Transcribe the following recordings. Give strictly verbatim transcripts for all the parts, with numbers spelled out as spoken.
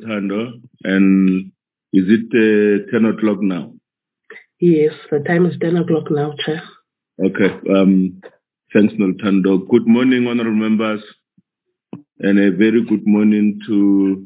Nolutando, and is it uh, ten o'clock now? Yes, the time is ten o'clock now, Chair. Okay. Um, thanks, Nolutando. Good morning, honorable members, and a very good morning to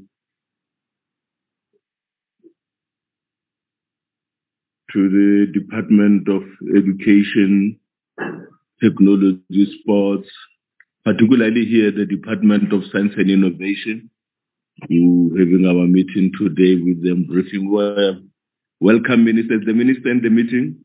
to the Department of Education, Technology, Sports, particularly here the Department of Science and Innovation, who having our meeting today with them briefing. Well, welcome, ministers. The minister in the meeting.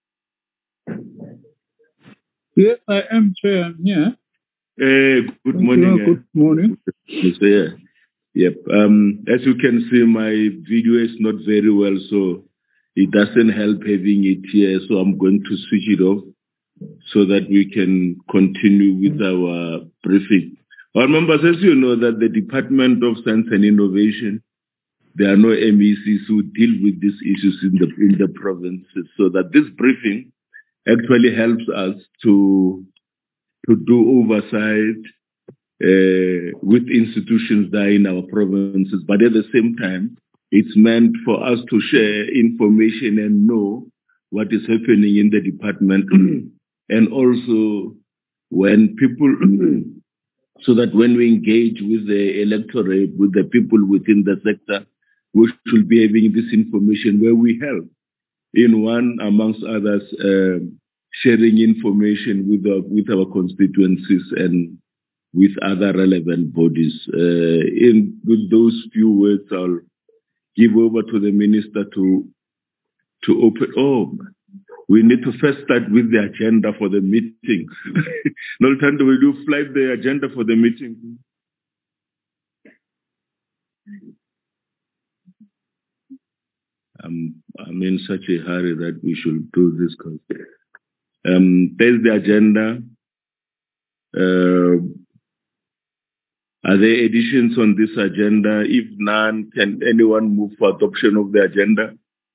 Yes, I am, Chair. I'm here. Hey, good Thank morning. you. Good morning. Yes, yeah. Yep. Um, as you can see, my video is not very well, so it doesn't help having it here. So I'm going to switch it off so that we can continue with our briefing. Our members, as you know, that the Department of Science and Innovation, there are no M E Cs who deal with these issues in the in the provinces. So that this briefing actually helps us to to do oversight uh, with institutions there in our provinces. But at the same time, it's meant for us to share information and know what is happening in the department. And also when people, so that when we engage with the electorate, with the people within the sector, we should be having this information where we help. In one, amongst others, uh, sharing information with our, with our constituencies and with other relevant bodies. Uh, in with those few words, I'll give over to the minister to to open. Oh, we need to first start with the agenda for the meeting. Nolutando, will you flag the agenda for the meeting? I'm, I'm in such a hurry that we should do this. Um, there's the agenda. Uh, are there additions on this agenda? If none, can anyone move for adoption of the agenda?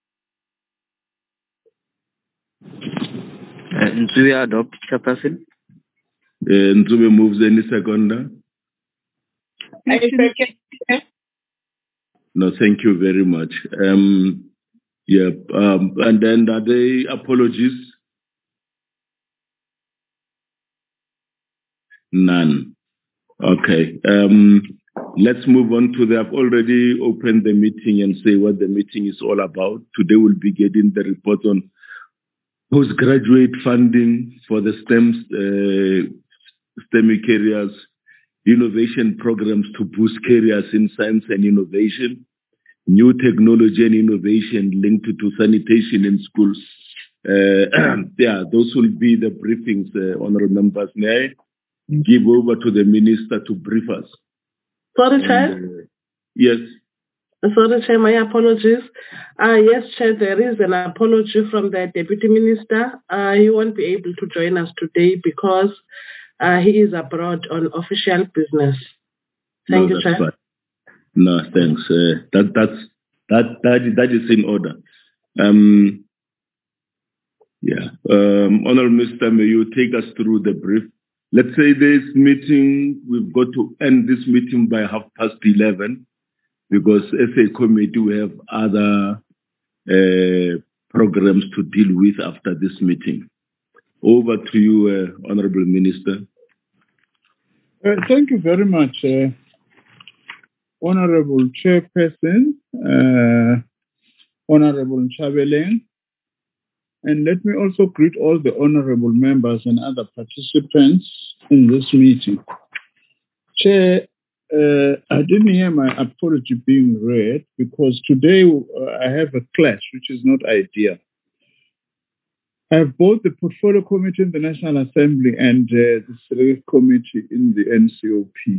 Uh, Nzube adopt, Chairperson. Uh, Nzube moves. Any seconder? I second. No, thank you very much. Um, yeah, um, and then are there apologies? None. Okay. Um, let's move on to the, I've already opened the meeting and say what the meeting is all about. Today we'll be getting the report on postgraduate funding for the STEM, uh, STEM careers, innovation programs to boost careers in science and innovation, new technology and innovation linked to, to sanitation in schools. Uh, yeah, those will be the briefings, uh, honorable members. May I give over to the minister to brief us? Sorry, Chair. Uh, yes. Sorry, Chair, my apologies. Uh, yes, Chair, there is an apology from the Deputy Minister. Uh, he won't be able to join us today because uh, he is abroad on official business. Thank no, you, Chair. Fine. No, thanks. Uh, that that's that that that is in order. Um, yeah, um, Honourable Minister, may you take us through the brief? Let's say this meeting, we've got to end this meeting by half past eleven, because as a committee we have other uh, programs to deal with after this meeting. Over to you, uh, Honourable Minister. Uh, thank you very much, uh, Honourable Chairperson, uh, Honourable Nchabeleng. And let me also greet all the honourable members and other participants in this meeting. Chair, uh, I didn't hear my apology being read because today uh, I have a clash, which is not ideal. I have both the Portfolio Committee in the National Assembly and uh, the Select Committee in the N C O P.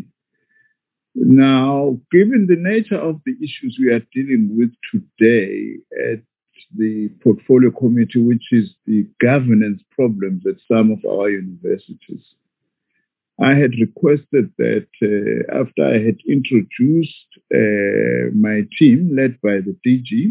Now, given the nature of the issues we are dealing with today at the Portfolio Committee, which is the governance problems at some of our universities, I had requested that uh, after I had introduced uh, my team led by the D G,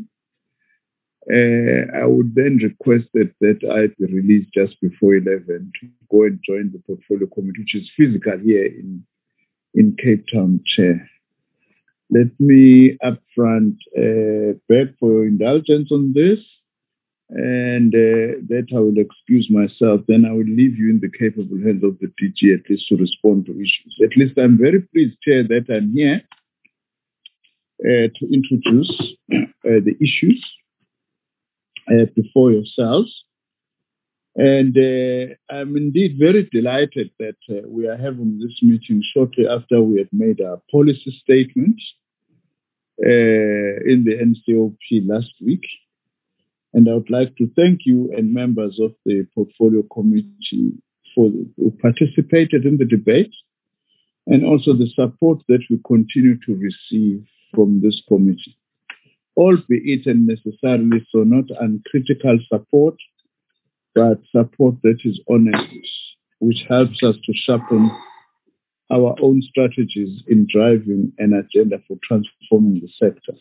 uh, I would then request that, that I be released just before eleven to go and join the Portfolio Committee, which is physical here in, in Cape Town, Chair. Let me upfront uh, beg for your indulgence on this, and uh, that I will excuse myself. Then I will leave you in the capable hands of the D G at least to respond to issues. At least I'm very pleased, Chair, that I'm here uh, to introduce uh, the issues uh, before yourselves. And uh, I'm indeed very delighted that uh, we are having this meeting shortly after we had made our policy statement uh, in the N C O P last week. And I would like to thank you and members of the Portfolio Committee for the, who participated in the debate, and also the support that we continue to receive from this committee, albeit and necessarily so not uncritical support, but support that is honest, which helps us to sharpen our own strategies in driving an agenda for transforming the sector.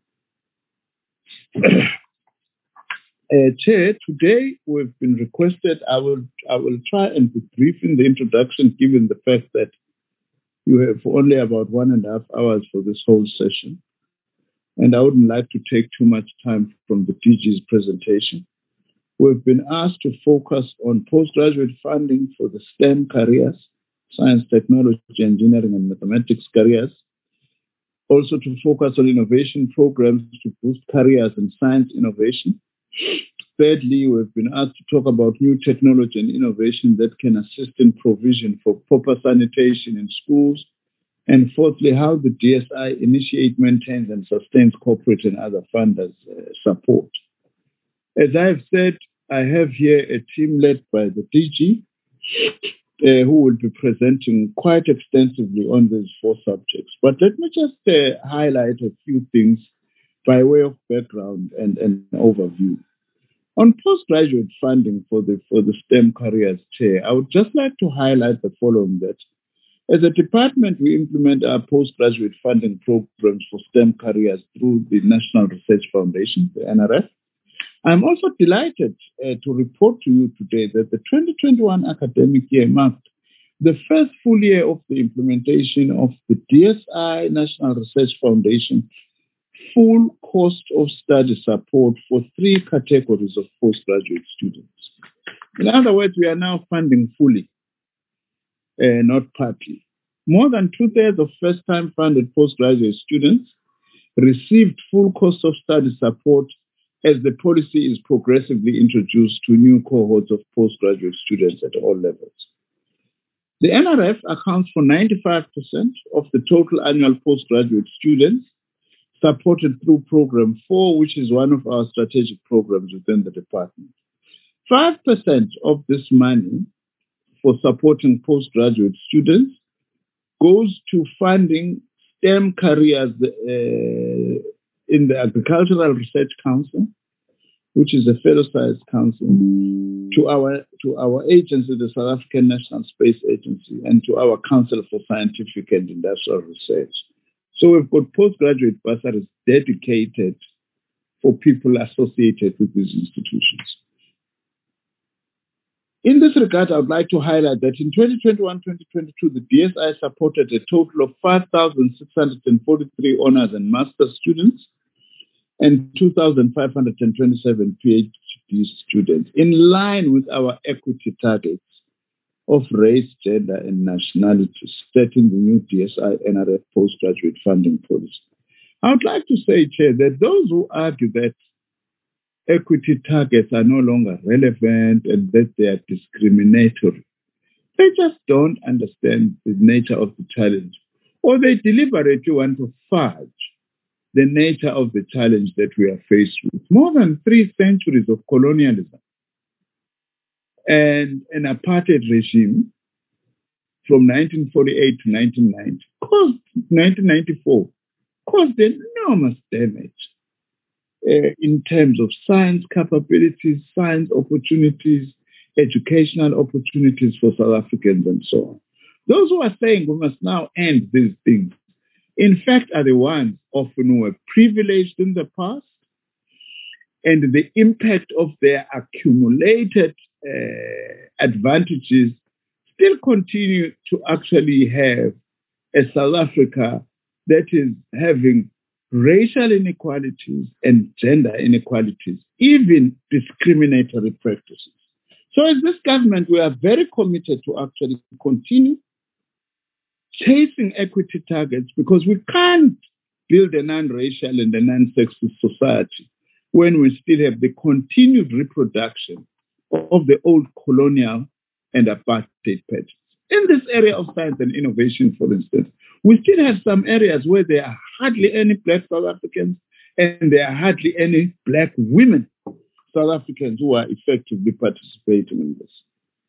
Uh, Chair, today we've been requested, I will, I will try and be brief in the introduction, given the fact that you have only about one and a half hours for this whole session. And I wouldn't like to take too much time from the D G's presentation. We've been asked to focus on postgraduate funding for the STEM careers, science, technology, engineering, and mathematics careers. Also to focus on innovation programs to boost careers in science innovation. Thirdly, we've been asked to talk about new technology and innovation that can assist in provision for proper sanitation in schools. And fourthly, how the D S I initiates, maintains, and sustains corporate and other funders' uh, support. As I've said, I have here a team led by the D G uh, who will be presenting quite extensively on these four subjects. But let me just uh, highlight a few things by way of background and an overview. On postgraduate funding for the for the STEM careers, Chair, I would just like to highlight the following: that as a department, we implement our postgraduate funding programs for STEM careers through the National Research Foundation, the N R F. I'm also delighted uh, to report to you today that the twenty twenty-one academic year marked the first full year of the implementation of the D S I National Research Foundation full cost of study support for three categories of postgraduate students. In other words, we are now funding fully, uh, not partly. More than two-thirds of first-time funded postgraduate students received full cost of study support as the policy is progressively introduced to new cohorts of postgraduate students at all levels. The N R F accounts for ninety-five percent of the total annual postgraduate students supported through Program four, which is one of our strategic programs within the department. five percent of this money for supporting postgraduate students goes to funding STEM careers uh, in the Agricultural Research Council, which is a fellow-sized council, to our, to our agency, the South African National Space Agency, and to our Council for Scientific and Industrial Research. So we've got postgraduate bursaries dedicated for people associated with these institutions. In this regard, I would like to highlight that in twenty twenty-one twenty twenty-two, the D S I supported a total of five thousand six hundred forty-three honors and master's students and two thousand five hundred twenty-seven PhD students, in line with our equity targets of race, gender, and nationality set in the new D S I N R F postgraduate funding policy. I would like to say, Chair, that those who argue that equity targets are no longer relevant and that they are discriminatory, they just don't understand the nature of the challenge, or they deliberately want to fudge the nature of the challenge that we are faced with. More than three centuries of colonialism and an apartheid regime from nineteen forty-eight to nineteen ninety, caused, nineteen ninety-four, caused enormous damage uh, in terms of science capabilities, science opportunities, educational opportunities for South Africans, and so on. Those who are saying we must now end these things, in fact, are the ones often who were privileged in the past, and the impact of their accumulated uh, advantages still continue to actually have a South Africa that is having racial inequalities and gender inequalities, even discriminatory practices. So as this government, we are very committed to actually continue chasing equity targets, because we can't build a non-racial and a non-sexist society when we still have the continued reproduction of the old colonial and apartheid patterns. In this area of science and innovation, for instance, we still have some areas where there are hardly any Black South Africans and there are hardly any Black women South Africans who are effectively participating in this.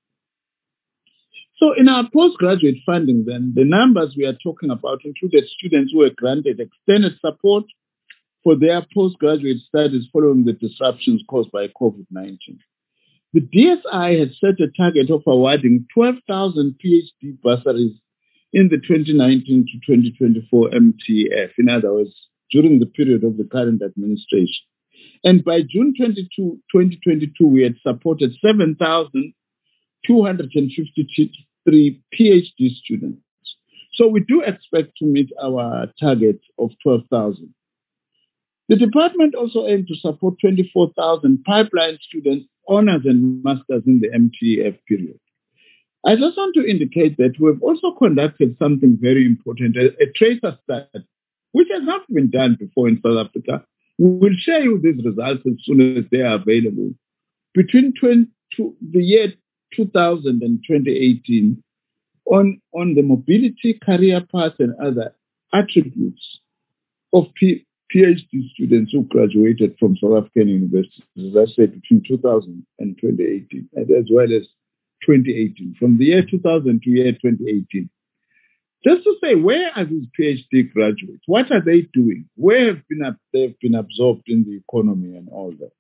So in our postgraduate funding, then, the numbers we are talking about included students who were granted extended support for their postgraduate studies following the disruptions caused by COVID nineteen. The D S I had set a target of awarding twelve thousand PhD bursaries in the twenty nineteen to twenty twenty-four M T F, in other words, during the period of the current administration. And by June twenty-second, twenty twenty-two, we had supported seven thousand two hundred fifty-three PhD students. So we do expect to meet our target of twelve thousand. The department also aimed to support twenty-four thousand pipeline students, honors and masters in the M T F period. I just want to indicate that we've also conducted something very important, a, a tracer study, which has not been done before in South Africa. We will share you these results as soon as they are available. Between twenty, the year two thousand and twenty eighteen, on, on the mobility, career paths, and other attributes of P, PhD students who graduated from South African universities, as I said, between two thousand and twenty eighteen, and as well as twenty eighteen, from the year two thousand to year twenty eighteen. Just to say, where are these PhD graduates? What are they doing? Where have been, they've been absorbed in the economy and all that?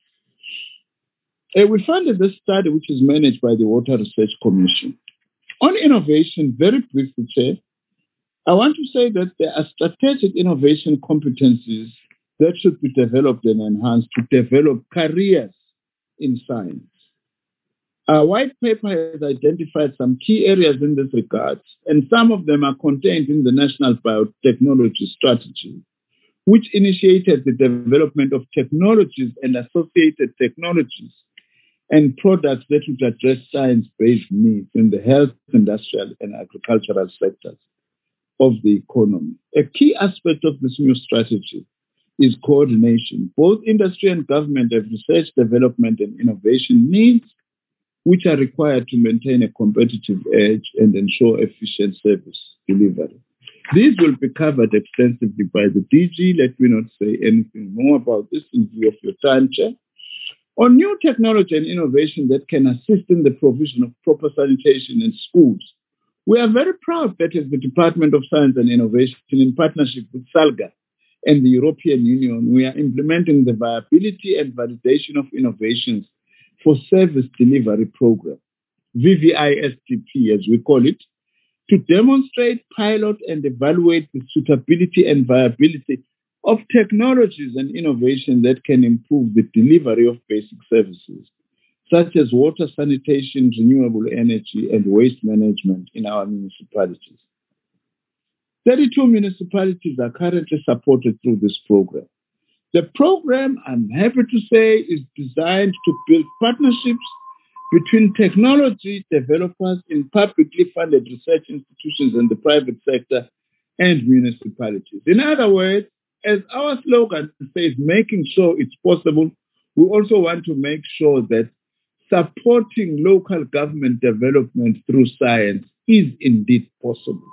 Uh, we funded this study, which is managed by the Water Research Commission. On innovation, very briefly, Chair, I want to say that there are strategic innovation competencies that should be developed and enhanced to develop careers in science. Our white paper has identified some key areas in this regard, and some of them are contained in the National Biotechnology Strategy, which initiated the development of technologies and associated technologies and products that would address science-based needs in the health, industrial, and agricultural sectors of the economy. A key aspect of this new strategy is coordination. Both industry and government have research, development, and innovation needs which are required to maintain a competitive edge and ensure efficient service delivery. These will be covered extensively by the D G. Let me not say anything more about this in view of your time, Chair. On new technology and innovation that can assist in the provision of proper sanitation in schools, we are very proud that as the Department of Science and Innovation, in partnership with SALGA and the European Union, we are implementing the viability and validation of innovations for service delivery program, V V I S T P as we call it, to demonstrate, pilot, and evaluate the suitability and viability of technologies and innovation that can improve the delivery of basic services, such as water, sanitation, renewable energy, and waste management in our municipalities. thirty-two municipalities are currently supported through this program. The program, I'm happy to say, is designed to build partnerships between technology developers in publicly funded research institutions in the private sector and municipalities. In other words, as our slogan says, making sure it's possible, we also want to make sure that supporting local government development through science is indeed possible.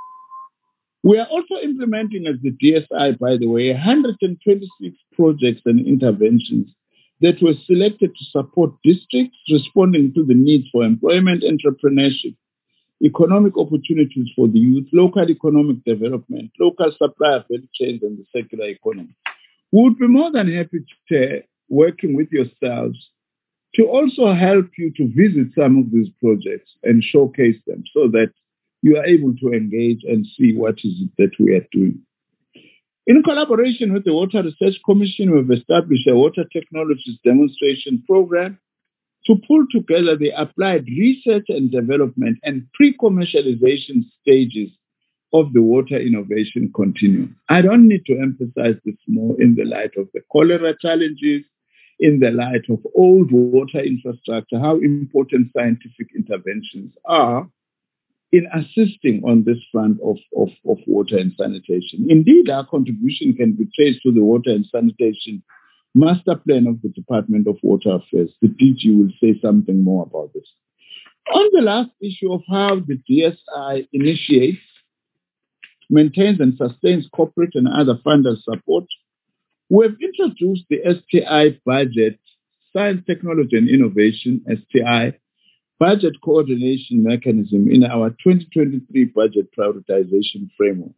We are also implementing as the D S I, by the way, one hundred twenty-six projects and interventions that were selected to support districts responding to the needs for employment, entrepreneurship, economic opportunities for the youth, local economic development, local supply of value chains, and the circular economy. We would be more than happy to, working with yourselves, to also help you to visit some of these projects and showcase them so that you are able to engage and see what is it that we are doing. In collaboration with the Water Research Commission, we've established a water technologies demonstration program to pull together the applied research and development and pre-commercialization stages of the water innovation continuum. I don't need to emphasize this more in the light of the cholera challenges, in the light of old water infrastructure, how important scientific interventions are in assisting on this front of, of, of water and sanitation. Indeed, our contribution can be traced to the water and sanitation master plan of the Department of Water Affairs. The D G will say something more about this. On the last issue of how the D S I initiates, maintains and sustains corporate and other funders' support, we have introduced the S T I budget, Science, Technology and Innovation, S T I, budget coordination mechanism in our twenty twenty-three budget prioritization framework.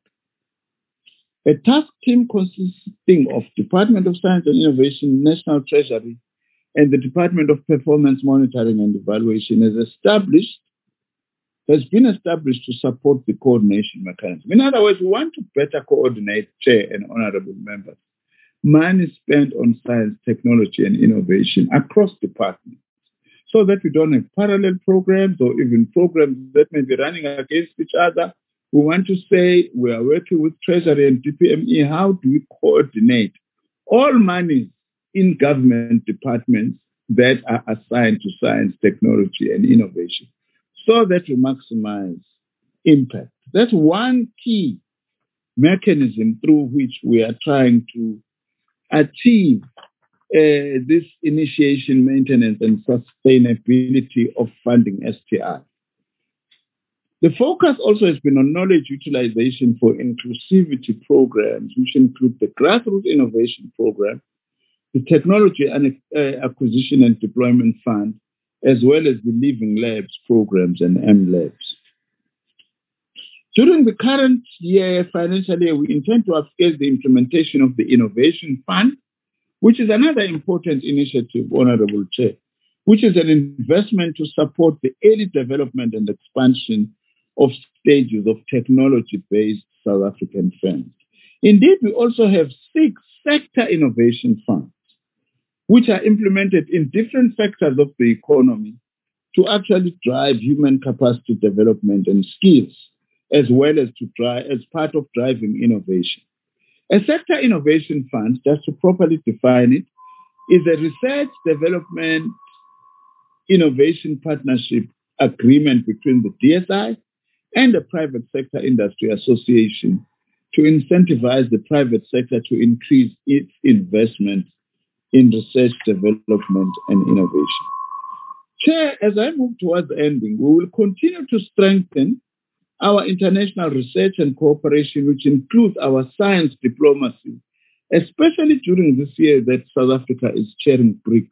A task team consisting of Department of Science and Innovation, National Treasury, and the Department of Performance Monitoring and Evaluation has established, has been established to support the coordination mechanism. In other words, we want to better coordinate, Chair and honorable members, money spent on science, technology, and innovation across departments, so that we don't have parallel programs or even programs that may be running against each other. We want to say we are working with Treasury and D P M E. How do we coordinate all monies in government departments that are assigned to science, technology, and innovation, so that we maximize impact? That's one key mechanism through which we are trying to achieve uh, this initiation, maintenance, and sustainability of funding S T I. The focus also has been on knowledge utilization for inclusivity programs, which include the Grassroots Innovation Program, the Technology and uh, Acquisition and Deployment Fund, as well as the Living Labs programs and M Labs. During the current year, financial year, we intend to upscale the implementation of the Innovation Fund, which is another important initiative, Honorable Chair, which is an investment to support the early development and expansion of stages of technology-based South African firms. Indeed, we also have six sector innovation funds, which are implemented in different sectors of the economy to actually drive human capacity development and skills, as well as to drive as part of driving innovation. A sector innovation fund, just to properly define it, is a research development innovation partnership agreement between the D S I and the Private Sector Industry Association to incentivize the private sector to increase its investment in research, development, and innovation. Chair, as I move towards ending, we will continue to strengthen our international research and cooperation, which includes our science diplomacy, especially during this year that South Africa is chairing BRICS.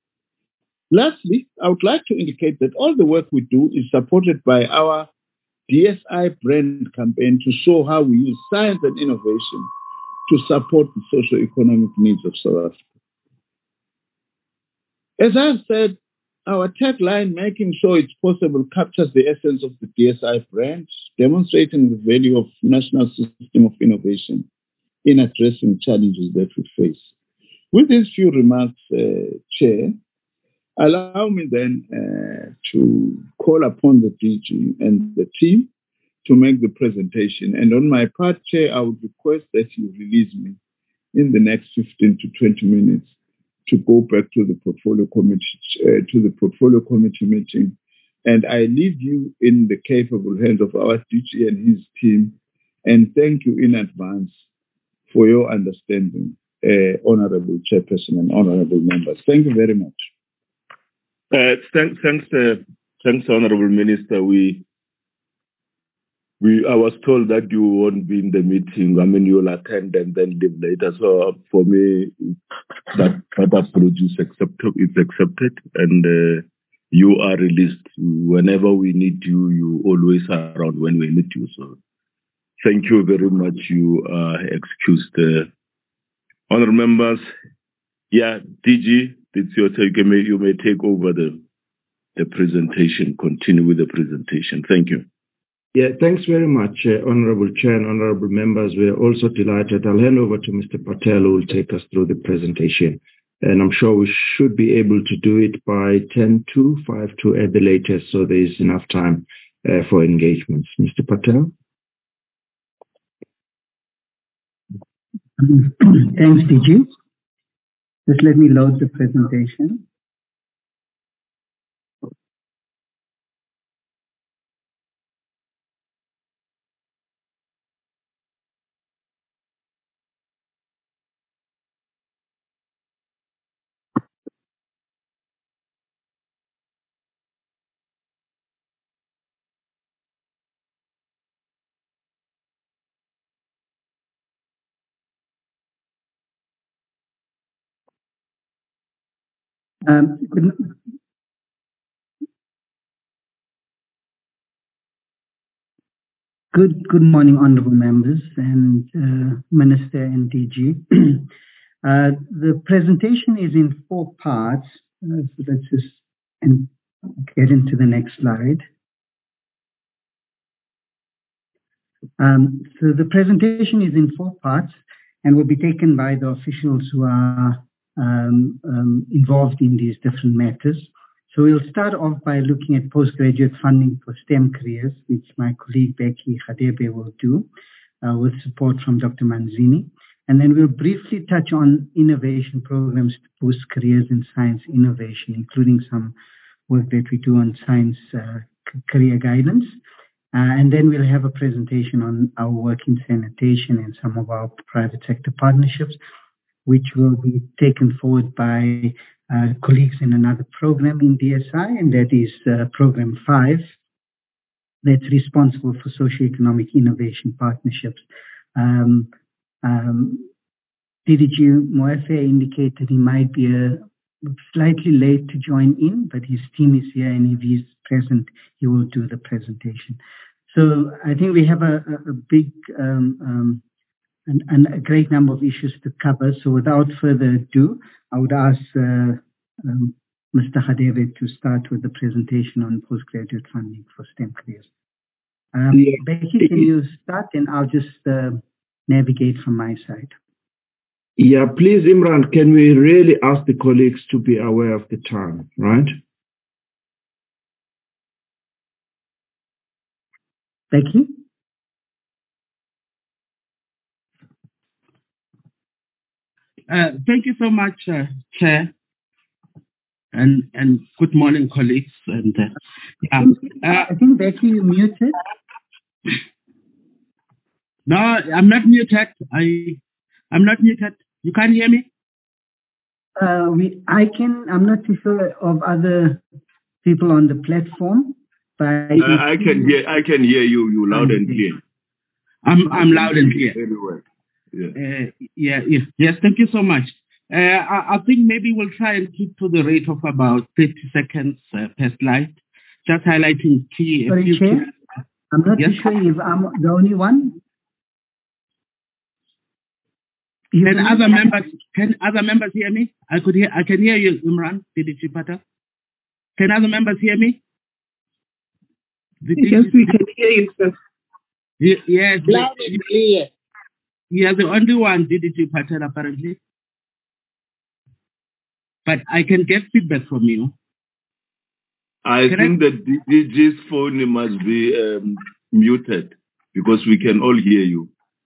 Lastly, I would like to indicate that all the work we do is supported by our D S I brand campaign to show how we use science and innovation to support the socio-economic needs of South Africa. As I've said, our tagline, making sure it's possible, captures the essence of the D S I brand, demonstrating the value of national system of innovation in addressing challenges that we face. With these few remarks, uh, Chair, allow me then uh, to call upon the D G and the team to make the presentation. And on my part, Chair, I would request that you release me in the next fifteen to twenty minutes to go back to the portfolio committee, uh, to the portfolio committee meeting. And I leave you in the capable hands of our D G and his team. And thank you in advance for your understanding, uh, Honorable Chairperson and Honorable members. Thank you very much. Uh, thanks, thanks, uh, thanks, Honorable Minister. We, we, I was told that you won't be in the meeting. I mean, you'll attend and then leave later. So for me, that, that approach is accepted. It's accepted, and uh, you are released whenever we need you. You always are around when we need you. So thank you very much. You are excused, uh, honorable members. Yeah, D G. It's your take. You may, you may take over the the presentation. Continue with the presentation. Thank you. Yeah, thanks very much, uh, Honorable Chair and Honorable Members. We're also delighted. I'll hand over to Mister Patel, who will take us through the presentation. And I'm sure we should be able to do it by ten to five to at the latest, so there is enough time uh, for engagements. Mister Patel? Thanks, D G. Just let me load the presentation. Um, good, good, good morning, honourable members and uh, Minister and D G. uh, the presentation is in four parts. Uh, so let's just and get into the next slide. Um, so the presentation is in four parts and will be taken by the officials who are um, um, involved in these different matters. So we'll start off by looking at postgraduate funding for STEM careers, which my colleague Becky Khadebe will do uh, with support from Doctor Manzini. And then we'll briefly touch on innovation programs to boost careers in science innovation, including some work that we do on science uh, career guidance. Uh, and then we'll have a presentation on our work in sanitation and some of our private sector partnerships, which will be taken forward by uh, colleagues in another program in D S I, and that is uh, Program five, that's responsible for socioeconomic innovation partnerships. Um, um, D D G Moefe indicated he might be a slightly late to join in, but his team is here, and if he's present, he will do the presentation. So I think we have a, a, a big um, um, and, and a great number of issues to cover. So without further ado, I would ask uh, um, Mister Khadebe to start with the presentation on postgraduate funding for STEM careers. Um, yeah. Becky, can you start, and I'll just uh, navigate from my side. Yeah, please, Imran, can we really ask the colleagues to be aware of the time, right? Becky? Uh, thank you so much, uh, Chair, and and good morning, colleagues. And uh, yeah, uh, I think Becky, you muted. No, I'm not muted. I I'm not muted. You can't hear me? Uh, we, I can, I'm not too sure of other people on the platform, but uh, I can hear, I can hear you, you loud and clear. I'm, I'm loud and clear. Very well. Yeah. Uh, yeah, yes, yes, thank you so much. Uh, I, I think maybe we'll try and keep to the rate of about thirty seconds uh, per slide, just highlighting key. Sorry, few Chair, key. I'm not yes? too sure if I'm the only one. You can other members can other members hear me? I could hear. I can hear you, Imran. D D G Patel. Can other members hear me? The yes, we can hear you, sir. Yes, yes. Loud and clear. Yeah, the only one, D D G Patel, apparently. But I can get feedback from you. I can think I... that D D G's phone must be um, muted because we can all hear you.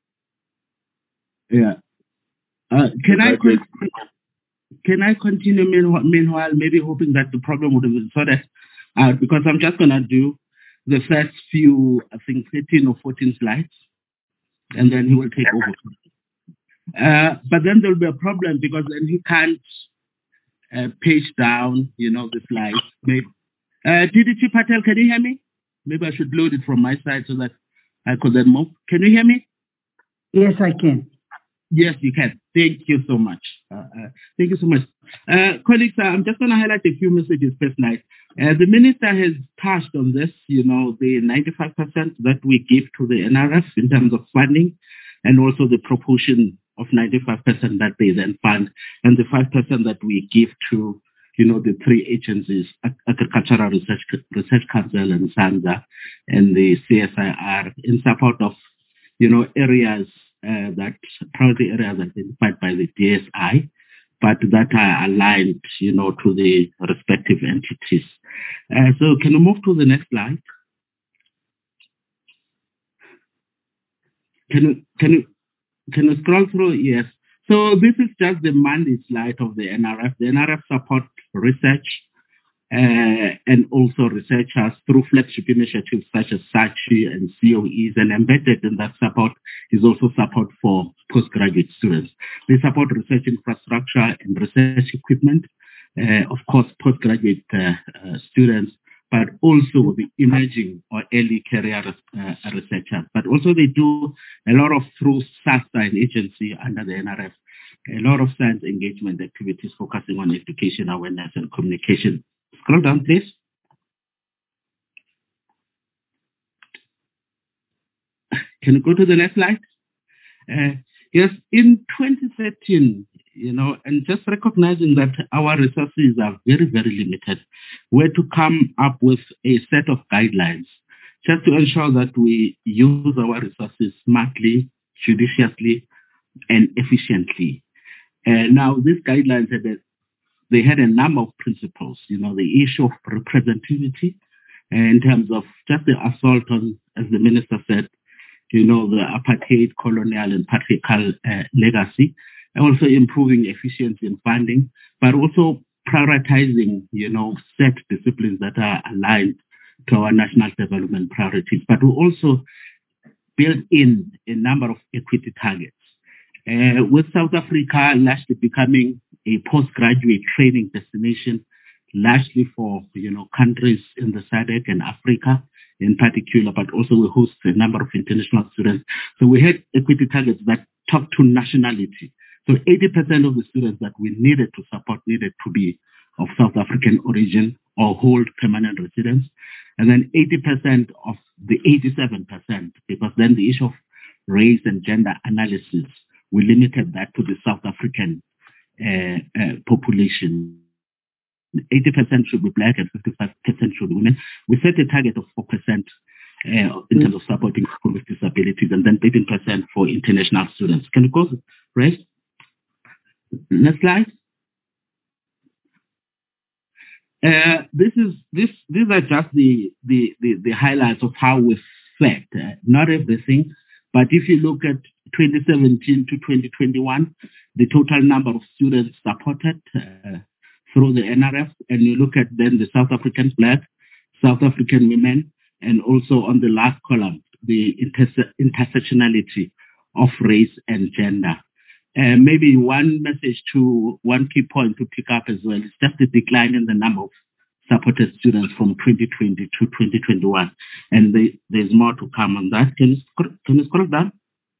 Yeah. Uh, can I continue, can I continue meanwhile, meanwhile, maybe hoping that the problem would have been sorted out, because I'm just going to do the first few, I think, thirteen or fourteen slides, and then he will take over. Uh, but then there will be a problem, because then he can't uh, page down, you know, the slides. Maybe. Uh, D D G Patel, can you hear me? Maybe I should load it from my side so that I could then move. Can you hear me? Yes, I can. Yes, you can. Thank you so much. Uh, uh, thank you so much. Uh, colleagues, uh, I'm just going to highlight a few messages per slide. Uh, the Minister has touched on this, you know, the ninety-five percent that we give to the N R F in terms of funding, and also the proportion of ninety-five percent that they then fund, and the five percent that we give to, you know, the three agencies, Agricultural Research, Research Council and SANZA, and the C S I R, in support of, you know, areas Uh, that priority areas identified by the D S I, but that are aligned, you know, to the respective entities. Uh, so can we move to the next slide? Can you, can you, can you scroll through? Yes. So this is just the Monday slide of the N R F. The N R F support research uh, and also researchers through flagship initiatives such as SACHI and C O Es, and embedded in that support is also support for postgraduate students. They support research infrastructure and research equipment, uh, of course, postgraduate uh, uh, students, but also the emerging or early career uh, researchers. But also they do a lot of through SASTA, an agency under the N R F, a lot of science engagement activities focusing on education, awareness, and communication. Scroll down, please. Can you go to the next slide? Uh, yes, in twenty thirteen, you know, and just recognizing that our resources are very, very limited, we had to come up with a set of guidelines just to ensure that we use our resources smartly, judiciously, and efficiently. Uh, now, these guidelines had a, they had a number of principles, you know, the issue of representativity uh, in terms of just the assault on, as the minister said, you know, the apartheid, colonial, and patriarchal uh, legacy, and also improving efficiency in funding, but also prioritizing, you know, set disciplines that are aligned to our national development priorities. But we also build in a number of equity targets. Uh, with South Africa largely becoming a postgraduate training destination, largely for, you know, countries in the SADC and Africa in particular, but also we host a number of international students. So we had equity targets that talk to nationality. So eighty percent of the students that we needed to support needed to be of South African origin or hold permanent residence. And then eighty percent of the eighty-seven percent, because then the issue of race and gender analysis, we limited that to the South African uh, uh, population. eighty percent should be black and fifty-five percent should be women. We set a target of four percent uh, in terms of supporting people with disabilities, and then eighteen percent for international students. Can you go, Ray? Next slide. Uh, this is this. These are just the the the, the highlights of how we fared. Uh, not everything, but if you look at twenty seventeen to twenty twenty-one, the total number of students supported uh, through the N R F, and you look at then the South African black, South African women, and also on the last column, the interse intersectionality of race and gender. Uh, maybe one message to, one key point to pick up as well is just the decline in the number of supported students from twenty twenty to twenty twenty-one. And they, there's more to come on that. Can you, scroll, can you scroll down?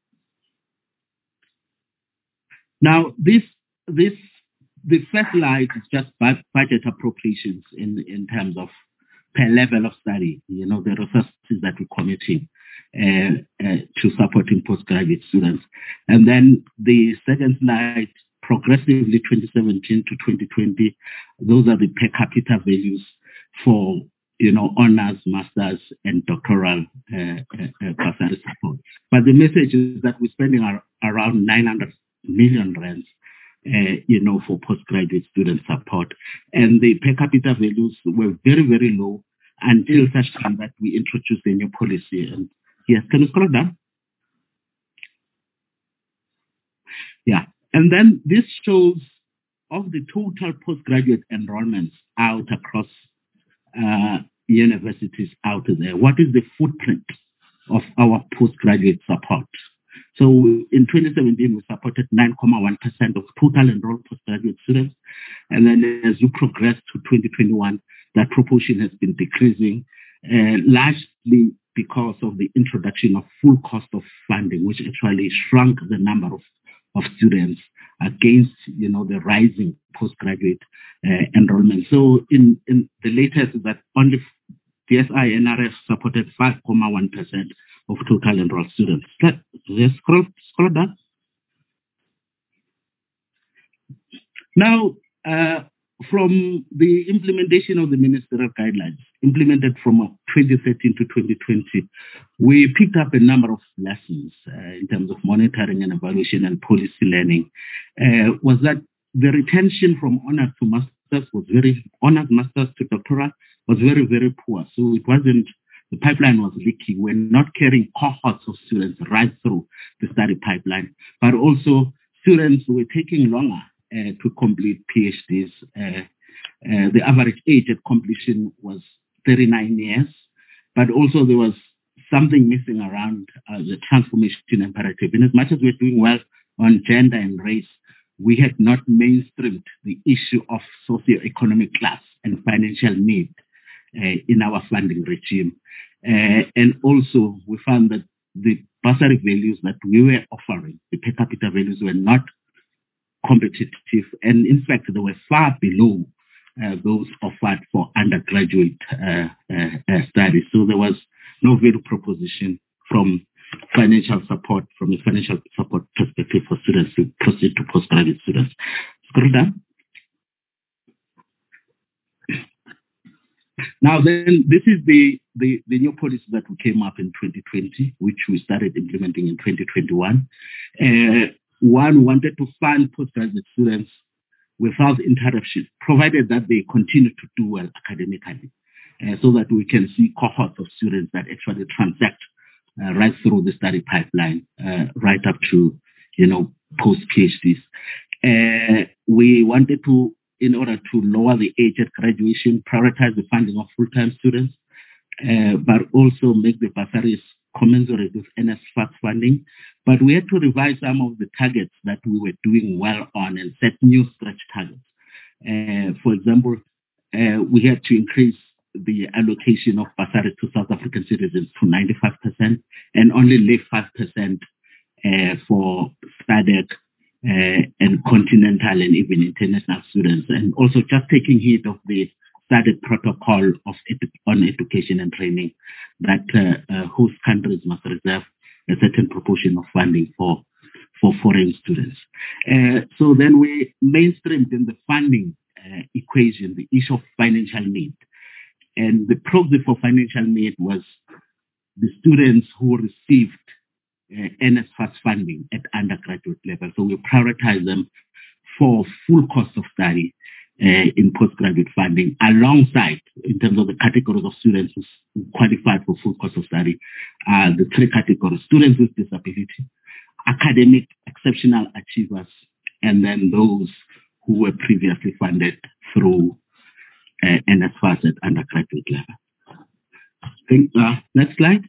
Now, this, this, the first slide is just budget appropriations in, in terms of per level of study, you know, the resources that we're committing uh, uh, to supporting postgraduate students. And then the second slide, progressively twenty seventeen to twenty twenty, those are the per capita values for, you know, honors, masters, and doctoral uh, uh, bursary support. But the message is that we're spending our, around nine hundred million rands, uh, you know, for postgraduate student support. And the per capita values were very, very low until such time that we introduced a new policy. And yes, can you scroll down? Yeah. And then this shows of the total postgraduate enrollments out across uh, universities out there, what is the footprint of our postgraduate support? So in twenty seventeen, we supported nine point one percent of total enrolled postgraduate students. And then as you progress to twenty twenty-one, that proportion has been decreasing, uh, largely because of the introduction of full cost of funding, which actually shrunk the number of, of students against, you know, the rising postgraduate uh, enrollment. So in, in the latest is that only D S I N R F supported five point one percent of total enrolled students. Let's scroll, scroll down. Now, uh, from the implementation of the ministerial guidelines, implemented from twenty thirteen to twenty twenty, we picked up a number of lessons uh, in terms of monitoring and evaluation and policy learning. Uh, was that the retention from honors to masters was very, honors masters to doctoral was very, very poor. So it wasn't the pipeline was leaking. We're not carrying cohorts of students right through the study pipeline, but also students were taking longer uh, to complete PhDs. Uh, uh, the average age at completion was thirty-nine years, but also there was something missing around uh, the transformation imperative. In as much as we're doing well on gender and race, we had not mainstreamed the issue of socioeconomic class and financial need uh, in our funding regime. Uh, and also, we found that the bursary values that we were offering, the per capita values, were not competitive. And in fact, they were far below uh, those offered for undergraduate uh, uh, uh, studies. So there was no value proposition from financial support, from a financial support perspective for students to proceed to postgraduate students. Scroll down. Now then, this is the, the, the new policy that we came up in twenty twenty, which we started implementing in twenty twenty-one. Uh, one wanted to fund postgraduate students without interruption, provided that they continue to do well academically, uh, so that we can see cohorts of students that actually transact uh, right through the study pipeline, uh, right up to, you know, post-PhDs. Uh, we wanted to, in order to lower the age at graduation, prioritize the funding of full-time students, uh, but also make the bursaries commensurate with N S F A S funding. But we had to revise some of the targets that we were doing well on and set new stretch targets. Uh, for example, uh, we had to increase the allocation of bursaries to South African citizens to ninety-five percent and only leave five percent uh, for SADC uh, and continental and even international students, and also just taking heed of the SADC protocol of edu on education and training that uh, uh, host countries must reserve a certain proportion of funding for for foreign students. Uh, so then we mainstreamed in the funding uh, equation the issue of financial need. And the proxy for financial need was the students who received uh, N S F A S funding at undergraduate level. So we prioritize them for full cost of study uh, in postgraduate funding, alongside, in terms of the categories of students who qualified for full cost of study, uh, the three categories: students with disability, academic exceptional achievers, and then those who were previously funded through Uh, N S F A S at undergraduate level. Think, uh, next slide.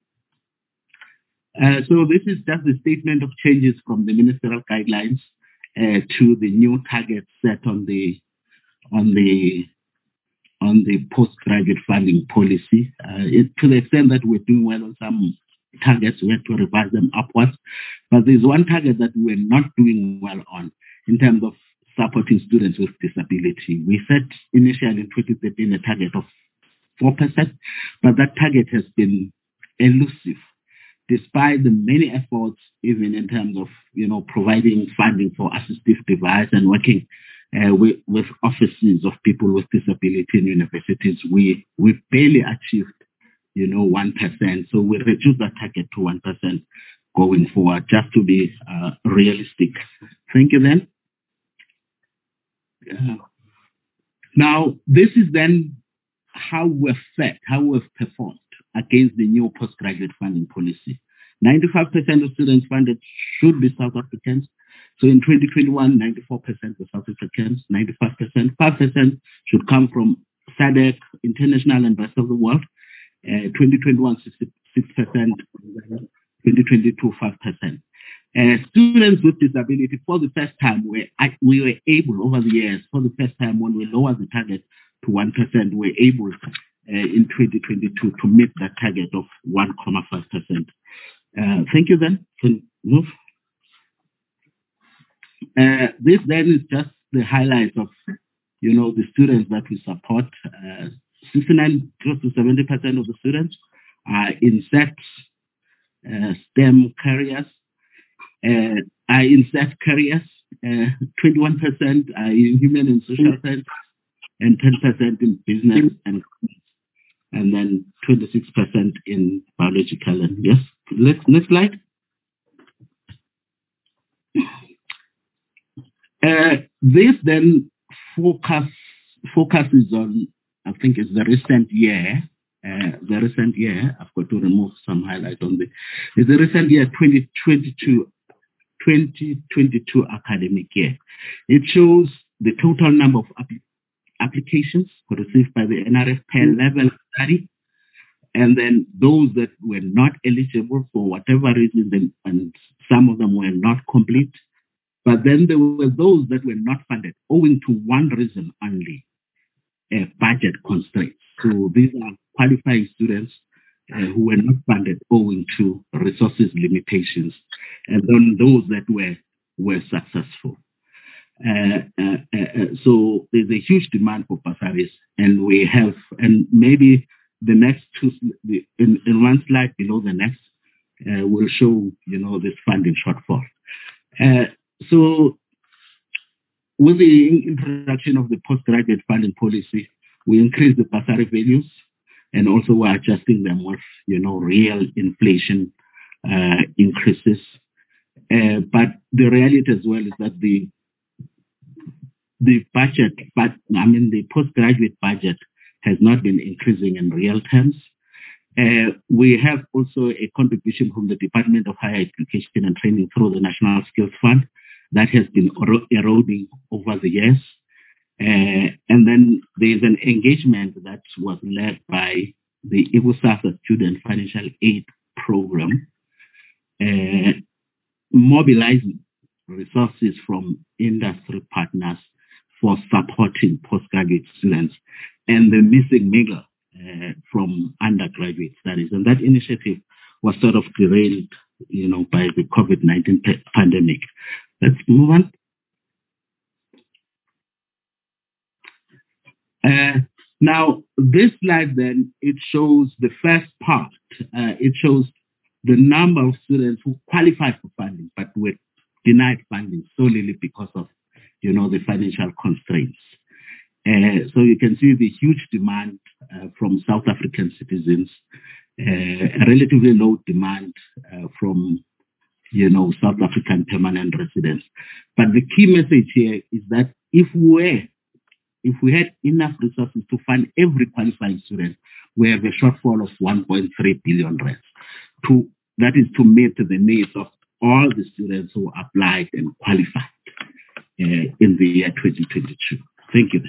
Uh, so this is just the statement of changes from the ministerial guidelines uh, to the new targets set on the on the on the postgraduate funding policy. Uh, it, to the extent that we're doing well on some targets, we have to revise them upwards. But there's one target that we're not doing well on in terms of supporting students with disability. We set initially in twenty thirteen a target of four percent, but that target has been elusive, despite the many efforts, even in terms of, you know, providing funding for assistive device and working uh, with, with offices of people with disability in universities. We, we barely achieved, you know, one percent. So we reduced that target to one percent going forward, just to be uh, realistic. Thank you then. Uh, now, this is then how we've fared, how we've performed against the new postgraduate funding policy. ninety-five percent of students funded should be South Africans. So in twenty twenty-one, ninety-four percent were South Africans, ninety-five percent, five percent should come from SADC, international and rest of the world. Uh, twenty twenty-one, sixty-six percent, twenty twenty-two, five percent. Uh, students with disability, for the first time, we, we were able, over the years, for the first time, when we lowered the target to one percent, we were able uh, in twenty twenty-two to meet that target of one point five percent. Uh, thank you then. Can move. Uh, this then is just the highlight of, you know, the students that we support. Uh, sixty-nine, close to seventy percent of the students are in set uh, STEM careers. Uh, are in set careers, uh, twenty-one percent are in human and social science, and ten percent in business, and and then twenty-six percent in biological. And yes, let's, next slide. Uh, this then focus focuses on, I think it's the recent year, uh, the recent year, I've got to remove some highlight on the, is the recent year twenty twenty-two, twenty twenty-two academic year. It shows the total number of app applications received by the N R F per level study, and then those that were not eligible for whatever reason, and, and some of them were not complete. But then there were those that were not funded owing to one reason only, uh, budget constraints. So these are qualifying students uh, who were not funded owing to resources limitations, and then those that were were successful. Uh, uh, uh, so there's a huge demand for bursaries, and we have, and maybe the next two, in, in one slide below the next, uh, will show, you know, this funding shortfall. Uh, so with the introduction of the postgraduate funding policy, we increased the bursary values, and also we're adjusting them with, you know, real inflation uh, increases. Uh, but the reality as well is that the the budget, but I mean the postgraduate budget has not been increasing in real terms. Uh, we have also a contribution from the Department of Higher Education and Training through the National Skills Fund that has been eroding over the years. Uh, and then there's an engagement that was led by the IBUSASA Student Financial Aid Program, uh, mobilizing resources from industry partners for supporting postgraduate students, and the missing middle uh, from undergraduate studies. And that initiative was sort of derailed, you know, by the COVID nineteen pandemic. Let's move on. Uh, now, this slide then, it shows the first part. Uh, it shows the number of students who qualified for funding but were denied funding solely because of, you know, the financial constraints. Uh, so you can see the huge demand uh, from South African citizens, uh, a relatively low demand uh, from, you know, South African permanent residents. But the key message here is that if we if we had enough resources to fund every qualifying student, we have a shortfall of one point three billion rands. To that is to meet the needs of all the students who applied and qualified uh, in the year twenty twenty-two. Thank you.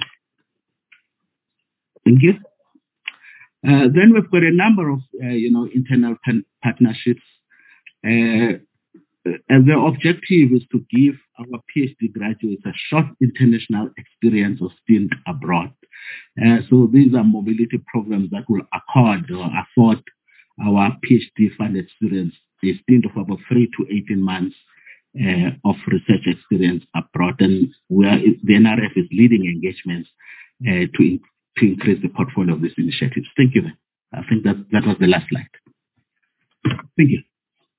Thank you. Uh, then we've got a number of, uh, you know, internal partnerships. Uh, and the objective is to give our PhD graduates a short international experience or stint abroad. Uh, so these are mobility programs that will accord or afford our PhD-funded students a stint of about three to eighteen months uh, of research experience abroad. And we are, the N R F is leading engagements uh, to, to increase the portfolio of these initiatives. Thank you. I think that, that was the last slide. Thank you.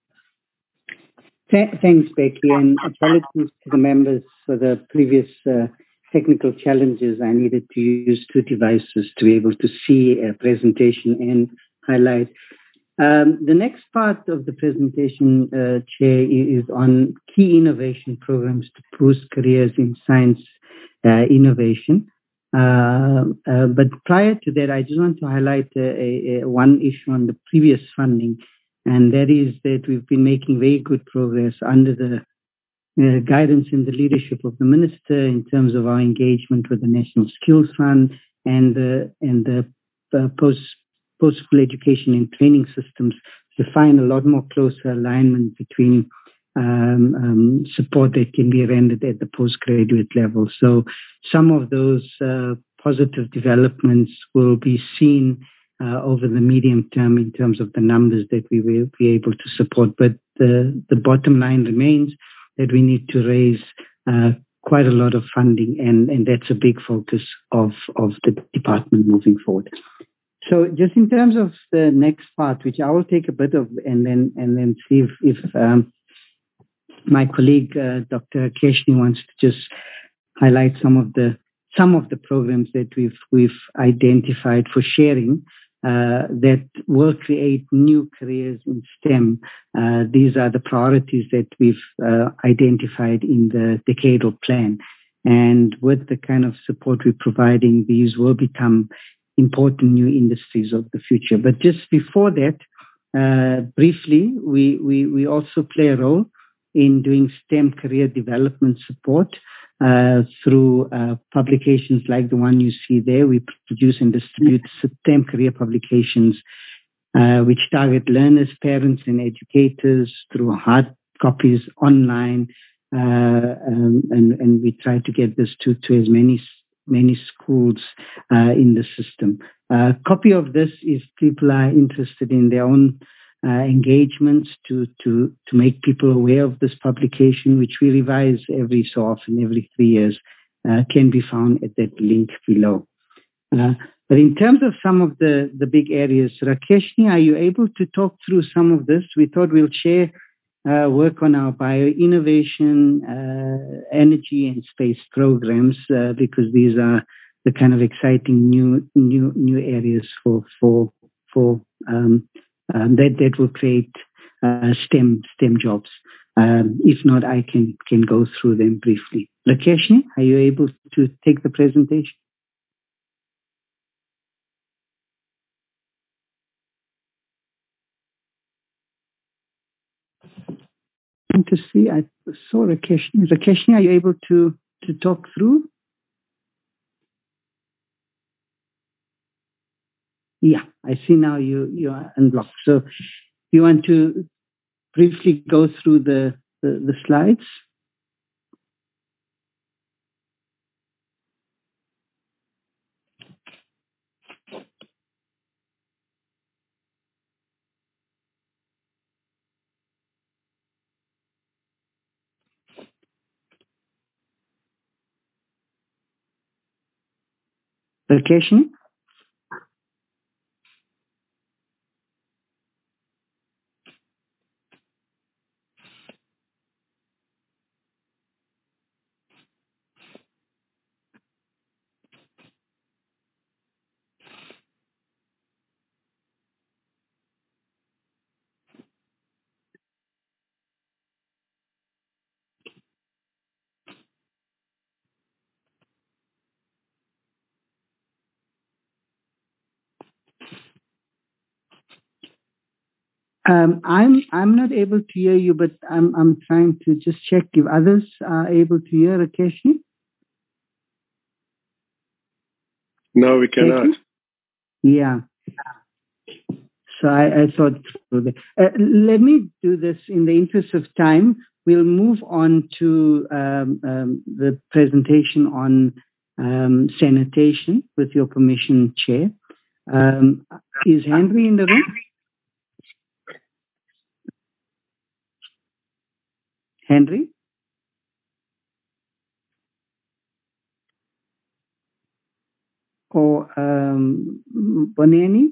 Thanks, Becky, and apologies to the members for the previous uh, technical challenges. I needed to use two devices to be able to see a presentation and highlight. Um, the next part of the presentation, uh, Chair, is on key innovation programs to boost careers in science uh, innovation. Uh, uh, but prior to that, I just want to highlight uh, a, a one issue on the previous funding, and that is that we've been making very good progress under the uh, guidance and the leadership of the Minister in terms of our engagement with the National Skills Fund and the, and the uh, post, post-school education and training systems to find a lot more closer alignment between um, um, support that can be rendered at the postgraduate level. So some of those uh, positive developments will be seen Uh, over the medium term in terms of the numbers that we will be able to support. But the, the bottom line remains that we need to raise uh, quite a lot of funding, and, and that's a big focus of, of the department moving forward. So just in terms of the next part, which I will take a bit of and then and then see if, if um, my colleague uh, Doctor Keshni wants to just highlight some of the some of the programs that we've we've identified for sharing. Uh, that will create new careers in STEM. Uh, these are the priorities that we've uh, identified in the decadal plan. And with the kind of support we're providing, these will become important new industries of the future. But just before that, uh, briefly, we, we, we also play a role in doing STEM career development support uh, through uh, publications like the one you see there. We produce and distribute STEM career publications uh, which target learners, parents, and educators through hard copies online, uh, um, and, and we try to get this to, to as many many schools uh, in the system. A uh, copy of this, if people are interested in their own uh, engagements to, to, to make people aware of this publication, which we revise every so often, every three years, uh, can be found at that link below. Uh, but in terms of some of the, the big areas, Rakeshni, are you able to talk through some of this? We thought we'll share Uh, work on our bio-innovation, uh, energy and space programs, uh, because these are the kind of exciting new new new areas for for for um, um, that that will create uh, STEM STEM jobs. Um, if not, I can can go through them briefly. Lakeshni, are you able to take the presentation? To see, I saw Rakeshni. Rakeshni, are you able to to talk through? Yeah, I see now you you are unblocked. So you want to briefly go through the the, the slides? Rakeshni? Um, I'm I'm not able to hear you, but I'm I'm trying to just check if others are able to hear Rakeshni. No, we cannot. Yeah. So I, I thought through that. Uh, let me do this in the interest of time. We'll move on to um, um, the presentation on um, sanitation, with your permission, Chair. Um, is Henry in the room? Henry? Or um, Bonani?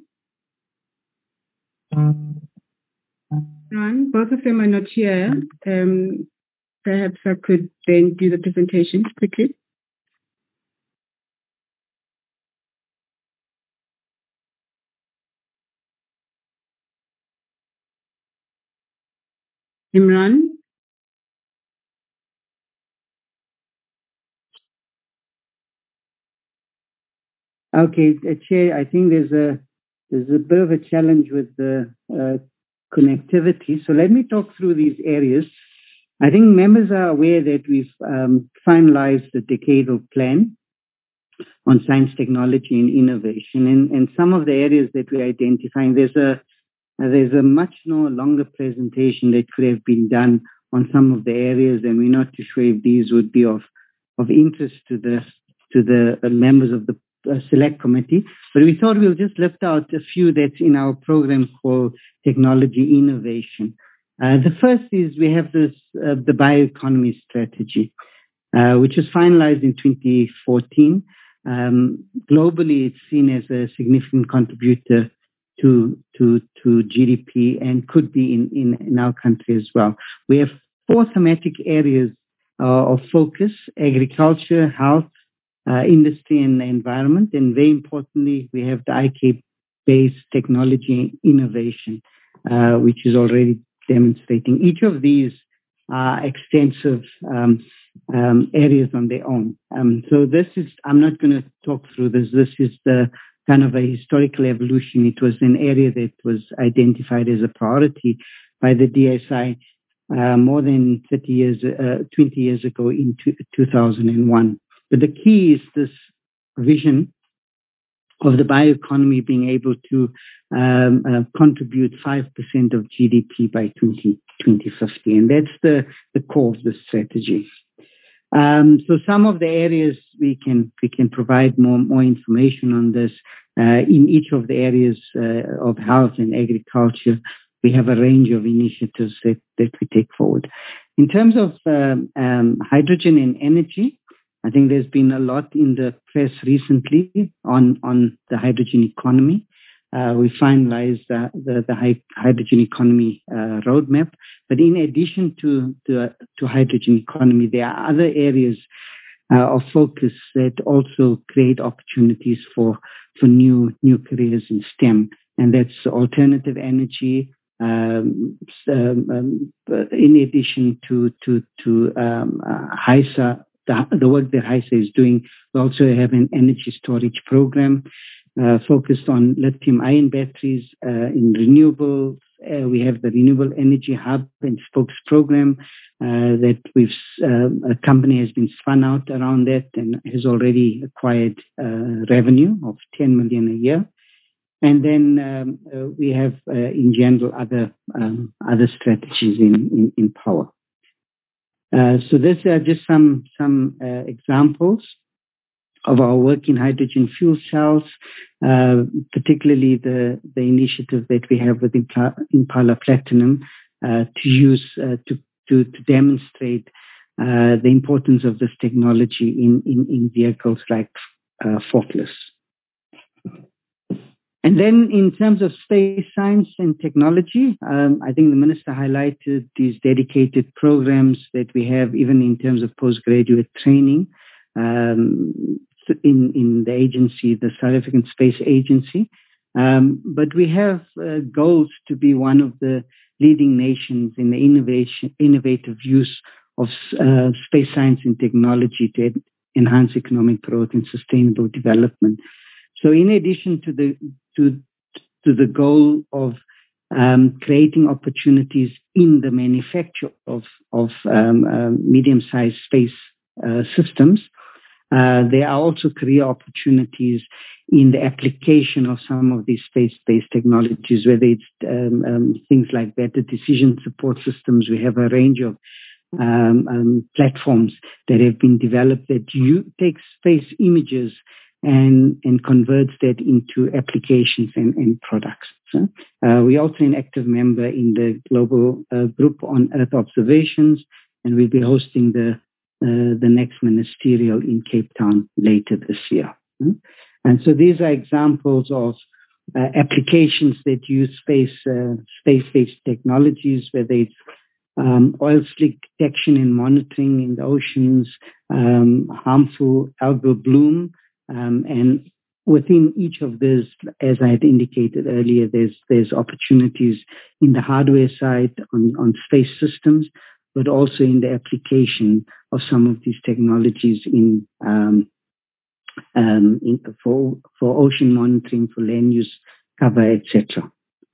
Ron, both of them are not here. Um, perhaps I could then do the presentation quickly. Imran? Okay, uh, Chair, I think there's a there's a bit of a challenge with the uh, connectivity. So let me talk through these areas. I think members are aware that we've um, finalized the decadal plan on science, technology, and innovation. And, and some of the areas that we're identifying, there's a there's a much more longer presentation that could have been done on some of the areas, and we're not too sure if these would be of of interest to the to the uh, members of the uh, select committee. But we thought we'll just lift out a few that's in our program called technology innovation. Uh, the first is we have this uh, the bioeconomy strategy, uh, which was finalized in twenty fourteen. Um, globally, it's seen as a significant contributor to to to G D P and could be in, in, in our country as well. We have four thematic areas uh, of focus: agriculture, health, uh, industry, and environment. And very importantly, we have the I C A-based technology innovation, uh, which is already demonstrating. Each of these are extensive um, um, areas on their own. Um, so this is, I'm not going to talk through this. This is the kind of a historical evolution. It was an area that was identified as a priority by the D S I uh, more than thirty years, uh, twenty years ago in two thousand one. But the key is this vision of the bioeconomy being able to um, uh, contribute five percent of G D P by twenty fifty. And that's the, the core of the strategy. Um, so some of the areas we can we can provide more, more information on this. Uh, in each of the areas uh, of health and agriculture, we have a range of initiatives that, that we take forward. In terms of um, um, hydrogen and energy, I think there's been a lot in the press recently on, on the hydrogen economy. Uh, we finalized uh, the, the hydrogen economy uh, roadmap. But in addition to, to, to hydrogen economy, there are other areas uh, of focus that also create opportunities for, for new, new careers in STEM. And that's alternative energy, um, um, in addition to, to, to um, uh, HISA. The, the work that HISA is doing, we also have an energy storage program uh, focused on lithium-ion batteries uh, in renewables. Uh, we have the Renewable Energy Hub and Spokes program uh, that we've uh, a company has been spun out around that and has already acquired uh, revenue of ten million a year. And then um, uh, we have, uh, in general, other um, other strategies in in, in power. Uh, so these are just some some uh, examples of our work in hydrogen fuel cells, uh, particularly the, the initiative that we have with Impala, Impala Platinum uh, to use uh, to, to to demonstrate uh, the importance of this technology in in, in vehicles like uh, forklifts. And then in terms of space science and technology, um, I think the Minister highlighted these dedicated programs that we have, even in terms of postgraduate training um, in, in the agency, the South African Space Agency. Um, but we have uh, goals to be one of the leading nations in the innovation, innovative use of uh, space science and technology to enhance economic growth and sustainable development. So in addition to the to to the goal of um, creating opportunities in the manufacture of of um, uh, medium-sized space uh, systems, uh, there are also career opportunities in the application of some of these space-based technologies, whether it's um, um, things like better decision support systems. We have a range of um, um, platforms that have been developed that you take space images and, and converts that into applications and, and products. So, uh, we're also an active member in the global uh, group on Earth observations, and we'll be hosting the uh, the next ministerial in Cape Town later this year. And so these are examples of uh, applications that use space uh, space-based technologies, whether it's um, oil slick detection and monitoring in the oceans, um, harmful algal bloom. Um, and within each of these, as I had indicated earlier, there's there's opportunities in the hardware side on, on space systems, but also in the application of some of these technologies in, um, um, in for for ocean monitoring, for land use cover, et cetera.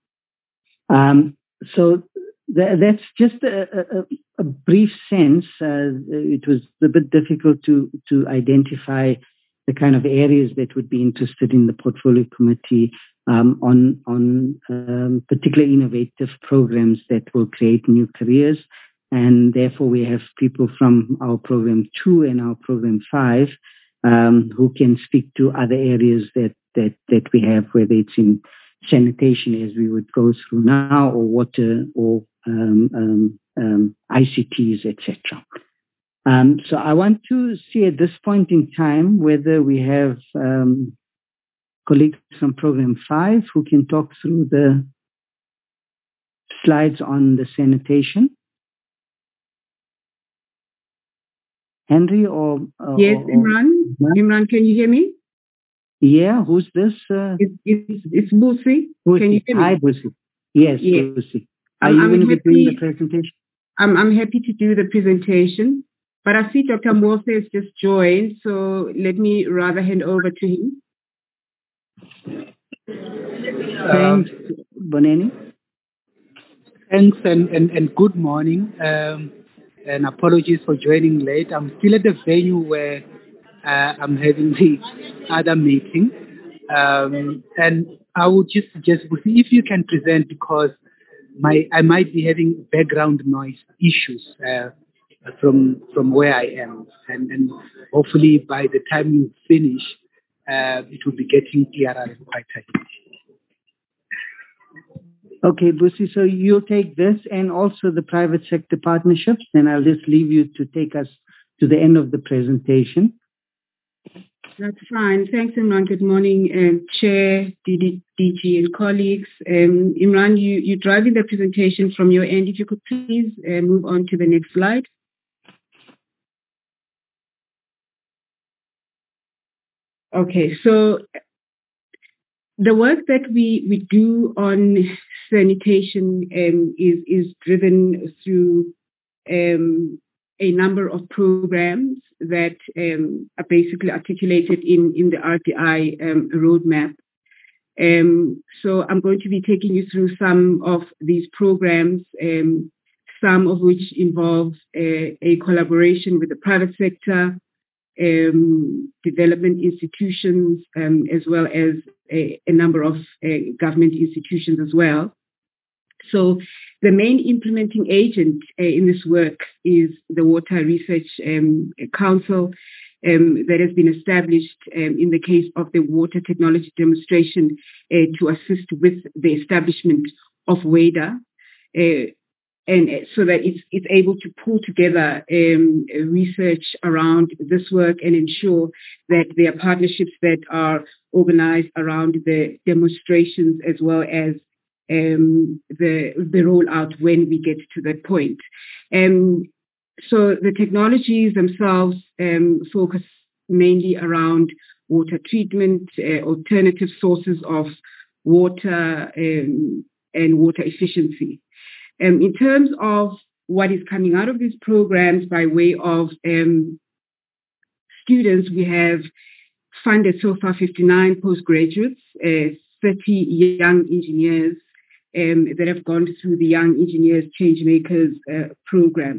Um, so th- that's just a, a, a brief sense. Uh, it was a bit difficult to to identify the kind of areas that would be interested in the portfolio committee um, on on um, particular innovative programs that will create new careers. And therefore, we have people from our program two and our program five um, who can speak to other areas that, that, that we have, whether it's in sanitation, as we would go through now, or water, or um, um, um, I C Ts, et cetera. Um, so I want to see at this point in time whether we have um, colleagues from program five who can talk through the slides on the sanitation. Henry or... Uh, yes, or, Imran. Or, Imran, can you hear me? Yeah, who's this? Uh, it's it's, it's Busi. Busi. Can you hear me? Hi, Busi. Yes, yes. Busi. Are I'm, you I'm going to happy, be doing the presentation? I'm, I'm happy to do the presentation, but I see Doctor Mose has just joined, so let me rather hand over to him. Thanks, Boneni. Thanks and, and, and good morning. Um, and apologies for joining late. I'm still at the venue where uh, I'm having the other meeting. Um, and I would just suggest if you can present, because my I might be having background noise issues uh, from from where I am. And, and hopefully by the time you finish, uh, it will be getting clearer and quite tight. Okay, Busi, so you'll take this and also the private sector partnerships, then I'll just leave you to take us to the end of the presentation. That's fine. Thanks, Imran. Good morning, um, Chair, D G, and colleagues. Um, Imran, you, you're driving the presentation from your end. If you could please uh, move on to the next slide. Okay, so the work that we, we do on sanitation um, is, is driven through um, a number of programs that um, are basically articulated in, in the R T I um, roadmap. Um, so I'm going to be taking you through some of these programs, um, some of which involve a, a collaboration with the private sector, Um, development institutions, um, as well as a, a number of uh, government institutions as well. So the main implementing agent uh, in this work is the Water Research um, Council um, that has been established um, in the case of the water technology demonstration uh, to assist with the establishment of WADA. Uh, And so that it's, it's able to pull together um, research around this work and ensure that there are partnerships that are organized around the demonstrations as well as um, the, the rollout when we get to that point. Um, so the technologies themselves um, focus mainly around water treatment, uh, alternative sources of water, um, and water efficiency. Um, in terms of what is coming out of these programs by way of um, students, we have funded so far fifty-nine postgraduates, uh, thirty young engineers um, that have gone through the Young Engineers Changemakers uh, program.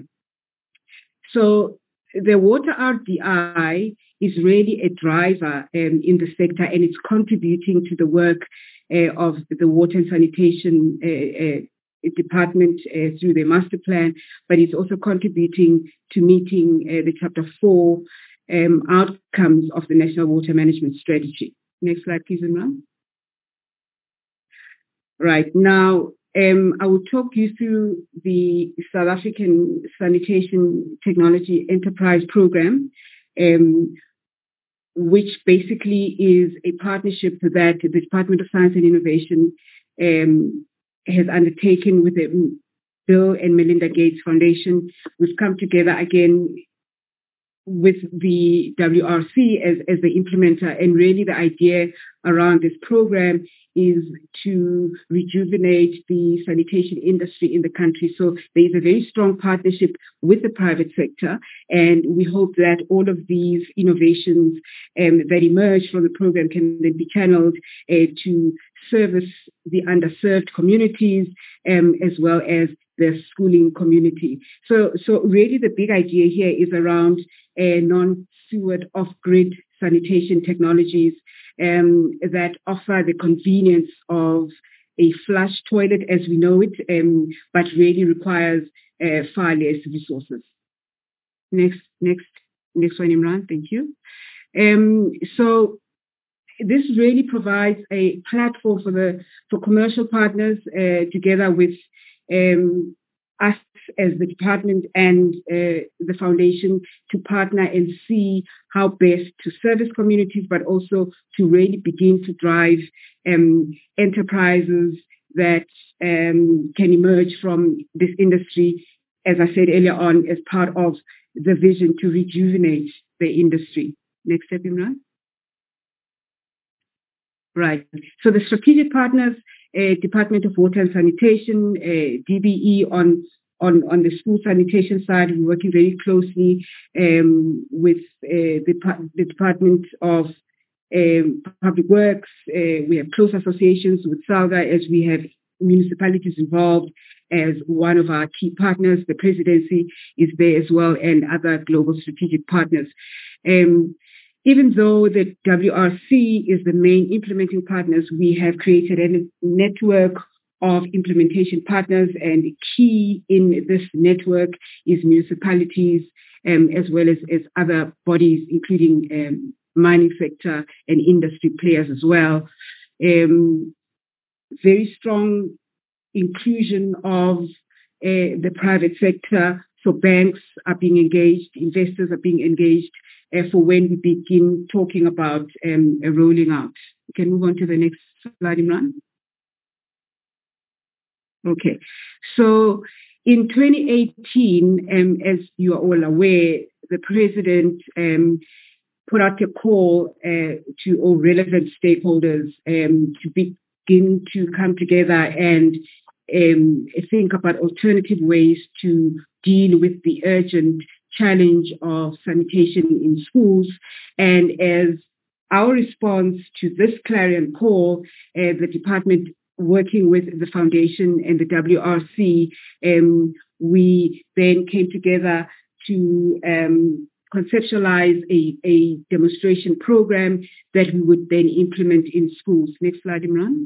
So the Water R D I is really a driver um, in the sector, and it's contributing to the work uh, of the water and sanitation uh, uh, department uh, through the master plan, but it's also contributing to meeting uh, the chapter four um, outcomes of the National Water Management Strategy. Next slide, please, Imran. Right, now um, I will talk you through the South African Sanitation Technology Enterprise Program, um, which basically is a partnership that the Department of Science and Innovation um, has undertaken with the Bill and Melinda Gates Foundation. We've come together again with the W R C as, as the implementer, and really the idea around this program is to rejuvenate the sanitation industry in the country. So there is a very strong partnership with the private sector, and we hope that all of these innovations um, that emerge from the program can then be channeled uh, to service the underserved communities, um, as well as the schooling community. So, so really the big idea here is around uh, non-sewered off-grid sanitation technologies um, that offer the convenience of a flush toilet as we know it, um, but really requires uh, far less resources. Next, next, next one, Imran, thank you. Um, so this really provides a platform for the for commercial partners uh, together with um, us as the department and uh, the foundation to partner and see how best to service communities, but also to really begin to drive um, enterprises that um, can emerge from this industry, as I said earlier on, as part of the vision to rejuvenate the industry. Next step, Imran. Right. So the strategic partners, uh, Department of Water and Sanitation, uh, D B E on, on, on the school sanitation side, we're working very closely um, with uh, the, the Department of um, Public Works. Uh, we have close associations with SALGA as we have municipalities involved as one of our key partners. The presidency is there as well, and other global strategic partners. Um, even though the W R C is the main implementing partners, we have created a network of implementation partners, and key in this network is municipalities, um, as well as, as other bodies, including um, mining sector and industry players as well. Um, very strong inclusion of uh, the private sector. So banks are being engaged, investors are being engaged uh, for when we begin talking about um, a rolling out. We can move on to the next slide, Imran. Okay. So in twenty eighteen, um, as you are all aware, the president um, put out a call uh, to all relevant stakeholders um, to begin to come together and um, think about alternative ways to deal with the urgent challenge of sanitation in schools. And as our response to this clarion call, uh, the department, working with the foundation and the W R C, um, we then came together to um, conceptualize a, a demonstration program that we would then implement in schools. Next slide, Imran.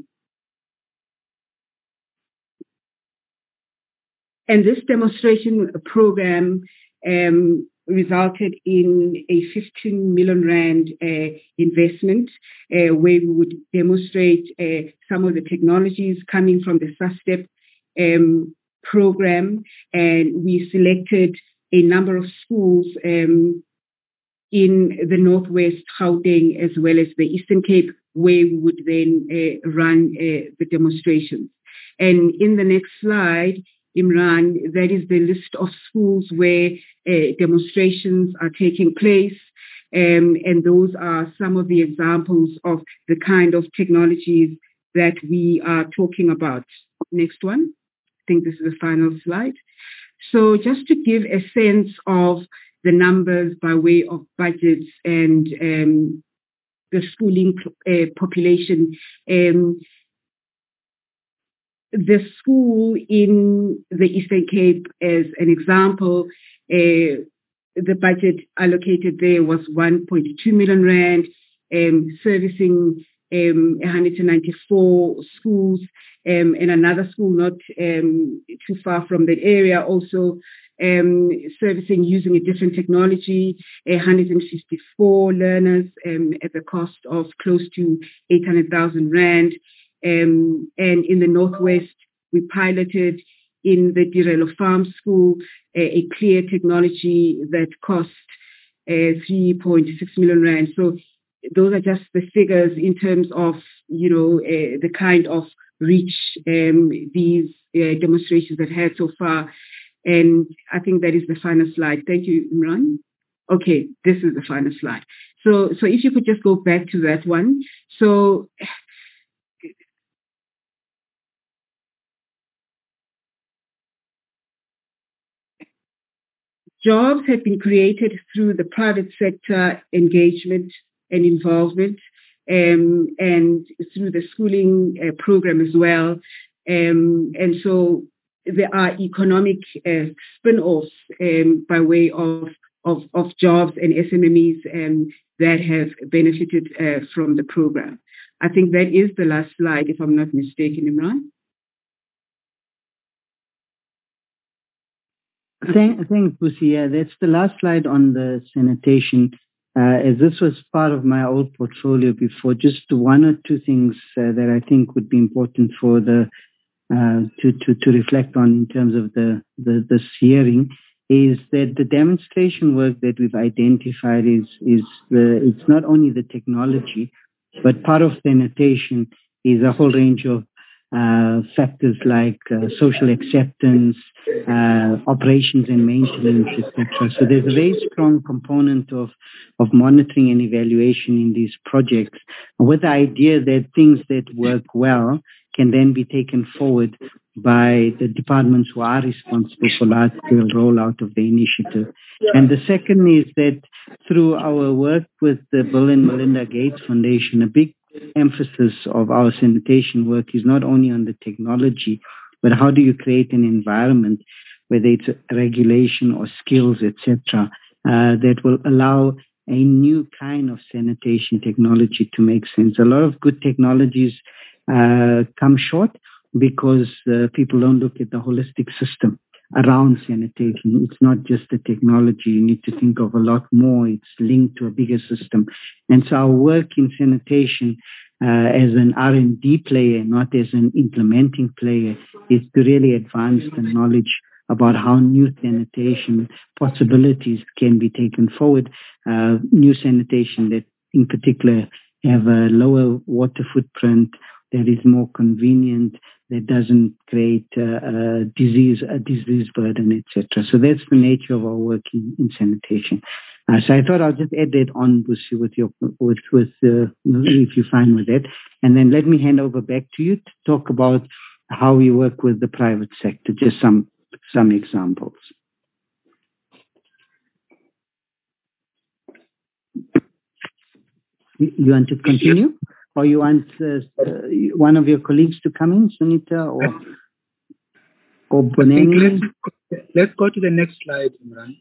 And this demonstration program um, resulted in a fifteen million rand uh, investment uh, where we would demonstrate uh, some of the technologies coming from the SASTEP um, program. And we selected a number of schools um, in the Northwest Gauteng as well as the Eastern Cape, where we would then uh, run uh, the demonstrations. And in the next slide, Imran, that is the list of schools where uh, demonstrations are taking place. Um, and those are some of the examples of the kind of technologies that we are talking about. Next one. I think this is the final slide. So just to give a sense of the numbers by way of budgets and um, the schooling uh, population, um, the school in the Eastern Cape, as an example, uh, the budget allocated there was one point two million rand, um, servicing um, one hundred ninety-four schools, um, and another school not um, too far from that area also um, servicing using a different technology, one hundred fifty-four learners um, at the cost of close to eight hundred thousand rand. Um, and in the Northwest, we piloted in the Direlo Farm School uh, a clear technology that cost uh, three point six million rand. So those are just the figures in terms of, you know, uh, the kind of reach um, these uh, demonstrations have had so far. And I think that is the final slide. Thank you, Imran. Okay, this is the final slide. So, so if you could just go back to that one. So jobs have been created through the private sector engagement and involvement, um, and through the schooling uh, program as well. Um, and so there are economic uh, spin-offs um, by way of, of, of jobs and S M M Es um, that have benefited uh, from the program. I think that is the last slide, if I'm not mistaken, Imran. Thank, thanks, Busi. Yeah, that's the last slide on the sanitation. Uh, as this was part of my old portfolio before, just one or two things uh, that I think would be important for the uh, to, to to reflect on in terms of the, the this hearing is that the demonstration work that we've identified is is the it's not only the technology, but part of sanitation is a whole range of Uh, factors like uh, social acceptance, uh, operations and maintenance, et cetera. So there's a very strong component of, of monitoring and evaluation in these projects, with the idea that things that work well can then be taken forward by the departments who are responsible for large-scale rollout of the initiative. And the second is that through our work with the Bill and Melinda Gates Foundation, a big emphasis of our sanitation work is not only on the technology, but how do you create an environment, whether it's regulation or skills, et cetera, uh, that will allow a new kind of sanitation technology to make sense. A lot of good technologies uh, come short because uh, people don't look at the holistic system around sanitation. It's not just the technology. You need to think of a lot more. It's linked to a bigger system. And so our work in sanitation uh, as an R and D player, not as an implementing player, is to really advance the knowledge about how new sanitation possibilities can be taken forward. Uh, new sanitation that in particular have a lower water footprint, that is more convenient, that doesn't create uh, a disease, a disease burden, et cetera. So that's the nature of our work in, in sanitation. Uh, so I thought I'll just add that on with with your with with uh, if you're fine with that, and then let me hand over back to you to talk about how we work with the private sector. Just some some examples. You want to continue? Or you want uh, uh, one of your colleagues to come in, Sunita or or Boneni? Let's, let's go to the next slide, Imran.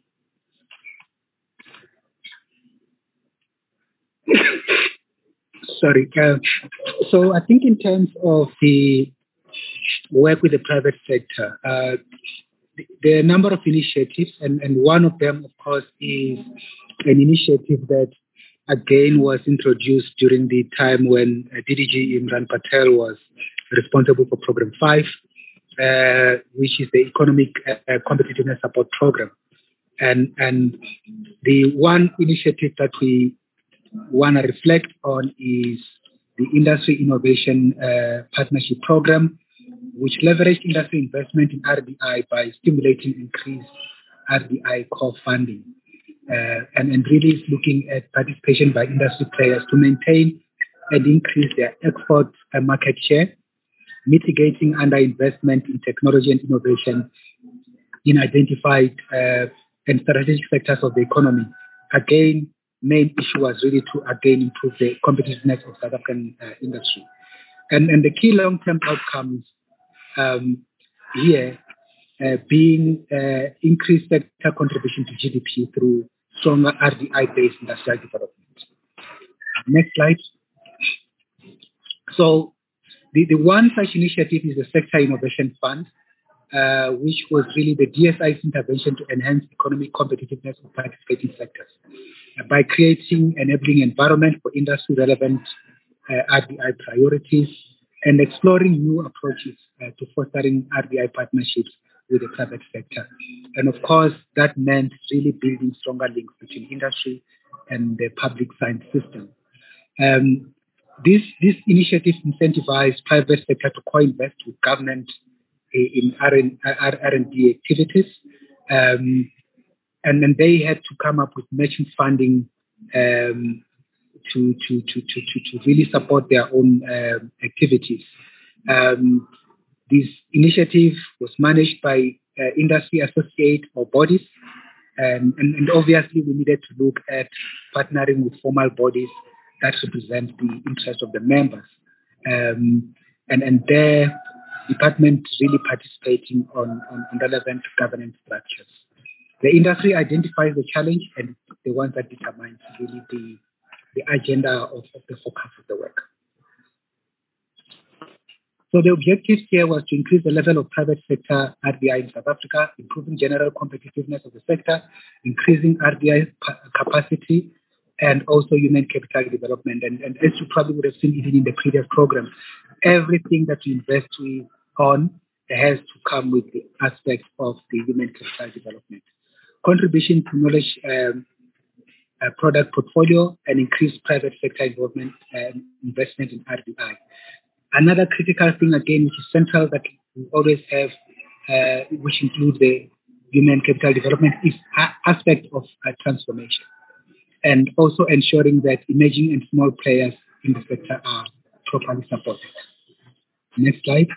Sorry. Uh, so I think in terms of the work with the private sector, uh, there are a number of initiatives, and, and one of them, of course, is an initiative that again was introduced during the time when uh, D D G Imran Patel was responsible for Program five, uh, which is the Economic uh, Competitiveness Support Program. And, and the one initiative that we want to reflect on is the Industry Innovation uh, Partnership Program, which leveraged industry investment in R D I by stimulating increased R D I core funding. Uh, and, and really is looking at participation by industry players to maintain and increase their export uh, market share, mitigating underinvestment in technology and innovation in identified uh, and strategic sectors of the economy. Again, main issue was really to again improve the competitiveness of South African uh, industry. And, and the key long-term outcomes um, here uh, being uh, increased sector contribution to G D P through stronger R D I-based industrial development. Next slide. So the, the one such initiative is the Sector Innovation Fund, uh, which was really the D S I's intervention to enhance economic competitiveness of participating sectors uh, by creating enabling environment for industry-relevant uh, R D I priorities and exploring new approaches uh, to fostering R D I partnerships with the private sector. And of course, that meant really building stronger links between industry and the public science system. Um, this, this initiative incentivized private sector to co-invest with government in R and D activities. Um, and then they had to come up with matching funding um, to, to, to, to, to, to really support their own um, activities. Um, This initiative was managed by uh, industry associate or bodies, and, and, and obviously we needed to look at partnering with formal bodies that represent the interests of the members. Um, and, and their department really participating on, on, on relevant governance structures. The industry identifies the challenge and the ones that determines really the, the agenda of, of the focus of the work. So the objective here was to increase the level of private sector R D I in South Africa, improving general competitiveness of the sector, increasing R D I capacity, and also human capital development. And, and as you probably would have seen even in the previous programs, everything that we invest on has to come with the aspect of the human capital development. Contribution to knowledge um, uh, product portfolio and increased private sector involvement and investment in R D I. Another critical thing, again, which is central that we always have, uh, which includes the human capital development, is a- aspect of uh, transformation, and also ensuring that emerging and small players in the sector are properly supported. Next slide.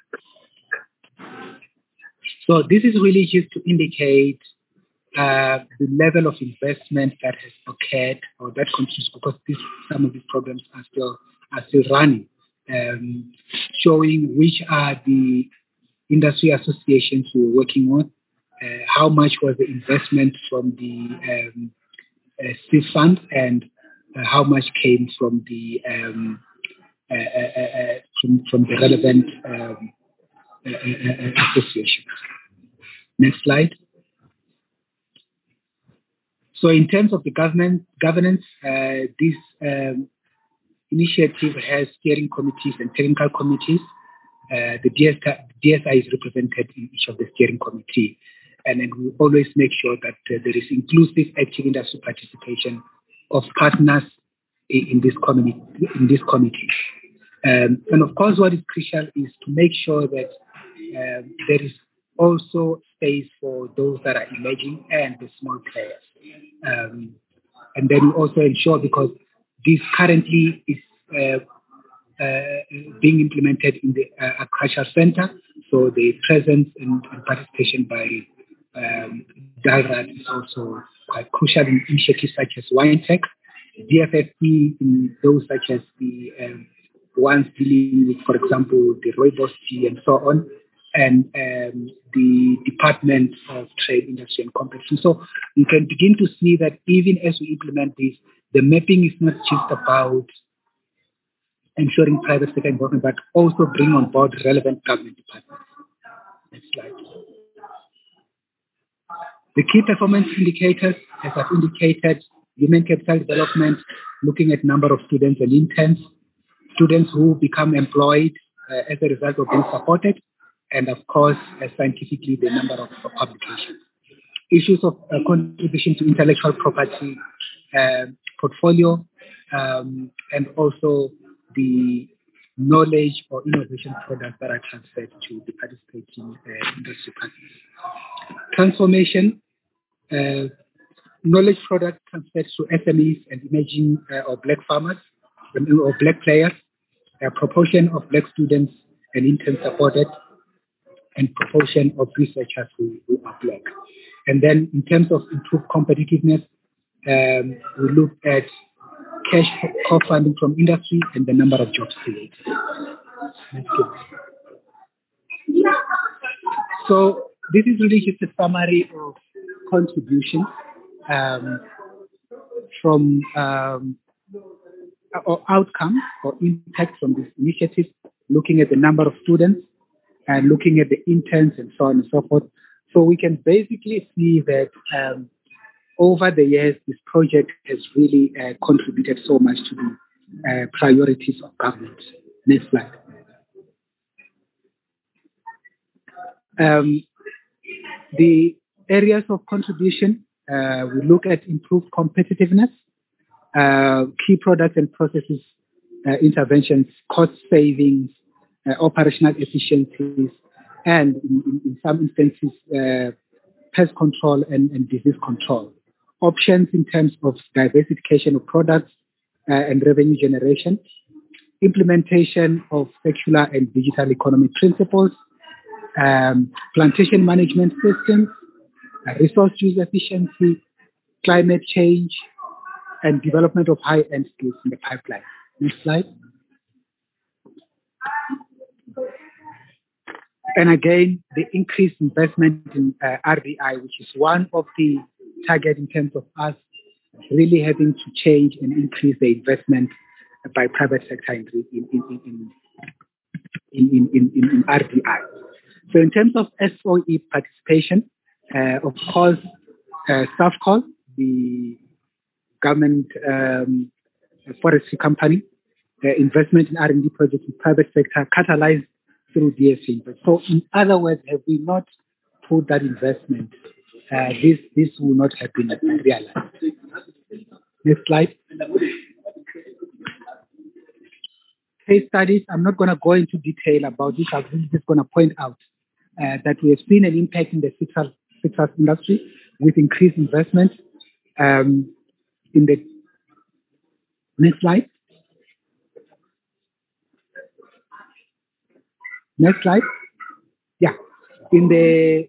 So this is really just to indicate uh, the level of investment that has occurred or that continues, because this, some of these programs are still are still running, um, showing which are the industry associations we were working on, uh, how much was the investment from the um, uh, C I F fund, and uh, how much came from the um, uh, uh, uh, from, from the relevant um, uh, uh, associations. Next slide. So in terms of the government governance, uh, this um, initiative has steering committees and technical committees. Uh, the D S, D S I is represented in each of the steering committee, and then we always make sure that uh, there is inclusive active industry participation of partners in, in this committee. In this committee, um, and of course, what is crucial is to make sure that um, there is also space for those that are emerging and the small players, um, and then we also ensure, because this currently is Uh, Uh, being implemented in the uh, Agriculture Center. So the presence and, and participation by um, DALRAD is also quite crucial in initiatives such as WineTech, D F F P in those such as the um, ones dealing with, for example, the rooibos tea and so on, and um, the Department of Trade, Industry and Competition. So you can begin to see that even as we implement this, the mapping is not just about ensuring private sector involvement, but also bring on board relevant government departments. Next slide. The key performance indicators, as I've indicated, human capital development, looking at number of students and interns, students who become employed uh, as a result of being supported, and of course, uh, scientifically, the number of, of publications. Issues of uh, contribution to intellectual property uh, portfolio, um, and also the knowledge or innovation products that are transferred to the participating uh, industry partners. Transformation, uh, knowledge products transferred to S M Es and emerging uh, or black farmers or black players, a proportion of black students and interns supported, and proportion of researchers who, who are black. And then in terms of improved competitiveness, um, we look at cash co-funding from industry and the number of jobs created. So this is really just a summary of contributions um, from um, or outcomes or impact from this initiative, looking at the number of students and looking at the interns and so on and so forth. So we can basically see that um, over the years, this project has really uh, contributed so much to the uh, priorities of government. Next slide. Um, the areas of contribution, uh, we look at improved competitiveness, uh, key products and processes, uh, interventions, cost savings, uh, operational efficiencies, and in, in, in some instances, uh, pest control and, and disease control. Options in terms of diversification of products uh, and revenue generation, implementation of circular and digital economy principles, um, plantation management systems, uh, resource use efficiency, climate change, and development of high-end skills in the pipeline. Next slide. And again, the increased investment in uh, R D I, which is one of the target in terms of us really having to change and increase the investment by private sector in in in in in, in, in, in R D I. So in terms of S O E participation, uh, of course, uh, SAFCOL, the government um, forestry company, uh, investment in R and D projects in private sector catalyzed through D S I. So in other words, have we not put that investment, uh, this this will not have been realized. Next slide. Case studies, I'm not going to go into detail about this. I'm just going to point out uh, that we have seen an impact in the citrus, citrus industry with increased investment. Um, in the next slide. Next slide. Yeah. In the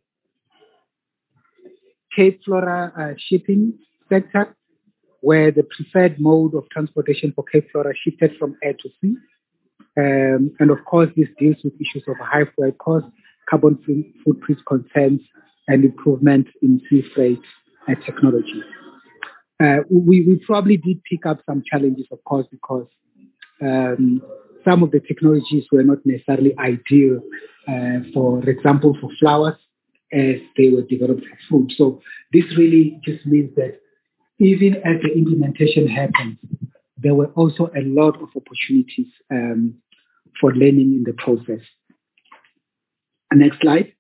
Cape Flora uh, shipping sector, where the preferred mode of transportation for Cape Flora shifted from air to sea. Um, and of course, this deals with issues of high fuel cost, carbon footprint concerns, and improvement in sea freight uh, technology. Uh, we, we probably did pick up some challenges, of course, because um, some of the technologies were not necessarily ideal, uh, for example, for flowers, as they were developed for food. So this really just means that even as the implementation happened, there were also a lot of opportunities um, for learning in the process. Next slide.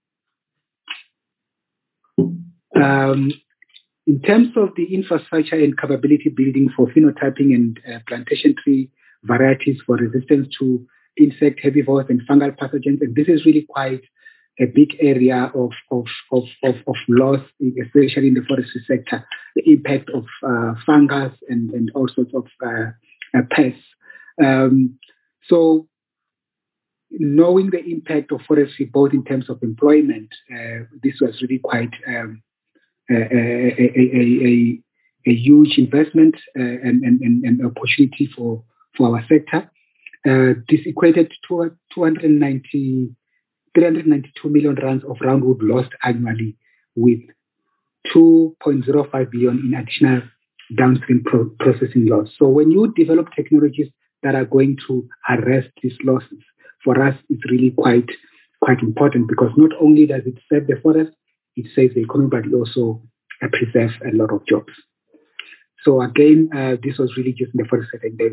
Um, in terms of the infrastructure and capability building for phenotyping and uh, plantation tree varieties for resistance to insect, herbivores, and fungal pathogens, and this is really quite a big area of, of, of, of, of loss, especially in the forestry sector, the impact of uh, fungus and, and all sorts of uh, uh, pests. Um, so knowing the impact of forestry, both in terms of employment, uh, this was really quite um, a, a, a, a, a huge investment uh, and, and, and opportunity for, for our sector. Uh, this equated to two hundred ninety three hundred ninety-two million rands of roundwood lost annually, with two point zero five billion in additional downstream pro processing loss. So when you develop technologies that are going to arrest these losses, for us, it's really quite quite important, because not only does it save the forest, it saves the economy, but it also uh, preserves a lot of jobs. So again, uh, this was really just in the forest setting. The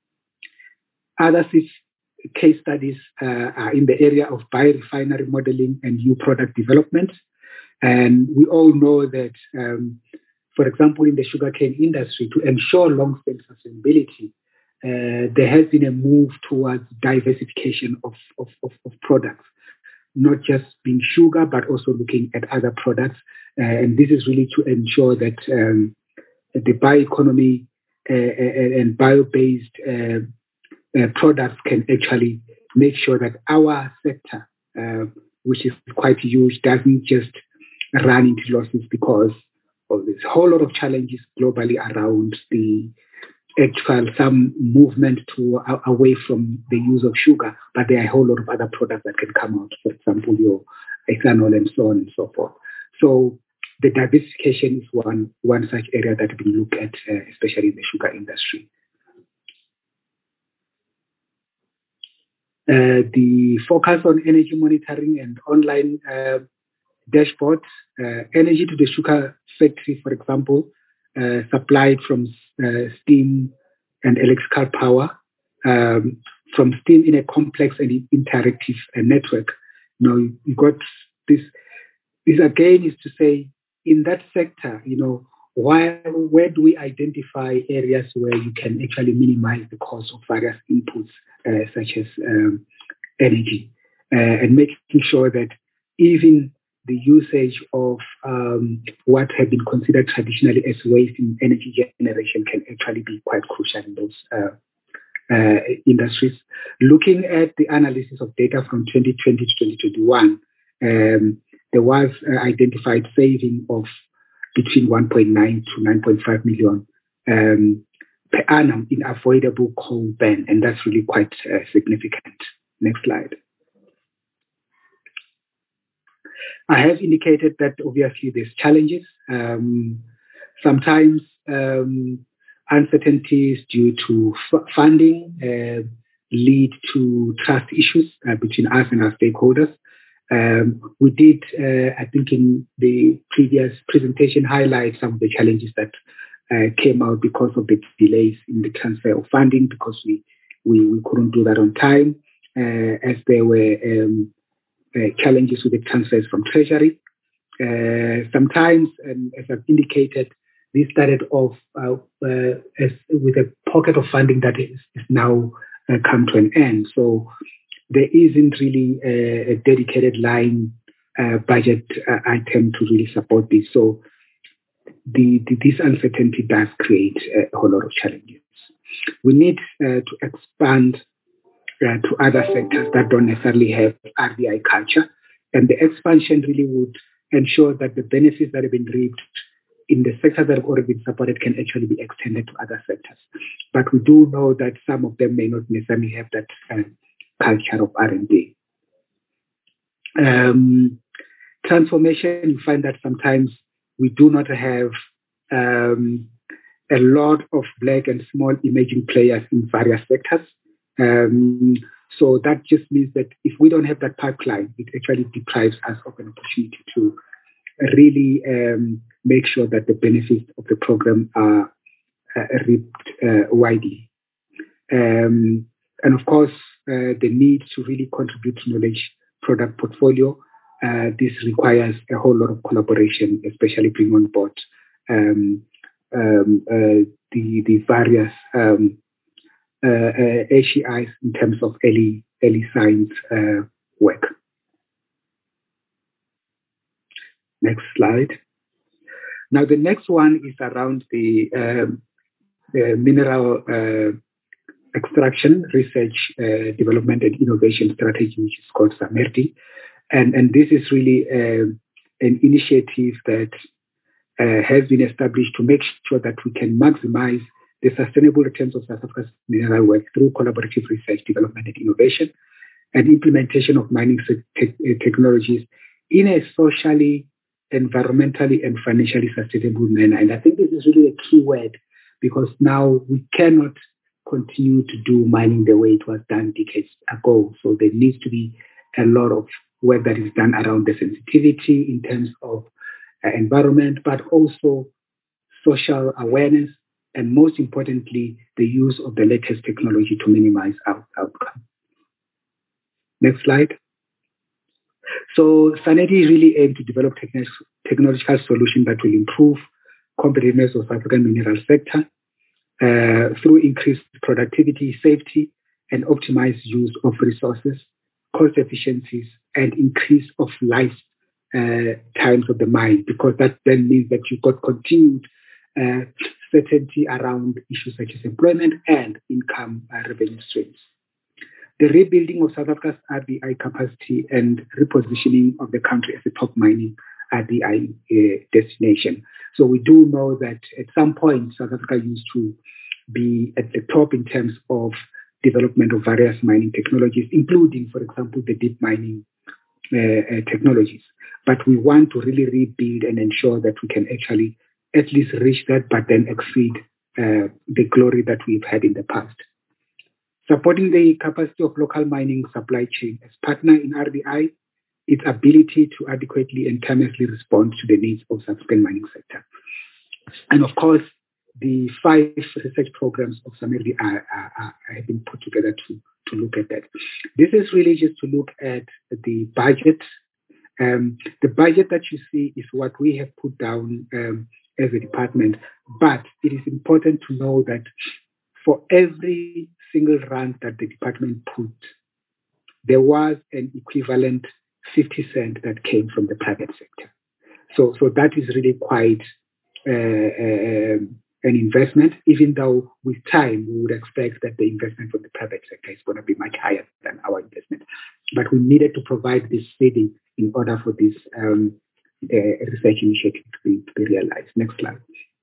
other case studies uh, are in the area of biorefinery modeling and new product development. And we all know that, um, for example, in the sugarcane industry, to ensure long-term sustainability, uh, there has been a move towards diversification of, of, of, of products, not just being sugar, but also looking at other products. Uh, and this is really to ensure that um, the bioeconomy uh, and bio-based uh, Uh, products can actually make sure that our sector, uh, which is quite huge, doesn't just run into losses because of this whole lot of challenges globally around the actual, some movement to uh, away from the use of sugar, but there are a whole lot of other products that can come out, for example, your ethanol and so on and so forth. So the diversification is one, one such area that we look at, uh, especially in the sugar industry. Uh, the focus on energy monitoring and online uh, dashboards, uh, energy to the sugar factory, for example, uh, supplied from uh, steam and electrical power, um, from steam in a complex and interactive uh, network. You know, you got this, this again is to say, in that sector, you know, why, where do we identify areas where you can actually minimize the cost of various inputs, uh, such as um, energy, uh, and making sure that even the usage of um, what have been considered traditionally as waste in energy generation can actually be quite crucial in those uh, uh, industries. Looking at the analysis of data from twenty twenty to twenty twenty-one, um, there was uh, identified saving of between one point nine to nine point five million um, per annum in avoidable coal burn, and that's really quite uh, significant. Next slide. I have indicated that obviously there's challenges. Um, sometimes um, uncertainties due to f funding uh, lead to trust issues uh, between us and our stakeholders. Um, we did, uh, I think in the previous presentation, highlight some of the challenges that uh, came out because of the delays in the transfer of funding, because we, we, we couldn't do that on time, uh, as there were um, uh, challenges with the transfers from Treasury. Uh, sometimes, um, as I've indicated, this started off uh, uh, as, with a pocket of funding that is, is now uh, come to an end. So there isn't really a, a dedicated line uh, budget uh, item to really support this. So the, the, this uncertainty does create a whole lot of challenges. We need uh, to expand uh, to other sectors that don't necessarily have R D I culture. And the expansion really would ensure that the benefits that have been reaped in the sectors that have already been supported can actually be extended to other sectors. But we do know that some of them may not necessarily have that uh, culture of R and D. Um, transformation, you find that sometimes we do not have um, a lot of black and small emerging players in various sectors. Um, so that just means that if we don't have that pipeline, it actually deprives us of an opportunity to really um, make sure that the benefits of the program are uh, reaped uh, widely. Um, and of course, uh, the need to really contribute to knowledge product portfolio. Uh, this requires a whole lot of collaboration, especially bringing on board um, um, uh, the, the various um, uh, uh, A C Is in terms of early, early science uh, work. Next slide. Now, the next one is around the, um, the mineral uh, extraction, research, uh, development, and innovation strategy, which is called SAMERDI. And, and this is really uh, an initiative that uh, has been established to make sure that we can maximize the sustainable returns of South Africa's mineral work through collaborative research, development, and innovation, and implementation of mining te- technologies in a socially, environmentally, and financially sustainable manner. And I think this is really a key word, because now we cannot continue to do mining the way it was done decades ago. So there needs to be a lot of work that is done around the sensitivity in terms of uh, environment, but also social awareness, and most importantly, the use of the latest technology to minimize out- outcome. Next slide. So SANEDI really aimed to develop techn- technological solutions that will improve competitiveness of the African mineral sector uh, through increased productivity, safety, and optimized use of resources, cost efficiencies, and increase of life uh, times of the mine, because that then means that you've got continued uh, certainty around issues such as employment and income uh, revenue streams. The rebuilding of South Africa's R D I capacity and repositioning of the country as a top mining R D I uh, destination. So we do know that at some point, South Africa used to be at the top in terms of development of various mining technologies, including, for example, the deep mining uh, uh, technologies. But we want to really rebuild and ensure that we can actually at least reach that, but then exceed uh, the glory that we've had in the past. Supporting the capacity of local mining supply chain as partner in R D I, its ability to adequately and timelessly respond to the needs of the South African mining sector. And of course, the five research programs of SAMERDI are, are, are, have been put together to, to look at that. This is really just to look at the budget. Um, the budget that you see is what we have put down um, as a department, but it is important to know that for every single rand that the department put, there was an equivalent fifty cent that came from the private sector. So, so that is really quite uh, uh, an investment, even though with time we would expect that the investment from the private sector is going to be much higher than our investment. But we needed to provide this feeding in order for this um, uh, research initiative to be, to be realized. Next slide.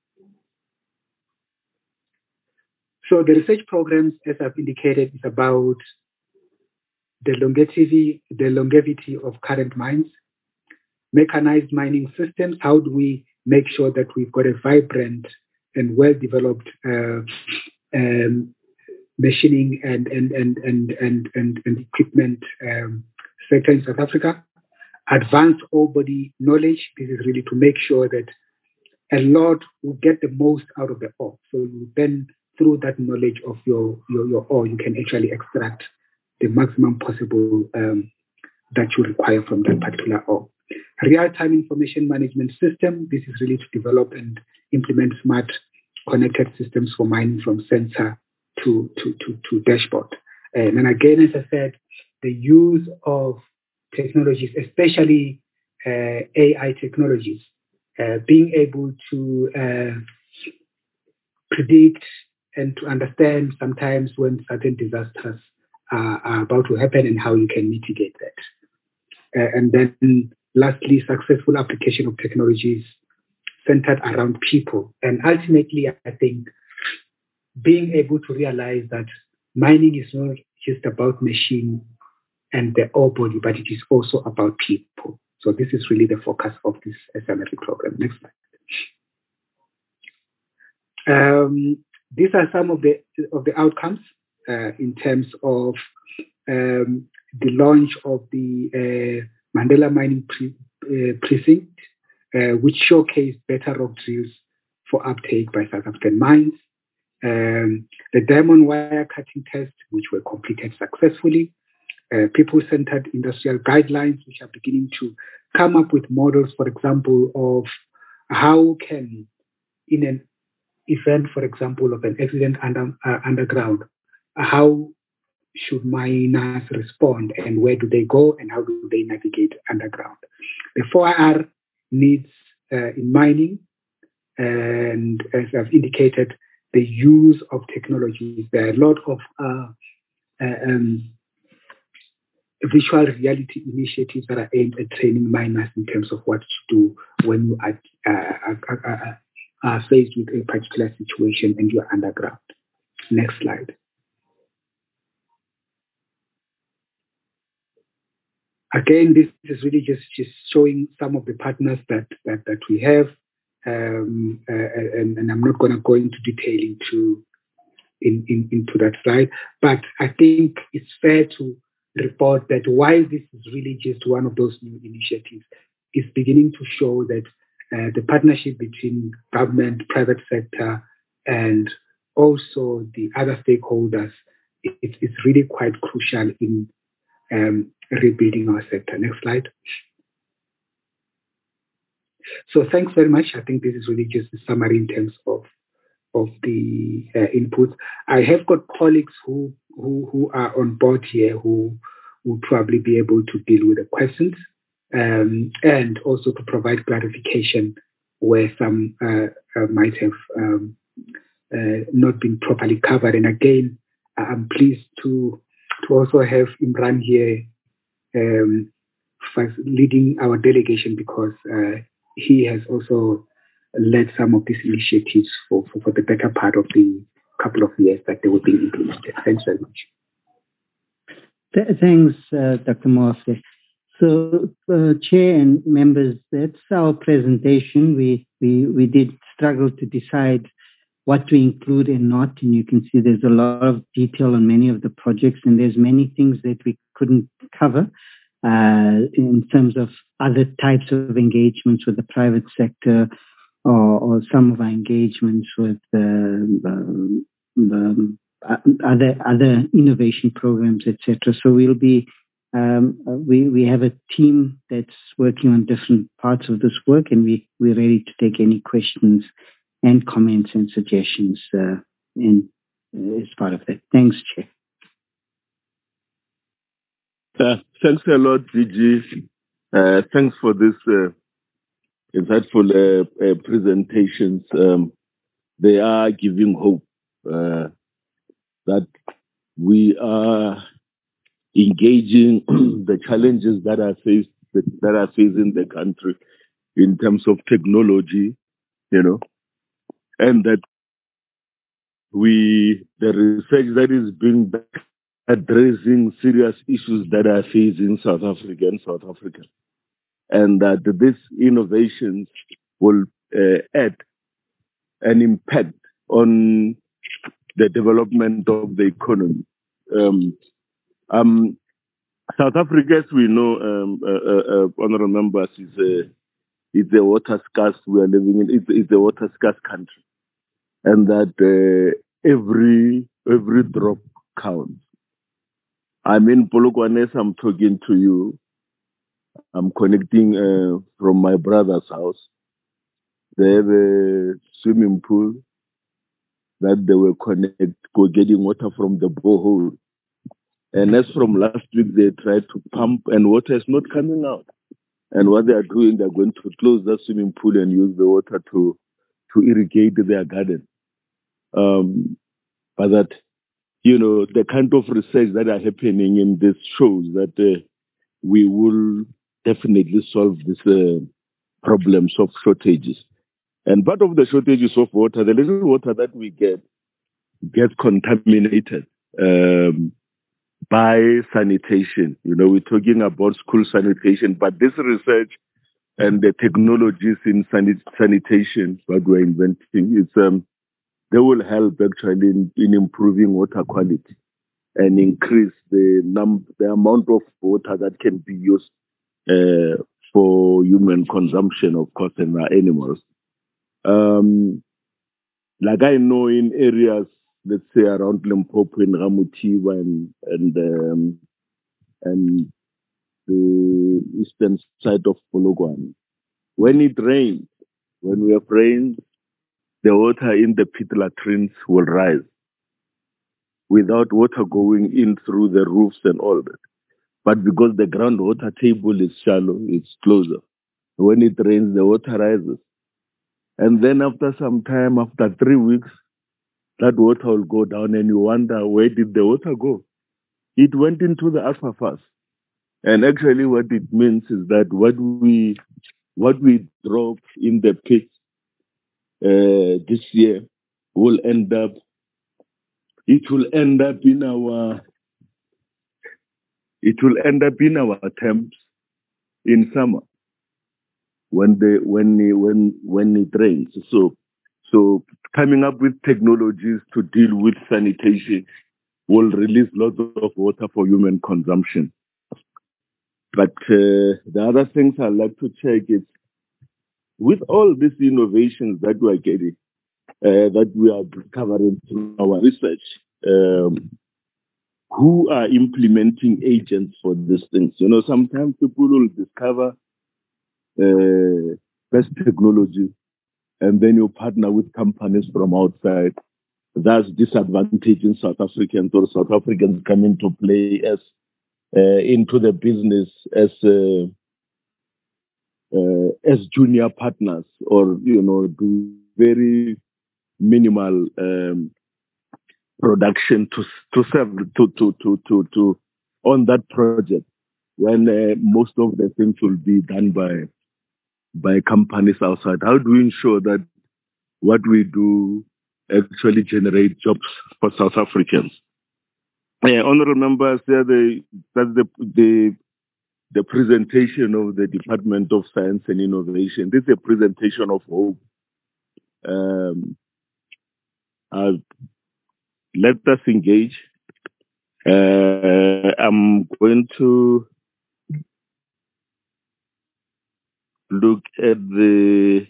So the research programs, as I've indicated, is about the longevity, the longevity of current mines, mechanized mining systems. How do we make sure that we've got a vibrant and well-developed uh, um, machining and and and and and and, and equipment um, sector in South Africa? Advanced ore body knowledge. This is really to make sure that a lot will get the most out of the ore. So you then, through that knowledge of your, your, your ore, you can actually extract the maximum possible um, that you require from that particular ore. Real-time information management system. This is really to develop and implement smart connected systems for mining from sensor to, to, to, to dashboard. And, and again, as I said, the use of technologies, especially uh, A I technologies, uh, being able to uh, predict and to understand sometimes when certain disasters are, are about to happen and how you can mitigate that. Uh, and then lastly, successful application of technologies centered around people. And ultimately, I think being able to realize that mining is not just about machine and the ore body, but it is also about people. So this is really the focus of this S M R E program. Next slide. Um, these are some of the of the outcomes uh, in terms of um, the launch of the uh, Mandela Mining Pre- uh, Precinct, uh, which showcased better rock drills for uptake by South African mines. Um, the diamond wire cutting tests, which were completed successfully. Uh, people-centered industrial guidelines, which are beginning to come up with models, for example, of how can, in an event, for example, of an accident under, uh, underground, how should miners respond and where do they go and how do they navigate underground? The four R needs uh, in mining, and as I've indicated, the use of technologies. There are a lot of uh, uh, um, virtual reality initiatives that are aimed at training miners in terms of what to do when you are, uh, are, are, are faced with a particular situation and you are underground. Next slide. Again, this is really just, just showing some of the partners that, that, that we have. Um, uh, and, and I'm not going to go into detail into, in, in, into that slide, but I think it's fair to report that while this is really just one of those new initiatives, it's beginning to show that uh, the partnership between government, private sector, and also the other stakeholders, it, it's really quite crucial in um, rebuilding our sector. Next slide. So thanks very much. I think this is really just a summary in terms of of the uh, inputs. I have got colleagues who, who who are on board here who will probably be able to deal with the questions um, and also to provide clarification where some uh, uh, might have um, uh, not been properly covered. And again, I'm pleased to to also have Imran here um, leading our delegation because uh, he has also led some of these initiatives for, for, for the better part of the couple of years that they were being implemented. Thanks very much. Th- thanks, uh, Doctor Moafle. So, uh, Chair and members, that's our presentation. We, we, we did struggle to decide what to include and not, and you can see there's a lot of detail on many of the projects, and there's many things that we couldn't cover uh, in terms of other types of engagements with the private sector, or, or some of our engagements with uh, um, um, other other innovation programs, et cetera. So we'll be um, we we have a team that's working on different parts of this work, and we we're ready to take any questions and comments and suggestions uh, in uh, as part of that. Thanks, Chair. Uh, thanks a lot, Gigi. Uh, thanks for this. Uh, insightful uh, uh, presentations. Um, they are giving hope uh, that we are engaging the challenges that are faced that, that are facing the country in terms of technology, you know, and that we the research that is being addressing serious issues that are facing South Africa and South Africa. And that these innovations will uh, add an impact on the development of the economy. Um, um, South Africa, as we know, um, uh, uh, honorable members, is a, is a water scarce. We are living in it's, it's a water scarce country, and that uh, every every drop counts. I'm in Polokwane. I'm talking to you. I'm connecting uh, from my brother's house. They have a swimming pool that they were connect, go getting water from the borehole. And as from last week, they tried to pump and water is not coming out. And what they are doing, they're going to close the swimming pool and use the water to, to irrigate their garden. Um, but that you know, the kind of research that are happening in this shows that uh, we will definitely solve these uh, problems of shortages. And part of the shortages of water, the little water that we get, gets contaminated um, by sanitation. You know, we're talking about school sanitation, but this research and the technologies in sanit- sanitation that we're inventing, it's, um, they will help actually in, in improving water quality and increase the num- the amount of water that can be used uh, for human consumption, of course, and our animals. Um, like I know in areas, let's say around Limpopo, in Ramutiva, and and um, and the eastern side of Polokwane, when it rains, when we have rain, the water in the pit latrines will rise without water going in through the roofs and all that. But because the groundwater table is shallow, it's closer. When it rains, the water rises. And then after some time, after three weeks, that water will go down and you wonder, where did the water go? It went into the aquifers. And actually what it means is that what we what we drop in the pit uh, this year will end up, it will end up in our, it will end up in our temps in summer when the when the, when when it rains. So so coming up with technologies to deal with sanitation will release lots of water for human consumption. But uh, the other things I'd like to check is, with all these innovations that we are getting, uh, that we are covering through our research, um, who are implementing agents for these things? You know, sometimes people will discover uh, best technology, and then you partner with companies from outside. That's disadvantaging South Africans, or South Africans come into play as uh, into the business as uh, uh, as junior partners, or you know, do very minimal um, production to to serve to to to to, to on that project, when uh, most of the things will be done by by companies outside. How do we ensure that what we do actually generate jobs for South Africans? Uh, honorable members, there the that's the the the presentation of the Department of Science and Innovation. This is a presentation of hope. Um, uh, let us engage. Uh, I'm going to look at the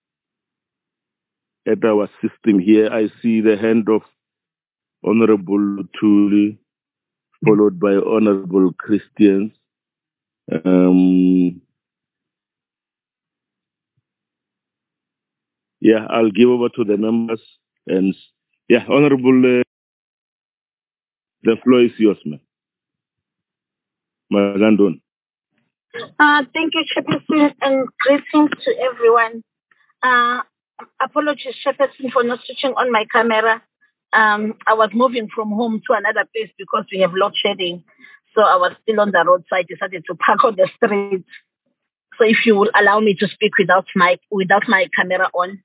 at our system here. I see the hand of Honorable Tuli, followed by Honorable Christians. Um, yeah, I'll give over to the members. And yeah, Honorable, uh, the floor is yours, ma'am. Magandon. Uh, thank you, Chairperson, and greetings to everyone. Uh, apologies, Chairperson, for not switching on my camera. Um, I was moving from home to another place because we have load shedding. So I was still on the roadside, decided to park on the street. So if you will allow me to speak without my without my camera on.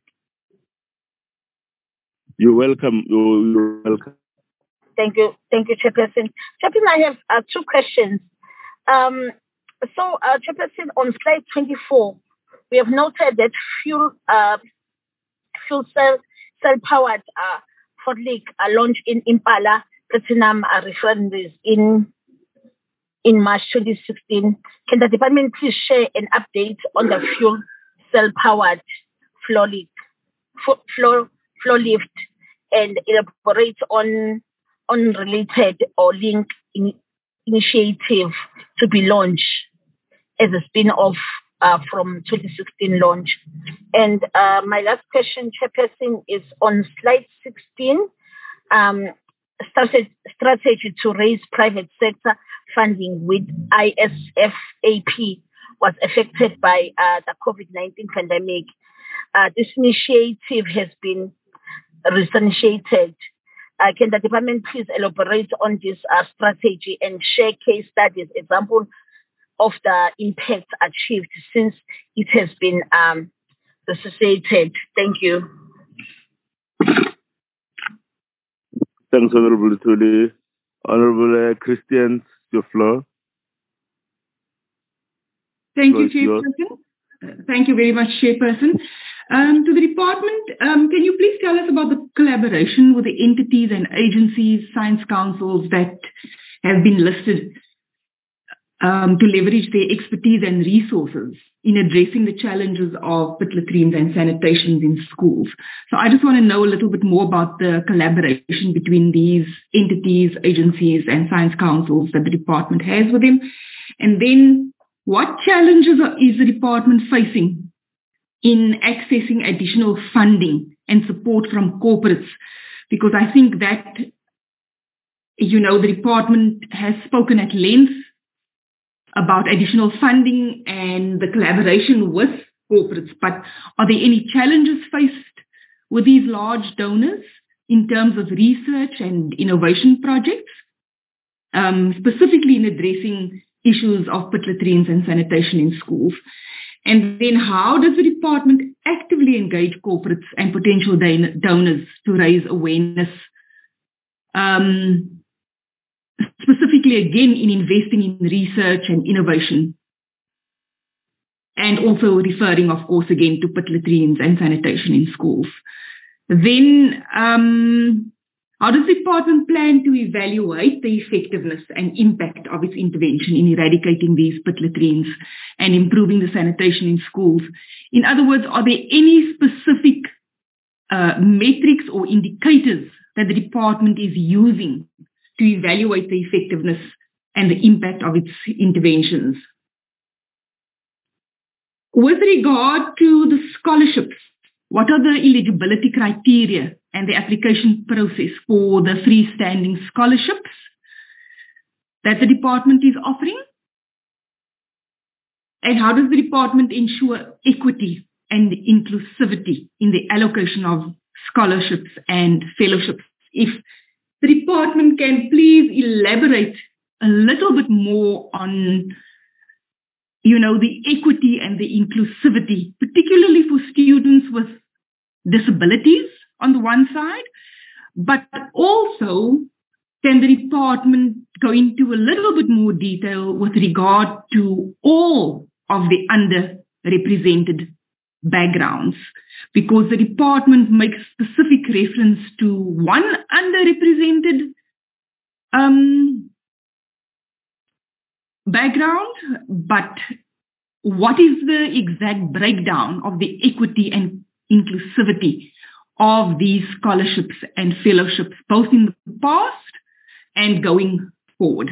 You're welcome. You're welcome. Thank you. Thank you, Chairperson. Chairperson, I have uh, two questions. Um, so, uh, Chairperson, on slide twenty-four, we have noted that fuel uh, fuel cell cell powered uh, Ford League uh, launched in Impala Platinum uh, refineries in in March twenty sixteen. Can the department please share an update on the fuel cell powered floor leak, floor floor lift, and elaborate on on related or linked in, initiative to be launched as a spin-off uh, from twenty sixteen launch? And uh, my last question, Chairperson, is on slide sixteen. Um, strategy to raise private sector funding with I S F A P was affected by uh, the COVID nineteen pandemic. Uh, this initiative has been reinitiated. Uh, can the department please elaborate on this uh, strategy and share case studies, example of the impact achieved since it has been um, associated? Thank you. Thanks, Honorable Tuli. Honorable uh, Christian, your floor. Thank you, Chairperson. Uh, thank you very much, Chairperson. Um, to the department, um, can you please tell us about the collaboration with the entities and agencies, science councils that have been listed um, to leverage their expertise and resources in addressing the challenges of pit latrines and sanitation in schools? So I just want to know a little bit more about the collaboration between these entities, agencies, and science councils that the department has with them. And then what challenges are, is the department facing in accessing additional funding and support from corporates? Because I think that, you know, the department has spoken at length about additional funding and the collaboration with corporates, but are there any challenges faced with these large donors in terms of research and innovation projects, um, specifically in addressing issues of pit latrines and sanitation in schools? And then how does the department actively engage corporates and potential don- donors to raise awareness, um, specifically again in investing in research and innovation, and also referring, of course, again to pit latrines and sanitation in schools? Then um, how does the department plan to evaluate the effectiveness and impact of its intervention in eradicating these pit latrines and improving the sanitation in schools? In other words, are there any specific uh, metrics or indicators that the department is using to evaluate the effectiveness and the impact of its interventions? With regard to the scholarships, what are the eligibility criteria and the application process for the freestanding scholarships that the department is offering? And how does the department ensure equity and inclusivity in the allocation of scholarships and fellowships? If the department can please elaborate a little bit more on, you know, the equity and the inclusivity, particularly for students with disabilities on the one side, but also can the department go into a little bit more detail with regard to all of the underrepresented backgrounds? Because the department makes specific reference to one underrepresented um, background, but what is the exact breakdown of the equity and inclusivity of these scholarships and fellowships, both in the past and going forward?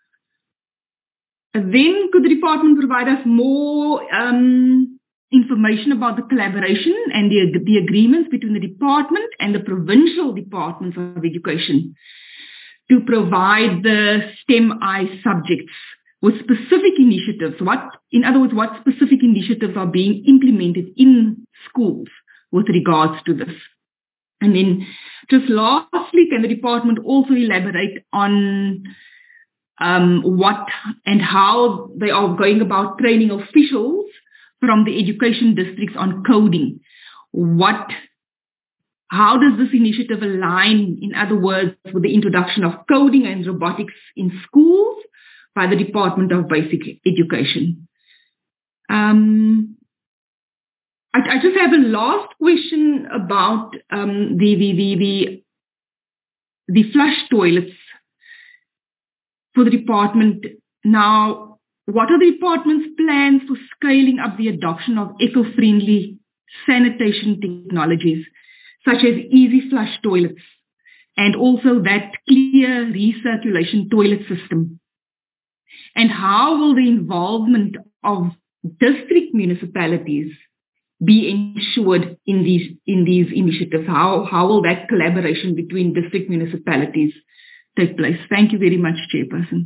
Then could the department provide us more um, information about the collaboration and the, the agreements between the department and the provincial departments of education to provide the STEM-I subjects with specific initiatives? What, in other words, what specific initiatives are being implemented in schools with regards to this? And then just lastly, can the department also elaborate on um, what and how they are going about training officials from the education districts on coding? What, how does this initiative align, in other words, with the introduction of coding and robotics in schools by the Department of Basic Education? Um, I, I just have a last question about um, the, the, the, the, the flush toilets for the department. Now, what are the department's plans for scaling up the adoption of eco-friendly sanitation technologies, such as easy flush toilets, and also that clear recirculation toilet system? And how will the involvement of district municipalities be ensured in these in these initiatives? How how will that collaboration between district municipalities take place? Thank you very much, Chairperson.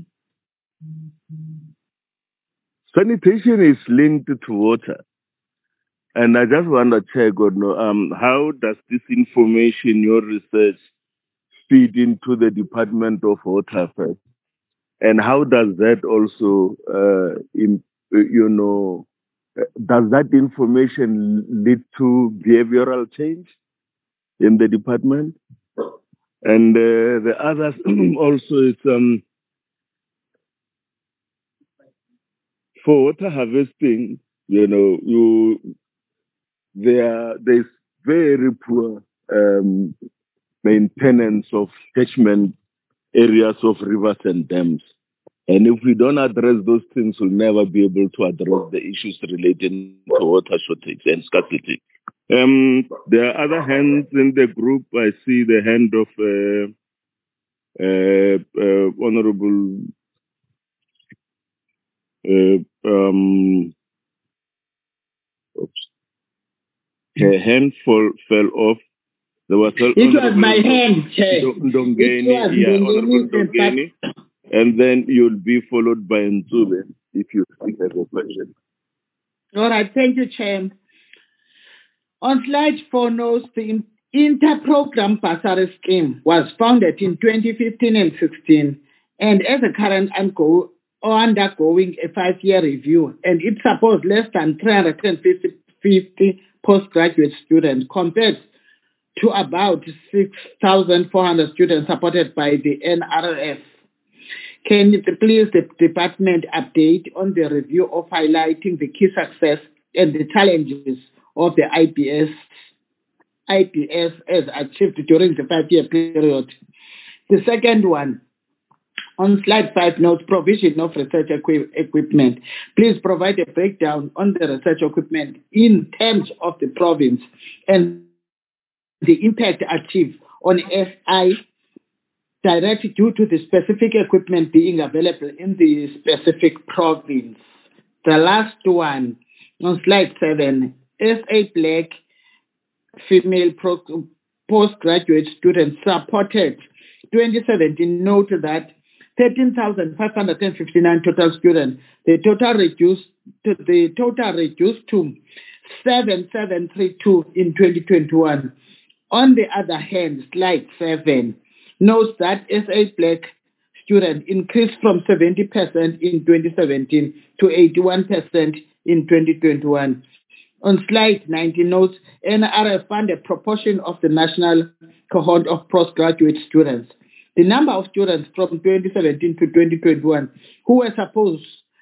Sanitation is linked to water. And I just want to check on um, how does this information, your research, feed into the Department of Water Affairs? And how does that also, uh, in, you know, does that information lead to behavioral change in the department? And uh, the others also, it's um, for water harvesting, you know, you there there's very poor um, maintenance of catchment areas of rivers and dams. And if we don't address those things, we'll never be able to address the issues relating to water shortage and scarcity. Um, there are other hands in the group. I see the hand of uh, uh, uh, Honorable uh, um, oops. Her hand fall, fell off. There was it was my hand, Chair. Ndongeni, it was yeah, Ndongeni, Honorable Ndongeni. And then you'll be followed by Nzube if you speak as a question. All right, thank you, Chair. On slide four, notes the inter-program bursary scheme was founded in twenty fifteen and sixteen, and as a current ungo or undergoing a five-year review, and it supports less than three hundred fifty postgraduate students compared to about six thousand four hundred students supported by the N R F. Can you please the department update on the review of highlighting the key success and the challenges of the I P S, I P S as achieved during the five-year period? The second one, on slide five, notes provision of research equi- equipment. Please provide a breakdown on the research equipment in terms of the province and the impact achieved on S I directly due to the specific equipment being available in the specific province. The last one, on slide seven, S A Black female pro- postgraduate students supported twenty seventeen noted that thirteen thousand five hundred fifty-nine total students. The total reduced to the total reduced to seven thousand seven hundred thirty-two in twenty twenty-one. On the other hand, slide seven notes that S A Black students increased from seventy percent in twenty seventeen to eighty-one percent in twenty twenty-one. On slide nineteen notes, N R F funded a proportion of the national cohort of postgraduate students. The number of students from twenty seventeen to twenty twenty-one who were supposed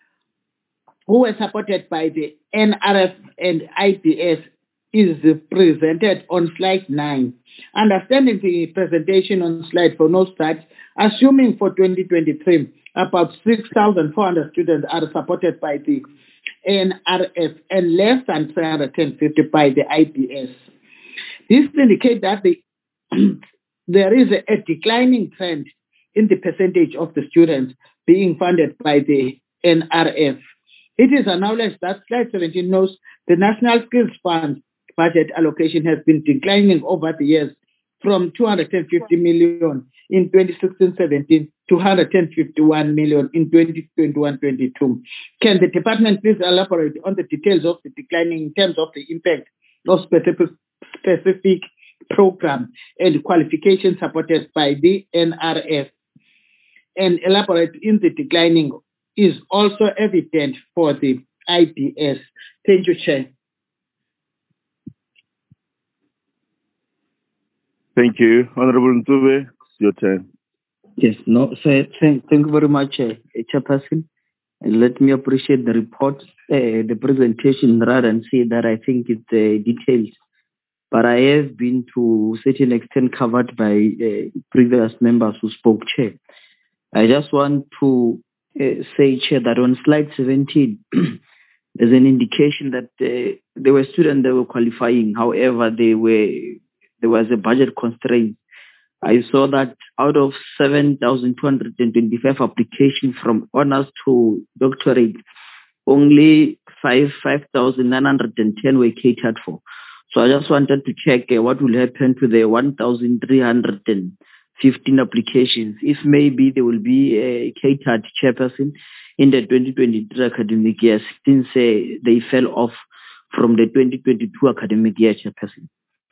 who were supported by the N R F and I P S is presented on slide nine. Understanding the presentation on slide four notes that, assuming for twenty twenty-three, about six thousand four hundred students are supported by the N R F and less than three hundred fifty by the I P S. This indicates that the, there is a, a declining trend in the percentage of the students being funded by the N R F. It is acknowledged that slide seventeen notes the National Skills Fund budget allocation has been declining over the years from two hundred fifty million in twenty sixteen seventeen to one hundred fifty-one million in twenty twenty-one twenty-two. Can the department please elaborate on the details of the declining in terms of the impact of specific, specific program and qualifications supported by the N R F? And elaborate in the declining is also evident for the I P S. Thank you, Chair. Thank you. Honorable Ntube, your turn. Yes, no, so thank, thank you very much, uh, Chairperson. And let me appreciate the report, uh, the presentation, rather than say that I think it's uh, detailed. But I have been to a certain extent covered by uh, previous members who spoke, Chair. I just want to uh, say, Chair, that on slide seventeen, there's an indication that uh, there were students that were qualifying. However, they were there was a budget constraint. I saw that out of seven thousand two hundred twenty-five applications from honors to doctorate, only five thousand nine hundred ten were catered for. So I just wanted to check uh, what will happen to the one thousand three hundred fifteen applications, if maybe they will be uh, catered, Chairperson, in the twenty twenty-three academic year, since uh, they fell off from the twenty twenty-two academic year, Chairperson.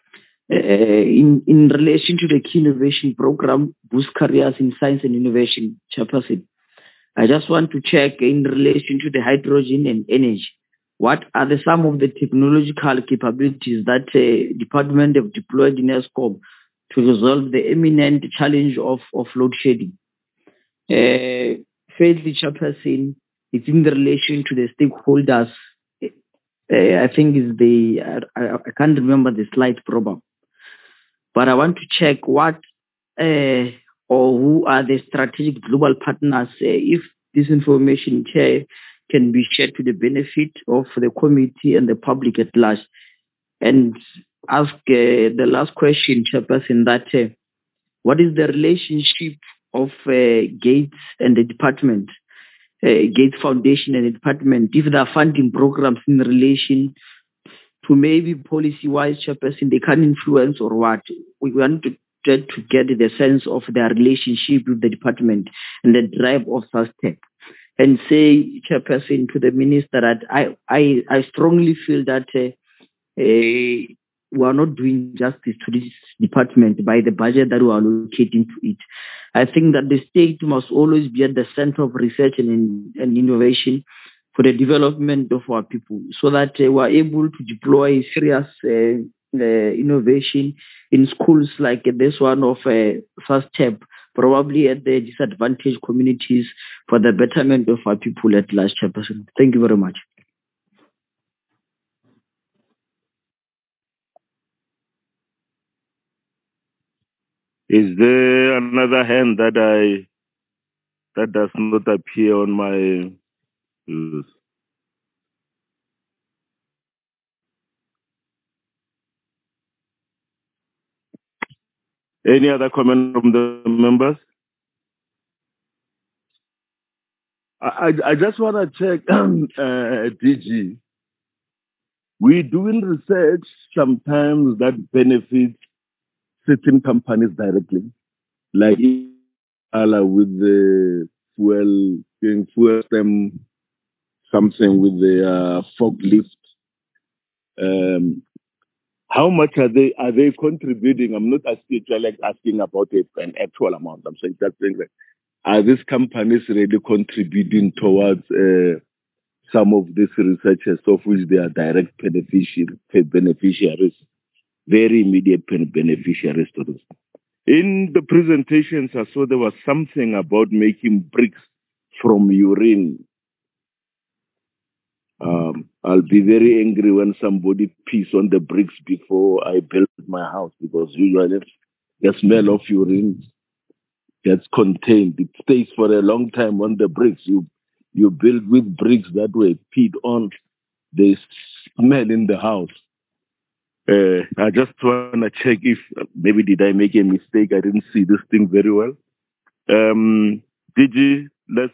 uh, in, in relation to the key innovation program, Boost Careers in Science and Innovation, Chairperson, I just want to check in relation to the hydrogen and energy. What are the, some of the technological capabilities that the uh, department have deployed in ESCOM to resolve the imminent challenge of, of load shedding? Uh, Thirdly, Chairperson, it's in the relation to the stakeholders. Uh, I think is the, I, I, I can't remember the slide program, but I want to check what uh, or who are the strategic global partners, uh, if this information Chair, can be shared to the benefit of the committee and the public at large. And ask uh, the last question, Chairperson, that uh, what is the relationship of uh, Gates and the department, uh, Gates Foundation and the department, if there are funding programs in relation to maybe policy-wise, Chairperson, they can influence or what? We want to try to get the sense of their relationship with the department and the drive of SUSTEP. And say, Chairperson, to the Minister that I, I, I strongly feel that uh, uh, we are not doing justice to this department by the budget that we are allocating to it. I think that the state must always be at the center of research and, and innovation for the development of our people, so that uh, we are able to deploy serious uh, uh, innovation in schools like this one of uh, SUSTEP, probably at the disadvantaged communities for the betterment of our people at large, Chairperson. Thank you very much. Is there another hand that I that does not appear on my list? Any other comment from the members? I, I, I just want to check, uh, D G. We're doing research sometimes that benefits certain companies directly, like Ala with the fuel, doing fuel stem, something with the uh, forklift. Um, how much are they are they contributing? I'm not asking like asking about it, an actual amount. I'm saying that thing like, are these companies really contributing towards uh, some of these researchers of which they are direct beneficiaries, beneficiaries very immediate beneficiaries to this? In the presentations, I saw there was something about making bricks from urine. Um, I'll be very angry when somebody pees on the bricks before I build my house, because usually the smell of urine gets contained. It stays for a long time on the bricks. You you build with bricks that were peed on. They smell in the house. Uh, I just want to check if uh, maybe did I make a mistake. I didn't see this thing very well. Um, D G, let's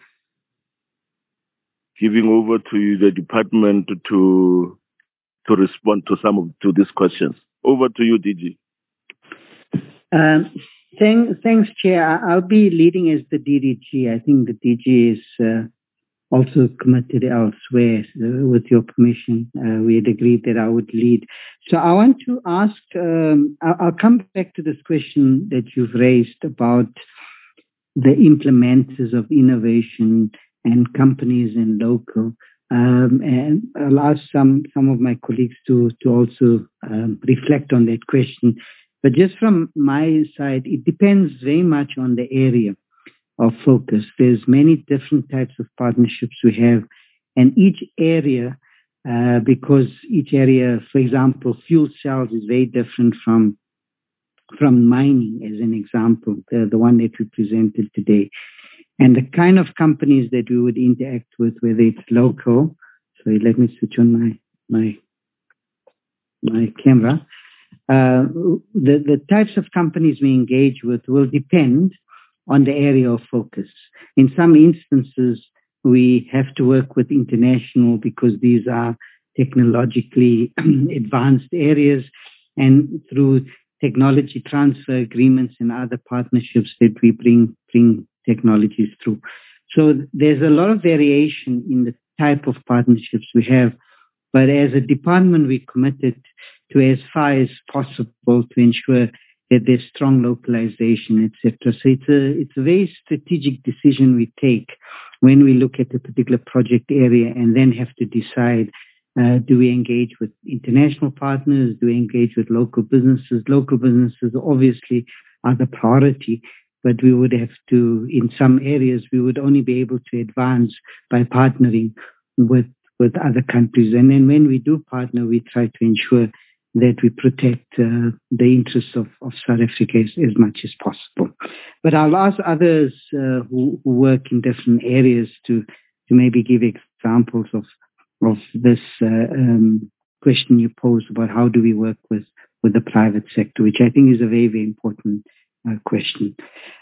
giving over to you, the department, to to respond to some of to these questions. Over to you, D G. Um, thank, thanks, Chair. I'll be leading as the D D G. I think the D G is uh, also committed elsewhere. Uh, with your permission, uh, we had agreed that I would lead. So I want to ask, um, I'll, I'll come back to this question that you've raised about the implementers of innovation and companies and local. Um, and I'll ask some, some of my colleagues to, to also um, reflect on that question. But just from my side, it depends very much on the area of focus. There's many different types of partnerships we have, and each area, uh, because each area, for example, fuel cells is very different from from mining, as an example, the, the one that we presented today. And the kind of companies that we would interact with, whether it's local, so let me switch on my my my camera. Uh, the, the types of companies we engage with will depend on the area of focus. In some instances, we have to work with international because these are technologically advanced areas, and through technology transfer agreements and other partnerships that we bring bring technologies through. So there's a lot of variation in the type of partnerships we have, but as a department, we're committed to as far as possible to ensure that there's strong localization, et cetera. So it's a, it's a very strategic decision we take when we look at a particular project area and then have to decide, uh, do we engage with international partners? Do we engage with local businesses? Local businesses obviously are the priority, but we would have to, in some areas, we would only be able to advance by partnering with, with other countries. And then when we do partner, we try to ensure that we protect uh, the interests of, of South Africa as, as much as possible. But I'll ask others uh, who, who work in different areas to, to maybe give examples of, of this uh, um, question you posed about how do we work with, with the private sector, which I think is a very, very important uh, question.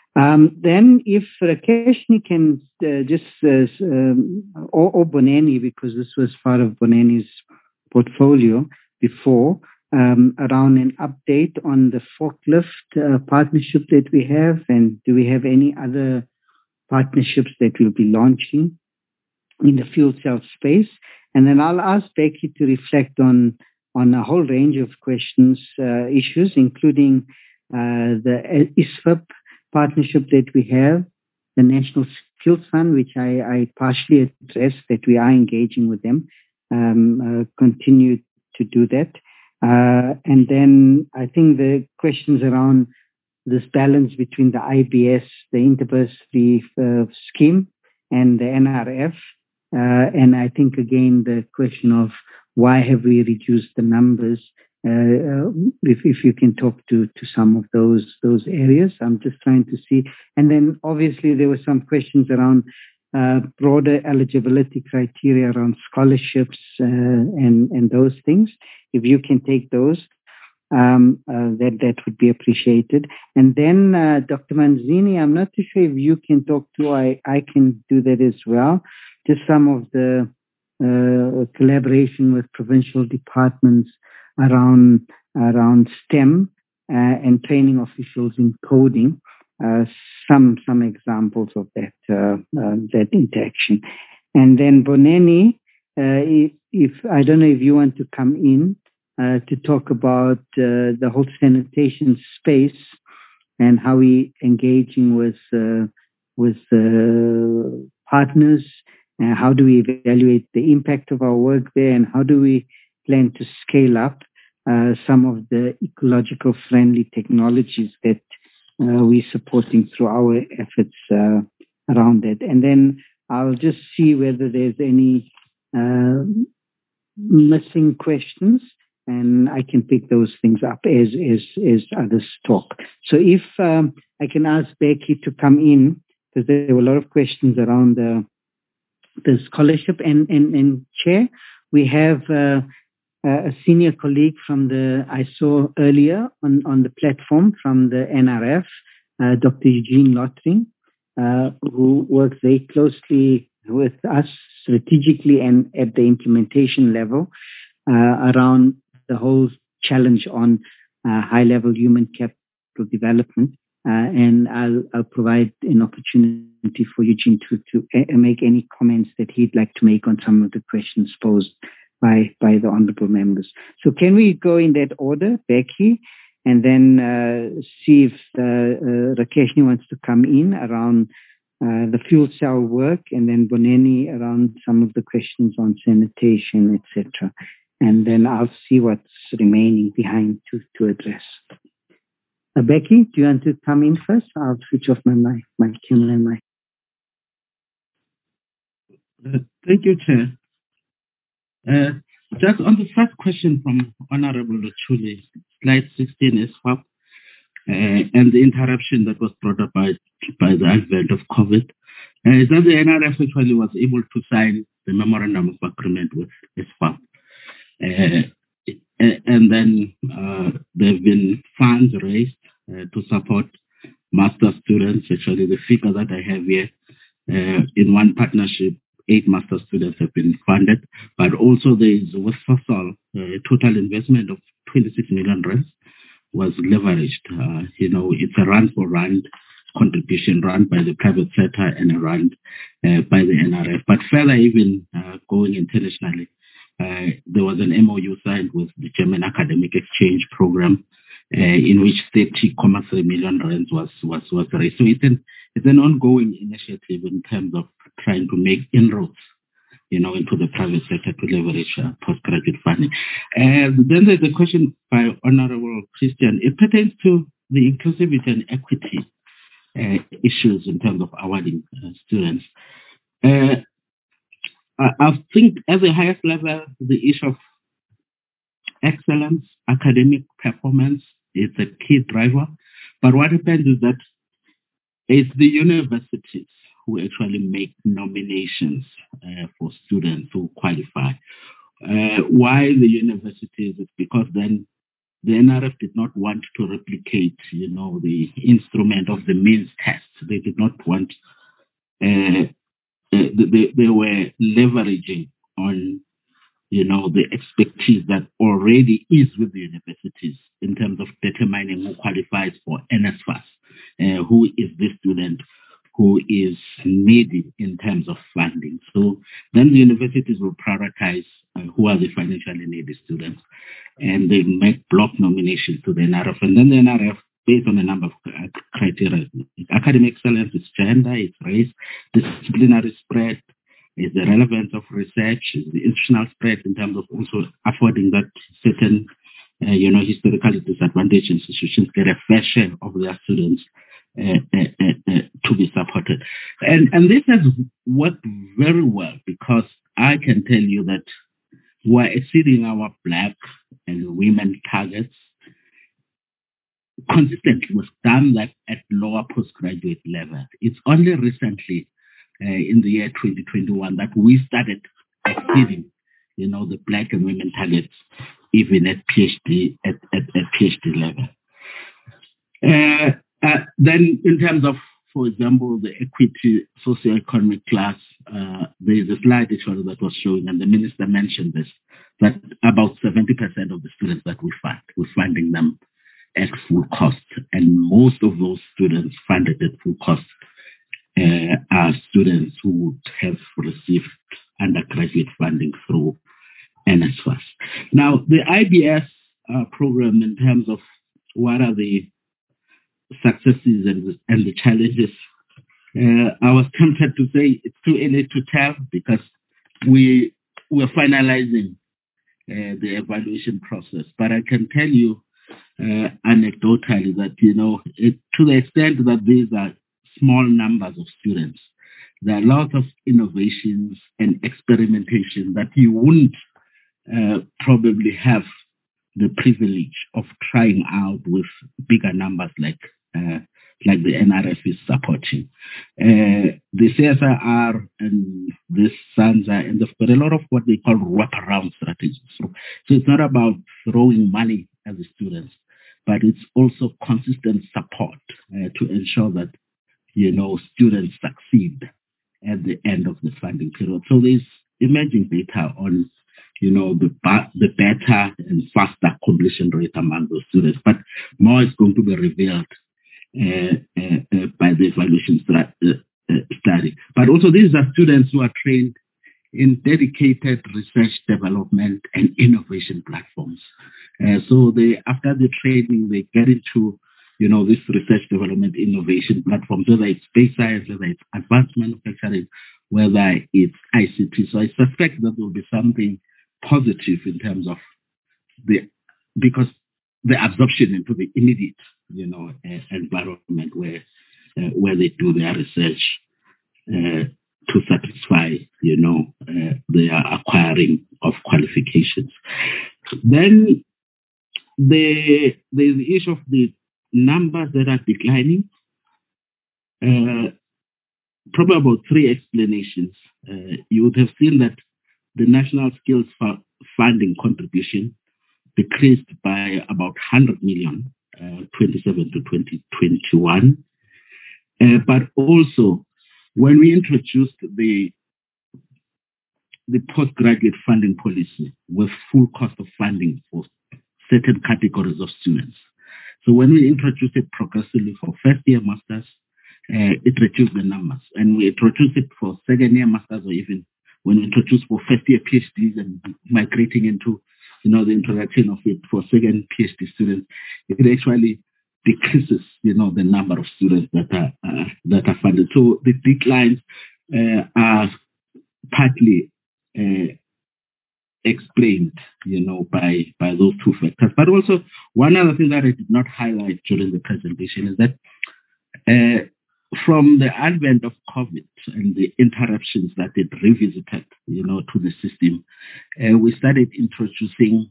Um, then if Rakeshni can uh, just, uh, um, or, or Boneni, because this was part of Boneni's portfolio before, um, around an update on the forklift uh, partnership that we have, and do we have any other partnerships that we'll be launching in the fuel cell space? And then I'll ask Becky to reflect on, on a whole range of questions, uh, issues, including uh, the I S F A P partnership that we have, the National Skills Fund, which I, I partially addressed, that we are engaging with them, um, uh, continue to do that. Uh, and then I think the questions around this balance between the I B S, the InterBursary uh, scheme, and the N R F. Uh, and I think, again, the question of why have we reduced the numbers? Uh, if, if you can talk to, to some of those those areas, I'm just trying to see. And then obviously there were some questions around uh, broader eligibility criteria around scholarships uh, and, and those things. If you can take those, um, uh, that, that would be appreciated. And then uh, Doctor Manzini, I'm not too sure if you can talk to, I, I can do that as well. Just some of the uh, collaboration with provincial departments around around STEM uh, and training officials in coding. Uh, some some examples of that uh, uh, that interaction. And then Boneni, uh, if, if I don't know if you want to come in uh, to talk about uh, the whole sanitation space and how we engaging with uh, with uh, partners, and how do we evaluate the impact of our work there, and how do we plan to scale up uh, some of the ecological friendly technologies that uh, we're supporting through our efforts uh, around that. And then I'll just see whether there's any uh, missing questions, and I can pick those things up as, as, as others talk. So if um, I can ask Becky to come in, because there were a lot of questions around the, the scholarship, and, and, and Chair, we have uh, a senior colleague from the, I saw earlier on, on the platform from the N R F, uh, Doctor Eugene Lottering, uh, who works very closely with us strategically and at the implementation level uh, around the whole challenge on uh, high-level human capital development. Uh, and I'll, I'll provide an opportunity for Eugene to, to uh, make any comments that he'd like to make on some of the questions posed by, by the honorable members. So can we go in that order, Becky, and then uh, see if uh, uh, Rakeshni wants to come in around uh, the fuel cell work, and then Boneni around some of the questions on sanitation, et cetera. And then I'll see what's remaining behind to, to address. Uh, Becky, do you want to come in first? I'll switch off my mic, my camera and mic. Uh, thank you, Chair. Uh, just on the first question from Honorable Luchuli, slide sixteen is F A P, uh, and the interruption that was brought up by, by the advent of COVID, uh, is that the N R F actually was able to sign the memorandum of agreement with S F A P. Uh, and then uh, there have been funds raised uh, to support master students. Actually, the figure that I have here, uh, in one partnership, eight master students have been funded, but also there is with Sasol, a total investment of twenty-six million rands was leveraged. Uh, you know, it's a rand for rand contribution run by the private sector and a run uh, by the N R F. But further, even uh, going internationally, uh, there was an M O U signed with the German Academic Exchange Program, uh, in which thirty point three million rands was, was, was raised. So it's an, it's an ongoing initiative in terms of trying to make inroads, you know, into the private sector to leverage uh, postgraduate funding. And then there's a question by Honorable Christian. It pertains to the inclusivity and equity uh, issues in terms of awarding uh, students. Uh, I, I think at the highest level, the issue of excellence, academic performance is a key driver. But what happens is that it's the universities who actually make nominations uh, for students who qualify. Uh, why the universities? It's because then the N R F did not want to replicate, you know, the instrument of the means test. They did not want, uh, uh, they, they were leveraging on, you know, the expertise that already is with the universities in terms of determining who qualifies for N S F A S, uh, who is the student who is needy in terms of funding. So then the universities will prioritize uh, who are the financially needy students, and they make block nominations to the N R F. And then the N R F, based on a number of criteria, academic excellence, it's gender, it's race, disciplinary spread, is the relevance of research, is the institutional spread in terms of also affording that certain, uh, you know, historically disadvantaged institutions get a fair share of their students Uh, uh, uh, uh, to be supported. And, and this has worked very well, because I can tell you that we're exceeding our black and women targets consistently. We've done that at lower postgraduate level. It's only recently, uh, in the year twenty twenty-one, that we started exceeding, you know, the black and women targets, even at PhD, at, at, at PhD level. Uh, Uh, then in terms of, for example, the equity socioeconomic class, uh, there is a slide actually that was showing, and the minister mentioned this, that about seventy percent of the students that we fund, we're funding them at full cost. And most of those students funded at full cost uh, are students who have received undergraduate funding through N S F A S. Now, the I B S uh, program, in terms of what are the successes and, and the challenges, uh, I was tempted to say it's too early to tell, because we we're finalizing uh, the evaluation process. But I can tell you uh, anecdotally that, you know, it, to the extent that these are small numbers of students, there are a lot of innovations and experimentation that you wouldn't uh, probably have the privilege of trying out with bigger numbers like uh, like the N R F is supporting. Uh, the C S I R and the SANZA, and they've got a lot of what they call wraparound strategies. So, so it's not about throwing money at the students, but it's also consistent support uh, to ensure that, you know, students succeed at the end of the funding period. So there's emerging data on, you know, the, the better and faster completion rate among those students. But more is going to be revealed uh, uh, uh, by the evaluation stra- uh, uh, study. But also these are students who are trained in dedicated research development and innovation platforms. Uh, so they, after the training, they get into, you know, this research development innovation platforms, whether it's space science, whether it's advanced manufacturing, whether it's I C T. So I suspect that there will be something positive in terms of the, because the absorption into the immediate, you know, uh, environment where uh, where they do their research uh, to satisfy, you know, uh, their acquiring of qualifications. Then the there's the issue of the numbers that are declining. Uh, probably about three explanations. Uh, you would have seen that the National Skills Funding contribution decreased by about one hundred million, uh, twenty-seven to twenty twenty-one. Uh, but also, when we introduced the the postgraduate funding policy with full cost of funding for certain categories of students. So when we introduced it progressively for first-year masters, uh, it reduced the numbers. And we introduced it for second-year masters or even when we introduced for first-year PhDs and migrating into, you know, the introduction of it for second PhD students, it actually decreases, you know, the number of students that are uh, that are funded. So the declines uh, are partly uh, explained, you know, by by those two factors. But also, one other thing that I did not highlight during the presentation is that uh, from the advent of COVID and the interruptions that it revisited, you know, to the system, uh, we started introducing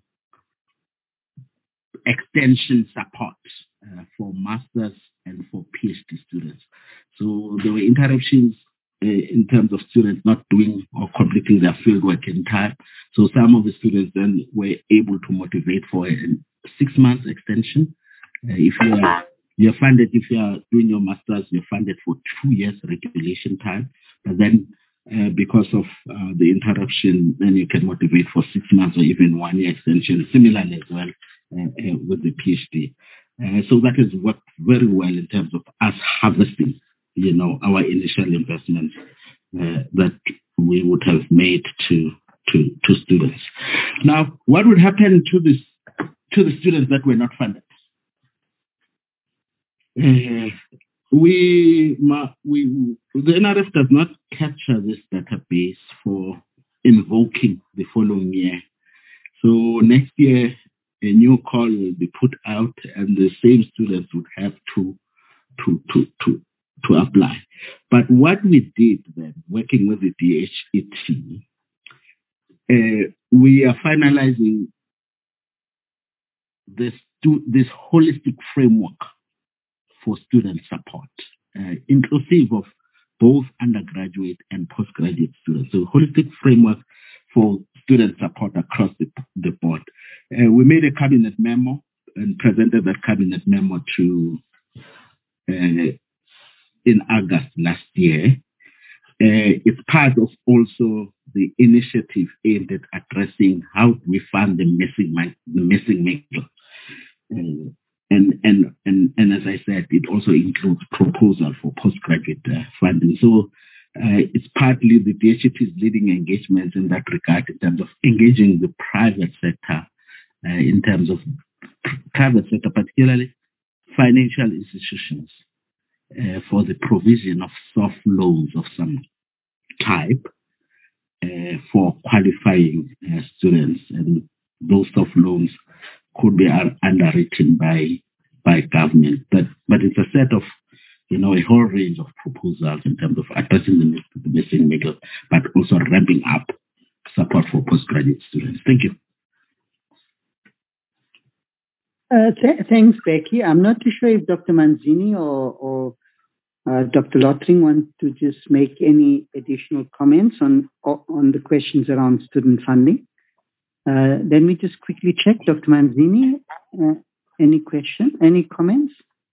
extension support uh, for masters and for PhD students. So there were interruptions uh, in terms of students not doing or completing their fieldwork in time. So some of the students then were able to motivate for a six months extension. Uh, if you are you're funded, if you are doing your master's, you're funded for two years regulation time. But then uh, because of uh, the interruption, then you can motivate for six months or even one year extension, similarly as well uh, uh, with the PhD. Uh, so that has worked very well in terms of us harvesting, you know, our initial investments uh, that we would have made to, to, to students. Now, what would happen to this, to the students that were not funded? Uh, we, we, the N R F does not capture this database for invoking the following year. So next year, a new call will be put out and the same students would have to, to, to, to, to apply. But what we did then, working with the D H E T, uh, we are finalizing this, this holistic framework for student support, uh, inclusive of both undergraduate and postgraduate students. So holistic framework for student support across the, the board. Uh, we made a cabinet memo and presented that cabinet memo to uh, in August last year. Uh, it's part of also the initiative aimed at addressing how we fund the missing the missing middle. Uh, And, and, and, and as I said, it also includes proposal for postgraduate uh, funding. So uh, it's partly the D H E T's leading engagements in that regard in terms of engaging the private sector, uh, in terms of private sector, particularly financial institutions, uh, for the provision of soft loans of some type uh, for qualifying uh, students. And those soft loans could be underwritten by by government, but but it's a set of, you know, a whole range of proposals in terms of addressing the, the missing middle, but also ramping up support for postgraduate students. Thank you. Uh, th- thanks, Becky. I'm not too sure if Doctor Manzini or, or uh, Doctor Lottering want to just make any additional comments on on the questions around student funding. Uh, let me just quickly check. Doctor Manzini, uh, any question, any comments?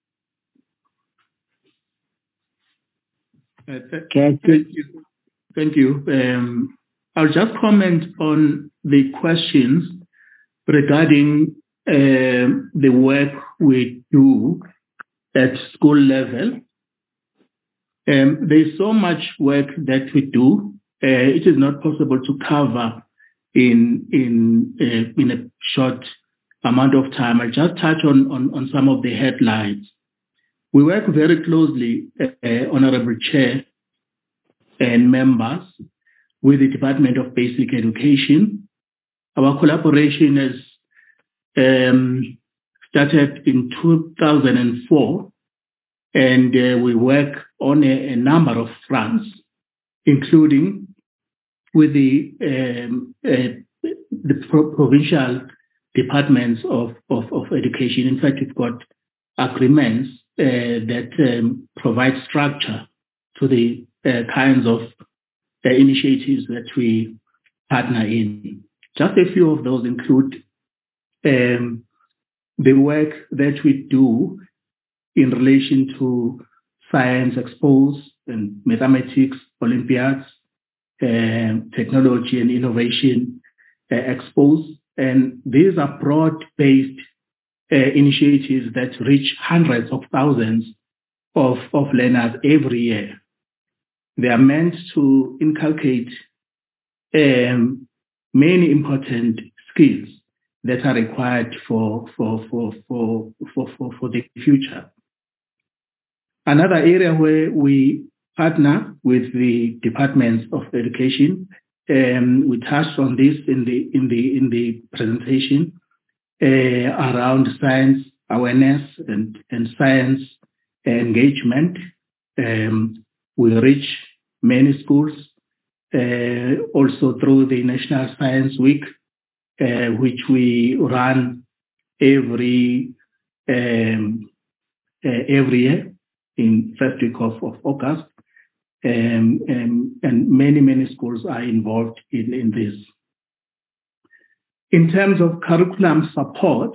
Uh, th- okay. Thank you. Thank you. Um, I'll just comment on the questions regarding uh, the work we do at school level. Um, there's so much work that we do. Uh, it is not possible to cover in in uh, in a short amount of time. I'll just touch on, on, on some of the headlines. We work very closely, uh, Honorable Chair and members, with the Department of Basic Education. Our collaboration has um, started in two thousand four, and uh, we work on a, a number of fronts, including with the um, uh, the pro- provincial departments of, of, of education. In fact, we've got agreements uh, that um, provide structure to the uh, kinds of uh, initiatives that we partner in. Just a few of those include um, the work that we do in relation to science expose and mathematics Olympiads, Um, technology and innovation uh, expose. And these are broad-based uh, initiatives that reach hundreds of thousands of, of learners every year. They are meant to inculcate um, many important skills that are required for, for, for, for, for, for, for the future. Another area where we partner with the departments of education, um, we touched on this in the in the in the presentation uh, around science awareness and, and science engagement. Um, we reach many schools uh, also through the National Science Week, uh, which we run every um, uh, every year in first week of, of August. Um, um, and many, many schools are involved in, in this. In terms of curriculum support,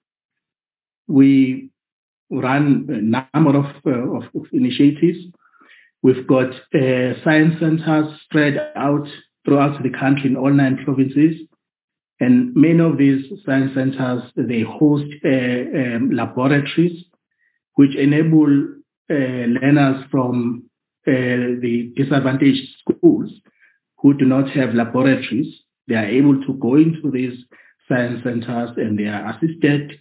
we run a number of, uh, of, of initiatives. We've got uh, science centers spread out throughout the country in all nine provinces. And many of these science centers, they host uh, um, laboratories which enable uh, learners from Uh, the disadvantaged schools who do not have laboratories. They are able to go into these science centers and they are assisted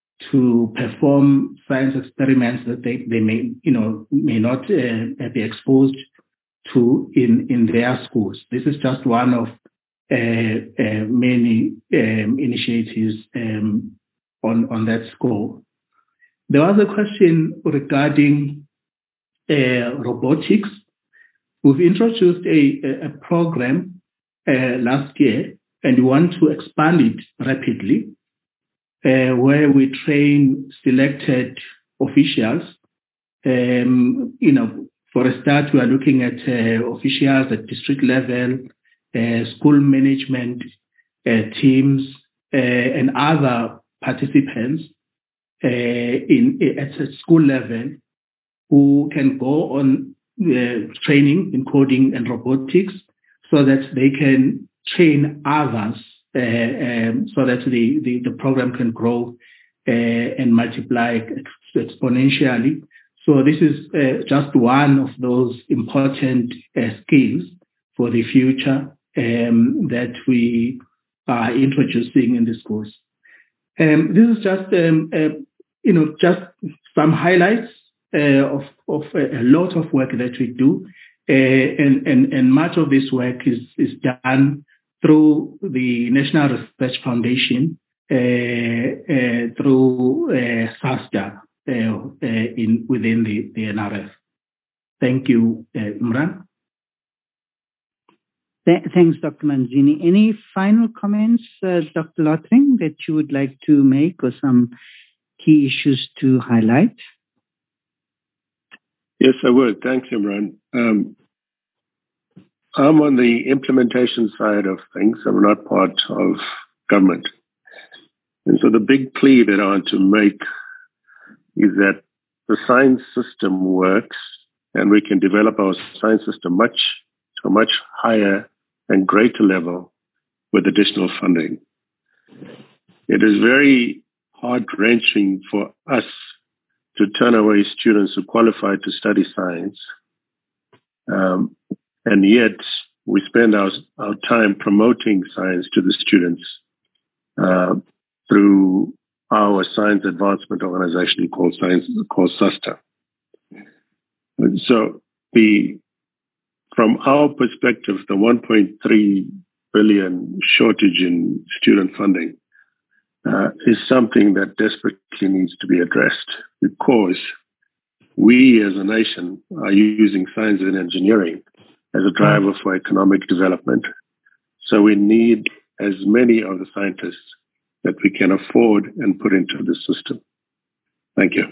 to perform science experiments that they, they may, you know, may not uh, be exposed to in, in their schools. This is just one of uh, uh, many um, initiatives um, on, on that score. There was a question regarding Uh, robotics. We've introduced a, a program uh, last year and we want to expand it rapidly uh, where we train selected officials. Um, you know, for a start, we are looking at uh, officials at district level, uh, school management uh, teams, uh, and other participants uh, in at a school level who can go on uh, training in coding and robotics so that they can train others uh, um, so that the, the, the program can grow uh, and multiply ex- exponentially. So this is uh, just one of those important uh, skills for the future um, that we are introducing in the schools. Um, this is just, um, uh, you know, just some highlights Uh, of, of a, a lot of work that we do, uh, and, and, and much of this work is, is done through the National Research Foundation, uh, uh, through uh, SASDA uh, uh, in, within the, the N R F. Thank you, uh, Imran. Th- thanks, Doctor Manzini. Any final comments, uh, Doctor Lothring, that you would like to make or some key issues to highlight? Yes, I would. Thanks, Imran. Um, I'm on the implementation side of things. I'm not part of government. And so the big plea that I want to make is that the science system works and we can develop our science system much to a much higher and greater level with additional funding. It is very heart-wrenching for us to turn away students who qualify to study science. Um, and yet we spend our, our time promoting science to the students uh, through our science advancement organization called Science called SASTA. And so the from our perspective, the one point three billion shortage in student funding Uh, is something that desperately needs to be addressed because we as a nation are using science and engineering as a driver for economic development. So we need as many of the scientists that we can afford and put into the system. Thank you.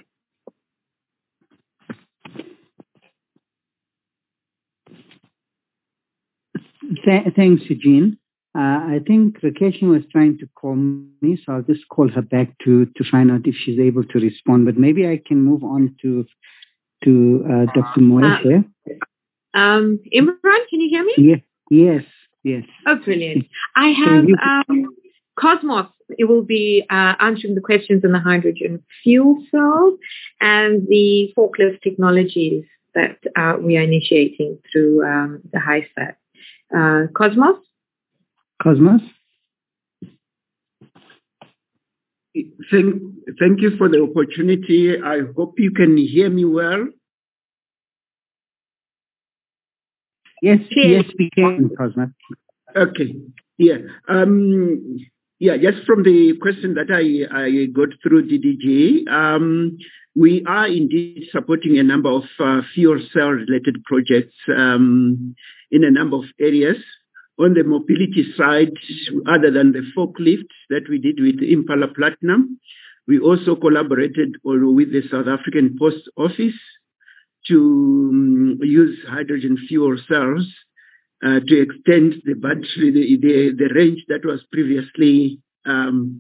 Th- thanks, Eugene. Uh, I think Rakeshni was trying to call me, so I'll just call her back to, to find out if she's able to respond. But maybe I can move on to to uh, Doctor Moeshe. Uh, um, Imran, can you hear me? Yeah, yes, yes. Oh, brilliant. I have um, Cosmos. It will be uh, answering the questions on the hydrogen fuel cells and the forklift technologies that uh, we are initiating through um, the HISAT. Uh, Cosmos? Cosmos? Thank, thank you for the opportunity. I hope you can hear me well. Yes, yes, we can, Cosmos. Okay, yeah. Um, yeah, just from the question that I, I got through D D G, um, we are indeed supporting a number of uh, fuel cell related projects um, in a number of areas. On the mobility side, other than the forklift that we did with Impala Platinum, we also collaborated with the South African Post Office to um, use hydrogen fuel cells uh, to extend the battery, the, the, the range that was previously um,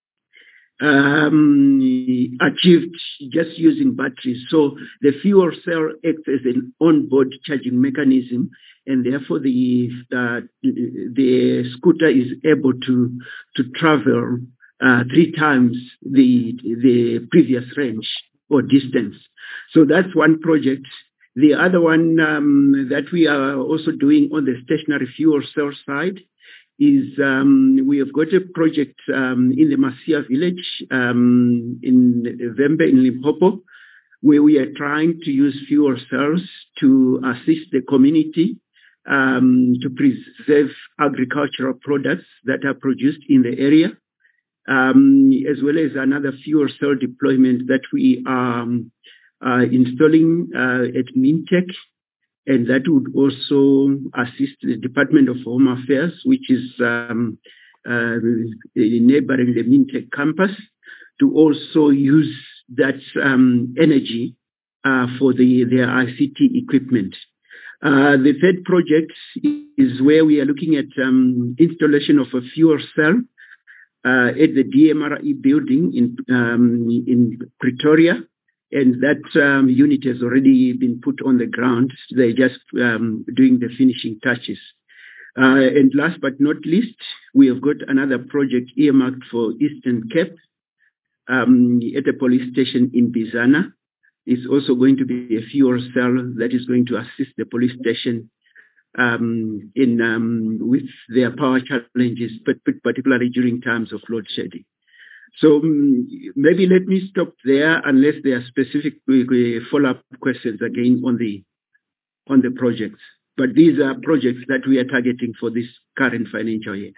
um, achieved just using batteries. So the fuel cell acts as an onboard charging mechanism, and therefore the uh, the scooter is able to to travel uh, three times the the previous range or distance. So that's one project. The other one um, that we are also doing on the stationary fuel cell side is um, we have got a project um, in the Masia village um, in Vembe in Limpopo, where we are trying to use fuel cells to assist the community um, to preserve agricultural products that are produced in the area, um, as well as another fuel cell deployment that we are um, uh, installing uh, at Mintech. And that would also assist the Department of Home Affairs, which is um, uh, neighboring the Mintech campus, to also use that um, energy uh, for the, their I C T equipment. Uh, the third project is where we are looking at um, installation of a fuel cell uh, at the D M R E building in, um, in Pretoria. And that um, unit has already been put on the ground. They're just um, doing the finishing touches. Uh, and last but not least, we have got another project earmarked for Eastern Cape um, at a police station in Bizana. It's also going to be a fuel cell that is going to assist the police station um, in um, with their power challenges, but particularly during times of load shedding. So um, maybe let me stop there, unless there are specific uh, follow-up questions again on the on the projects. But these are projects that we are targeting for this current financial year.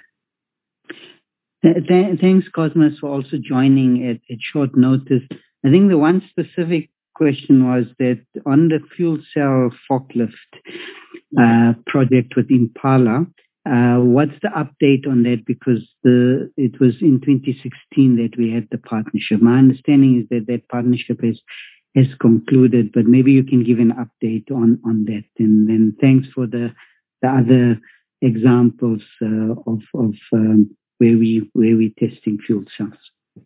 Th- th- thanks, Cosmos, for also joining at, at short notice. I think the one specific question was that on the fuel cell forklift uh, project with Impala, Uh, what's the update on that? Because the it was in twenty sixteen that we had the partnership. My understanding is that that partnership has has concluded, but maybe you can give an update on on that. And then thanks for the the other examples uh, of of um, where we where we testing fuel cells.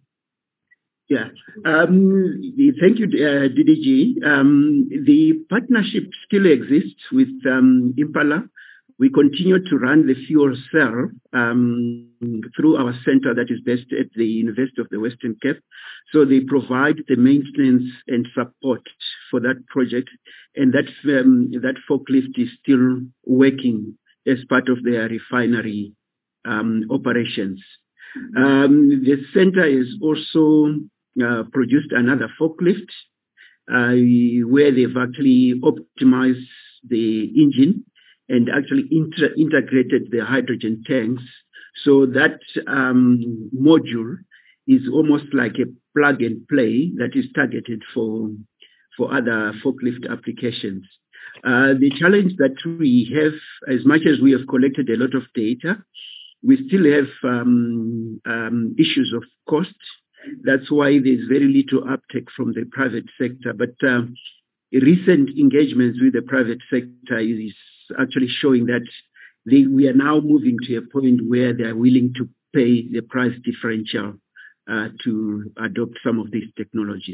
Yeah. Um, thank you, uh, D D G. Um, the partnership still exists with um, Impala. We continue to run the fuel cell um, through our center that is based at the University of the Western Cape. So they provide the maintenance and support for that project, and that um, that forklift is still working as part of their refinery um, operations. Um, the center is also uh, produced another forklift uh, where they've actually optimized the engine and actually inter- integrated the hydrogen tanks. So that um, module is almost like a plug and play that is targeted for, for other forklift applications. Uh, the challenge that we have, as much as we have collected a lot of data, we still have um, um, issues of cost. That's why there's very little uptake from the private sector. But uh, recent engagements with the private sector is actually showing that they, we are now moving to a point where they are willing to pay the price differential uh, to adopt some of these technologies.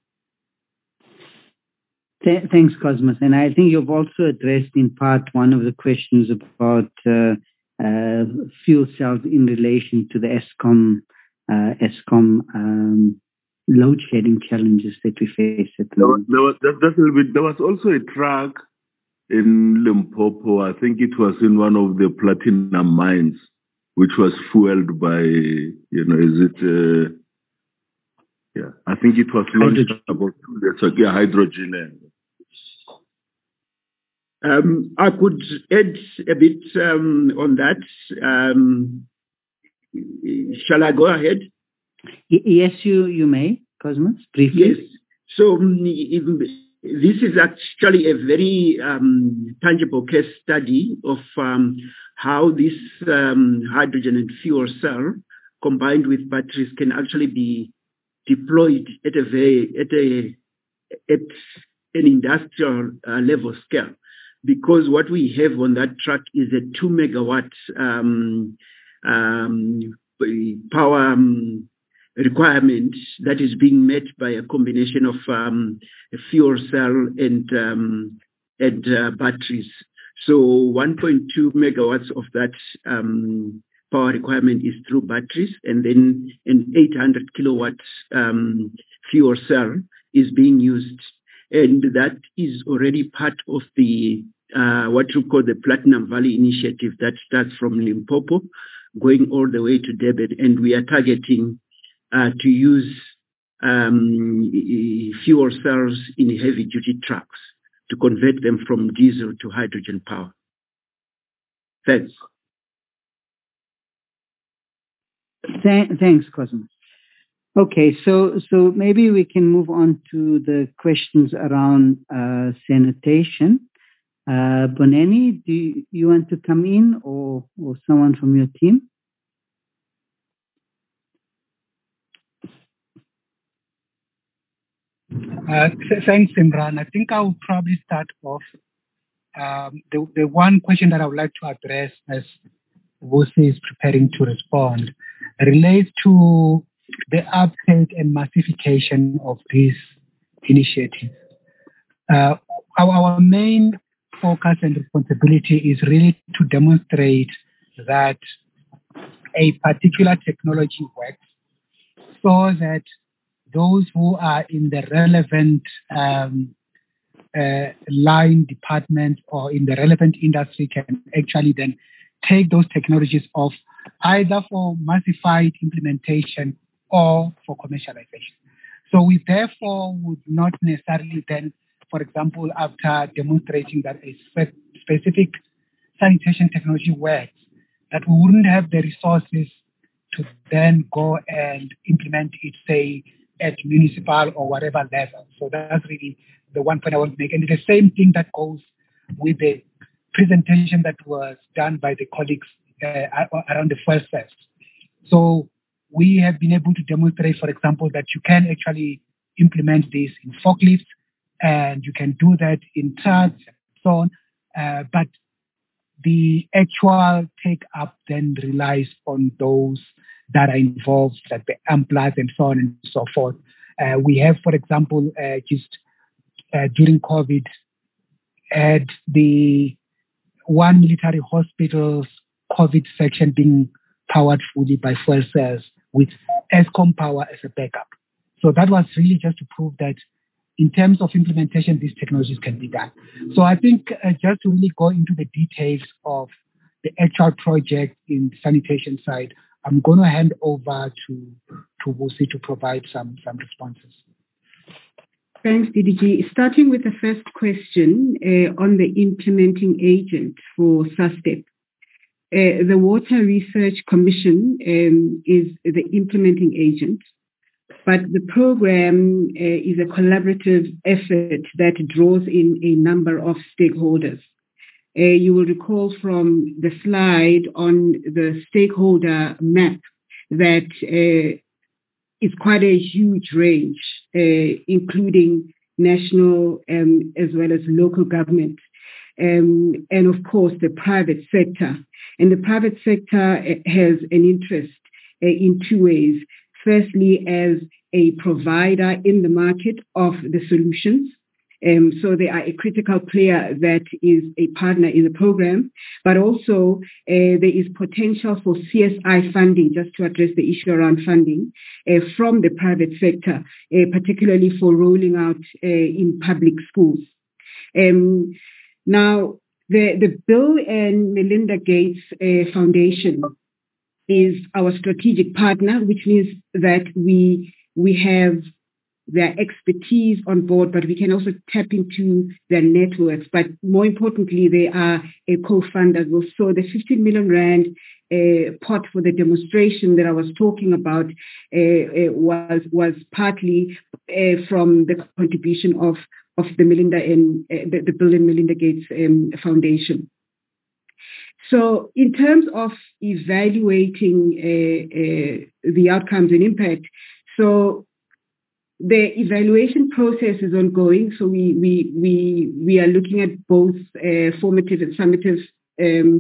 Th- thanks, Cosmos. And I think you've also addressed in part one of the questions about uh, uh, fuel cells in relation to the ESCOM, uh, ESCOM um, load shedding challenges that we face at the moment. There was, there was, that's a little bit, there was also a truck in Limpopo. I think it was in one of the platinum mines which was fueled by, you know, is it, uh, yeah, I think it was launched hydrogen. about two years ago, yeah, hydrogen. Um, I could add a bit um, on that. Um, shall I go ahead? Y- yes, you, you may, Cosmos, briefly. Yes. So um, this is actually a very um, tangible case study of um, how this um, hydrogen and fuel cell combined with batteries can actually be deployed at a very at a at an industrial uh, level scale. Because what we have on that track is a two megawatt um, um, power um, requirement that is being met by a combination of um, a fuel cell and um, and uh, batteries. So one point two megawatts of that um, power requirement is through batteries, and then an eight hundred kilowatt um, fuel cell is being used, and that is already part of the uh, what we call the Platinum Valley Initiative that starts from Limpopo, going all the way to Durban, and we are targeting uh, to use um, fuel cells in heavy-duty trucks to convert them from diesel to hydrogen power. Thanks. Th- thanks, Cosmo. Okay, so so maybe we can move on to the questions around uh, sanitation. Uh, Boneni, do you, you want to come in, or or someone from your team? Uh, th- thanks, Imran. I think I will probably start off. Um, the, the one question that I would like to address as Vusi is preparing to respond relates to the uptake and massification of this initiative. Uh, our, our main focus and responsibility is really to demonstrate that a particular technology works so that those who are in the relevant um, uh, line department or in the relevant industry can actually then take those technologies off either for massified implementation or for commercialization. So we therefore would not necessarily then, for example, after demonstrating that a spe- specific sanitation technology works, that we wouldn't have the resources to then go and implement it, say, at municipal or whatever level. So that's really the one point I want to make. And it's the same thing that goes with the presentation that was done by the colleagues uh, around the first test. So we have been able to demonstrate, for example, that you can actually implement this in forklifts, and you can do that in trucks and so on. Uh, but the actual take-up then relies on those that are involved, like the amplers and so on and so forth. Uh, we have, for example, uh, just uh, during COVID, had the one military hospital's COVID section being powered fully by fuel cells with Eskom power as a backup. So that was really just to prove that in terms of implementation, these technologies can be done. So I think uh, just to really go into the details of the actual project in the sanitation side, I'm going to hand over to, to Vusi to provide some, some responses. Thanks, D D G. Starting with the first question uh, on the implementing agent for SASTEP. Uh, the Water Research Commission um, is the implementing agent, but the program uh, is a collaborative effort that draws in a number of stakeholders. Uh, you will recall from the slide on the stakeholder map that uh, it's quite a huge range, uh, including national um, as well as local government, um, and of course the private sector. And the private sector has an interest uh, in two ways. Firstly, as a provider in the market of the solutions. Um, so they are a critical player that is a partner in the program, but also uh, there is potential for C S I funding, just to address the issue around funding, uh, from the private sector, uh, particularly for rolling out uh, in public schools. Um, now, the, the Bill and Melinda Gates uh, Foundation is our strategic partner, which means that we we have their expertise on board, but we can also tap into their networks. But more importantly, they are a co-funder. So the fifteen million rand uh, pot for the demonstration that I was talking about uh, uh, was was partly uh, from the contribution of of the Melinda and uh, the, the Bill and Melinda Gates um, Foundation. So in terms of evaluating uh, uh, the outcomes and impact, so the evaluation process is ongoing. So we we we we are looking at both uh, formative and summative um,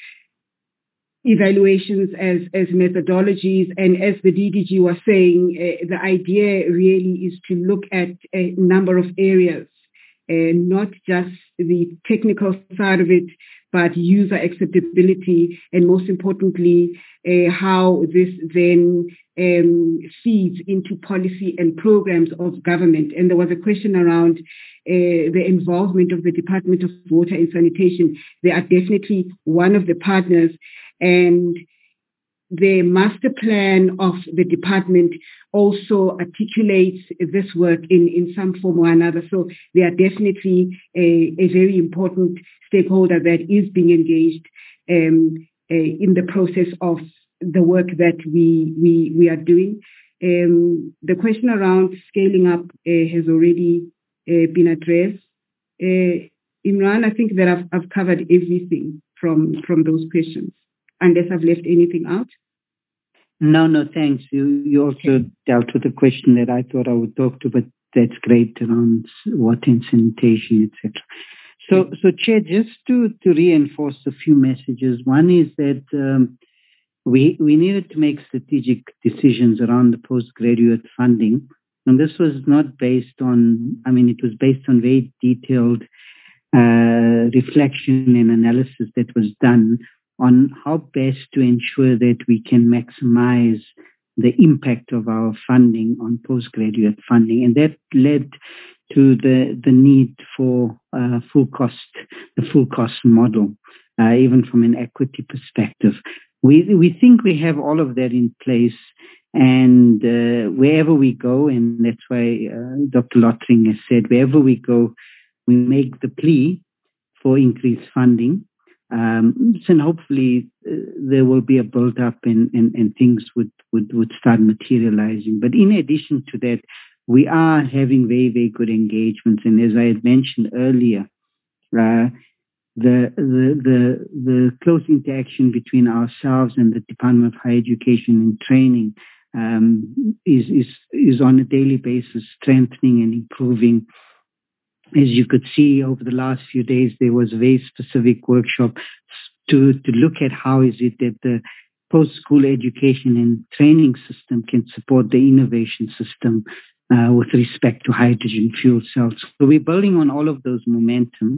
evaluations as as methodologies. And as the D D G was saying, uh, the idea really is to look at a number of areas, uh, not just the technical side of it, but user acceptability, and most importantly, uh, how this then um, feeds into policy and programs of government. And there was a question around uh, the involvement of the Department of Water and Sanitation. They are definitely one of the partners, and the master plan of the department also articulates this work in, in some form or another. So they are definitely a, a very important stakeholder that is being engaged um, uh, in the process of the work that we we, we are doing. Um, the question around scaling up uh, has already uh, been addressed. Uh, Imran, I think that I've, I've covered everything from, from those questions, unless I've left anything out. No, no, thanks. You you also dealt with a question that I thought I would talk to, but that's great around water and sanitation, et cetera. So, so Chair, just to, to reinforce a few messages. One is that um, we we needed to make strategic decisions around the postgraduate funding, and this was not based on. I mean, it was based on very detailed uh, reflection and analysis that was done on how best to ensure that we can maximize the impact of our funding on postgraduate funding. And that led to the, the need for uh, full cost, the full cost model, uh, even from an equity perspective. We, we think we have all of that in place, and uh, wherever we go, and that's why uh, Doctor Lottering has said, wherever we go, we make the plea for increased funding. Um, so hopefully uh, there will be a build up and, and, and things would, would, would start materializing. But in addition to that, we are having very, very good engagements. And as I had mentioned earlier, uh, the, the, the, the close interaction between ourselves and the Department of Higher Education and Training um, is, is, is on a daily basis strengthening and improving. As you could see over the last few days, there was a very specific workshop to, to look at how is it that the post-school education and training system can support the innovation system uh, with respect to hydrogen fuel cells. So we're building on all of those momentum,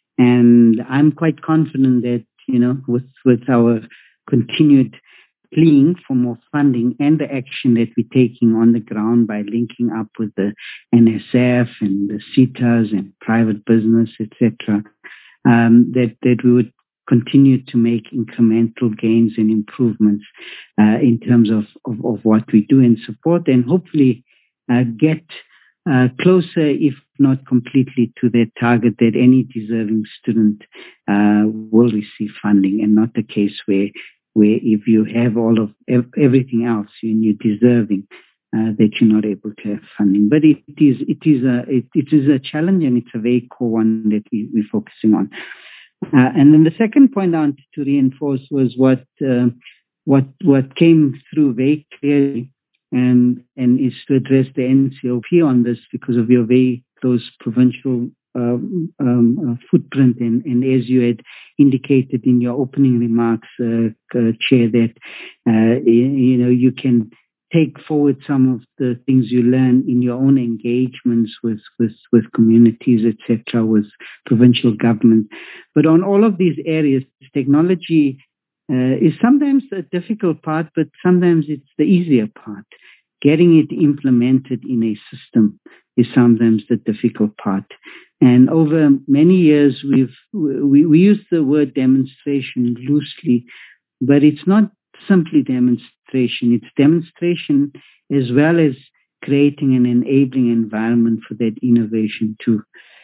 and I'm quite confident that, you know, with, with our continued pleading for more funding and the action that we're taking on the ground by linking up with the N S F and the C E T As and private business, et cetera, um, that, that we would continue to make incremental gains and improvements uh, in terms of, of, of what we do and support, and hopefully uh, get uh, closer, if not completely, to that target that any deserving student uh, will receive funding, and not the case where where if you have all of ev- everything else and you're deserving, uh, that you're not able to have funding. But it is it is a it, it is a challenge, and it's a very core one that we, we're focusing on. Uh, and then the second point I wanted to reinforce was what uh, what what came through very clearly, and and is to address the N C O P on this because of your very close provincial Um, um, uh, footprint, and, and as you had indicated in your opening remarks, uh, uh, Chair, that uh, you, you know you can take forward some of the things you learn in your own engagements with with, with communities, et cetera, with provincial government. But on all of these areas, technology uh, is sometimes a difficult part, but sometimes it's the easier part. Getting it implemented in a system is sometimes the difficult part. And over many years, we've we, we use the word demonstration loosely, but it's not simply demonstration. It's demonstration as well as creating an enabling environment for that innovation to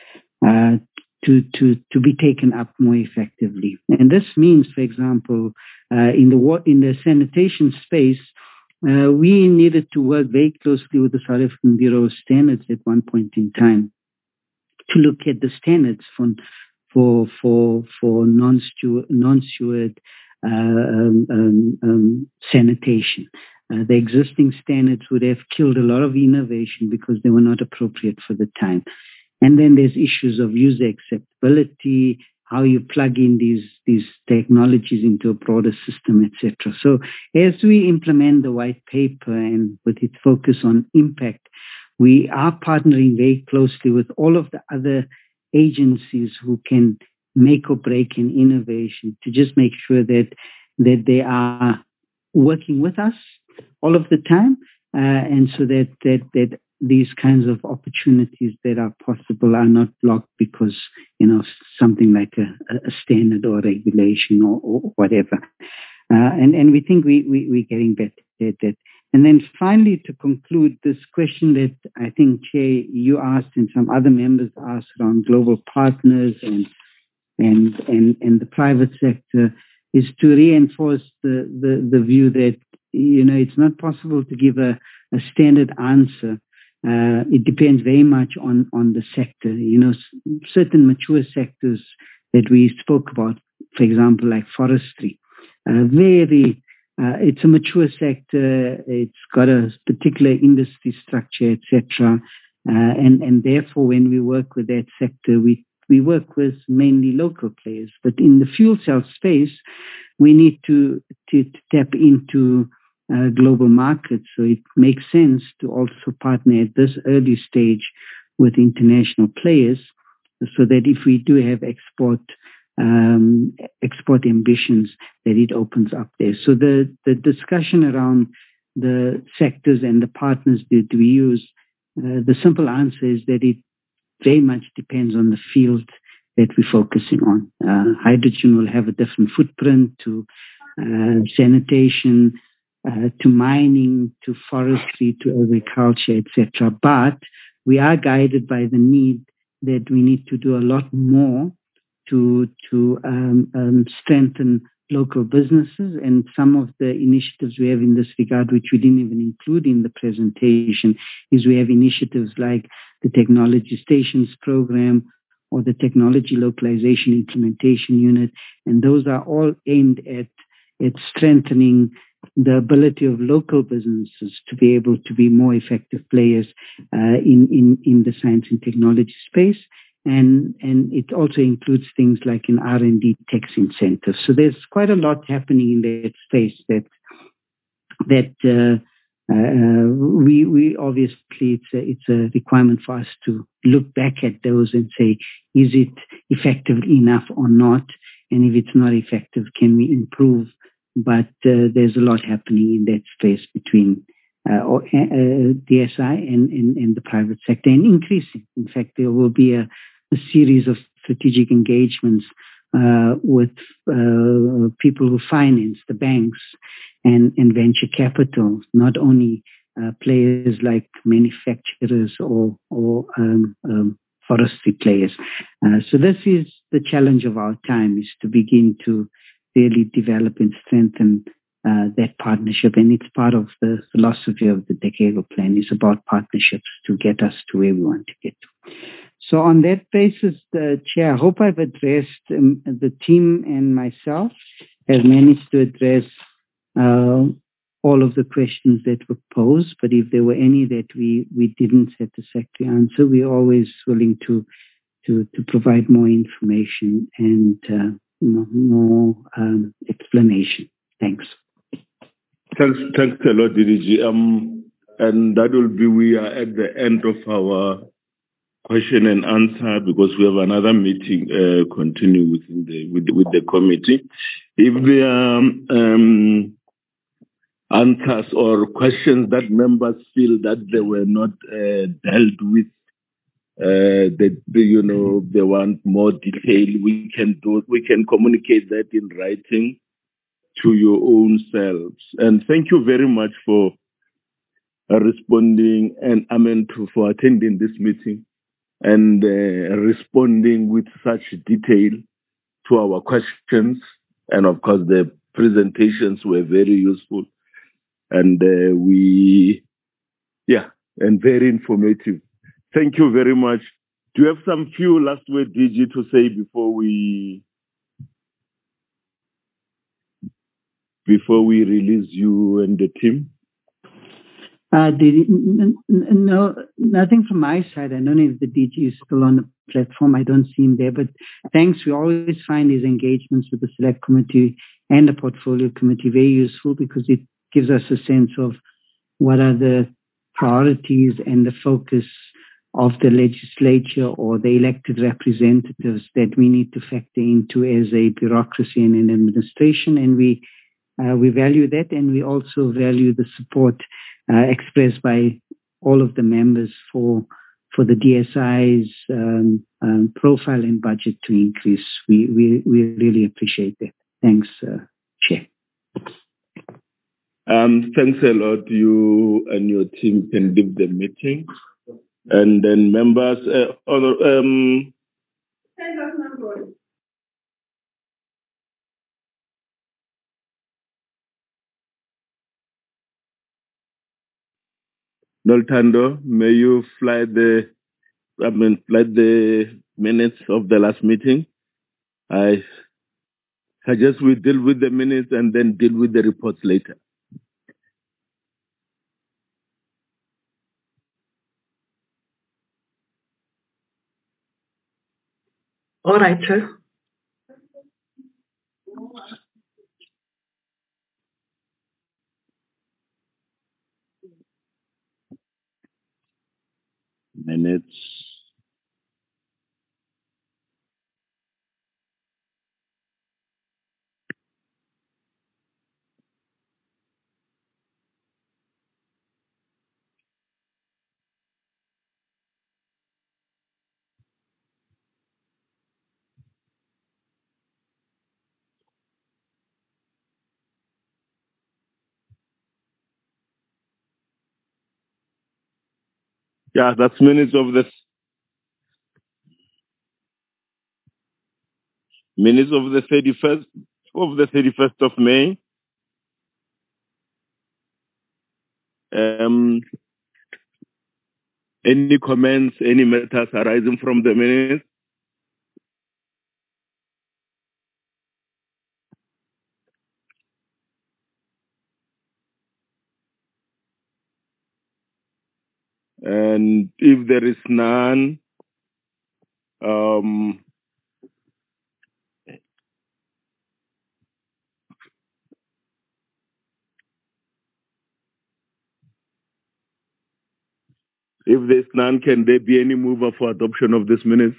uh, to to to be taken up more effectively. And this means, for example, uh, in the in the sanitation space, uh, we needed to work very closely with the South African Bureau of Standards at one point in time to look at the standards for for for for non-steward non-steward uh, um, um, um, sanitation. Uh, the existing standards would have killed a lot of innovation because they were not appropriate for the time. And then there's issues of user acceptability, how you plug in these these technologies into a broader system, et cetera. So as we implement the white paper and with its focus on impact, we are partnering very closely with all of the other agencies who can make or break in innovation to just make sure that that they are working with us all of the time, uh, and so that that that these kinds of opportunities that are possible are not blocked because, you know, something like a, a standard or regulation or, or whatever. Uh, and, and we think we, we, we're getting better at that. And then finally, to conclude, this question that I think, Chair, you asked and some other members asked around global partners and and and, and the private sector is to reinforce the, the, the view that, you know, it's not possible to give a, a standard answer. Uh, it depends very much on, on the sector. You know, s- certain mature sectors that we spoke about, for example, like forestry, uh, very, uh, it's a mature sector. It's got a particular industry structure, et cetera. Uh, and, and therefore, when we work with that sector, we, we work with mainly local players. But in the fuel cell space, we need to, to, to tap into Uh, global markets. So it makes sense to also partner at this early stage with international players so that if we do have export um, export ambitions, that it opens up there. So the, the discussion around the sectors and the partners that we use, uh, the simple answer is that it very much depends on the field that we're focusing on. Uh, hydrogen will have a different footprint to uh, sanitation, Uh, to mining, to forestry, to agriculture, et cetera. But we are guided by the need that we need to do a lot more to to um, um, strengthen local businesses. And some of the initiatives we have in this regard, which we didn't even include in the presentation, is we have initiatives like the Technology Stations Program or the Technology Localization Implementation Unit. And those are all aimed at, at strengthening the ability of local businesses to be able to be more effective players uh, in, in, in the science and technology space. And, and it also includes things like an R and D tax incentive. So there's quite a lot happening in that space that, that uh, uh, we, we obviously, it's a, it's a requirement for us to look back at those and say, is it effective enough or not? And if it's not effective, can we improve? But uh, there's a lot happening in that space between uh, or, uh, D S I and, and, and the private sector, and increasing. In fact, there will be a, a series of strategic engagements uh, with uh, people who finance, the banks, and, and venture capital, not only uh, players like manufacturers or, or um, um, forestry players. Uh, so this is the challenge of our time, is to begin to really develop and strengthen uh, that partnership. And it's part of the philosophy of the decadal plan, is about partnerships to get us to where we want to get to. So on that basis, the Chair, I hope I've addressed, um, the team and myself have managed to address uh, all of the questions that were posed. But if there were any that we, we didn't satisfactorily answer, we're always willing to, to, to provide more information and uh, No, no um, explanation. Thanks. Thanks, thanks a lot, D D G. Um, and that will be, we are at the end of our question and answer because we have another meeting uh, continue within the with, with the committee. If there are um, answers or questions that members feel that they were not uh, dealt with, Uh, that you know they want more detail, we can do we can communicate that in writing to your own selves. And thank you very much for uh, responding and I mean to, for attending this meeting and uh, responding with such detail to our questions. And of course, the presentations were very useful and uh, we, yeah, and very informative. Thank you very much. Do you have some few last words, D G, to say before we before we release you and the team? Uh, the, n- n- no, nothing from my side. I don't know if the D G is still on the platform. I don't see him there, but thanks. We always find these engagements with the select committee and the portfolio committee very useful because it gives us a sense of what are the priorities and the focus of the legislature or the elected representatives that we need to factor into as a bureaucracy and an administration. And we uh, we value that, and we also value the support uh, expressed by all of the members for for the D S I's um, um, profile and budget to increase. We we, we really appreciate that. Thanks, uh, Chair. Um, thanks a lot. You and your team can leave the meeting. And then members, uh, other, um, Noltando, may you fly the, I mean, fly the minutes of the last meeting. I suggest we deal with the minutes and then deal with the reports later. All right, sir. Minutes. Yeah, that's minutes of the minutes of the thirty-first of the thirty-first of May. Um, any comments, any matters arising from the minutes? And if there is none, um, if there's none, can there be any mover for adoption of this minutes?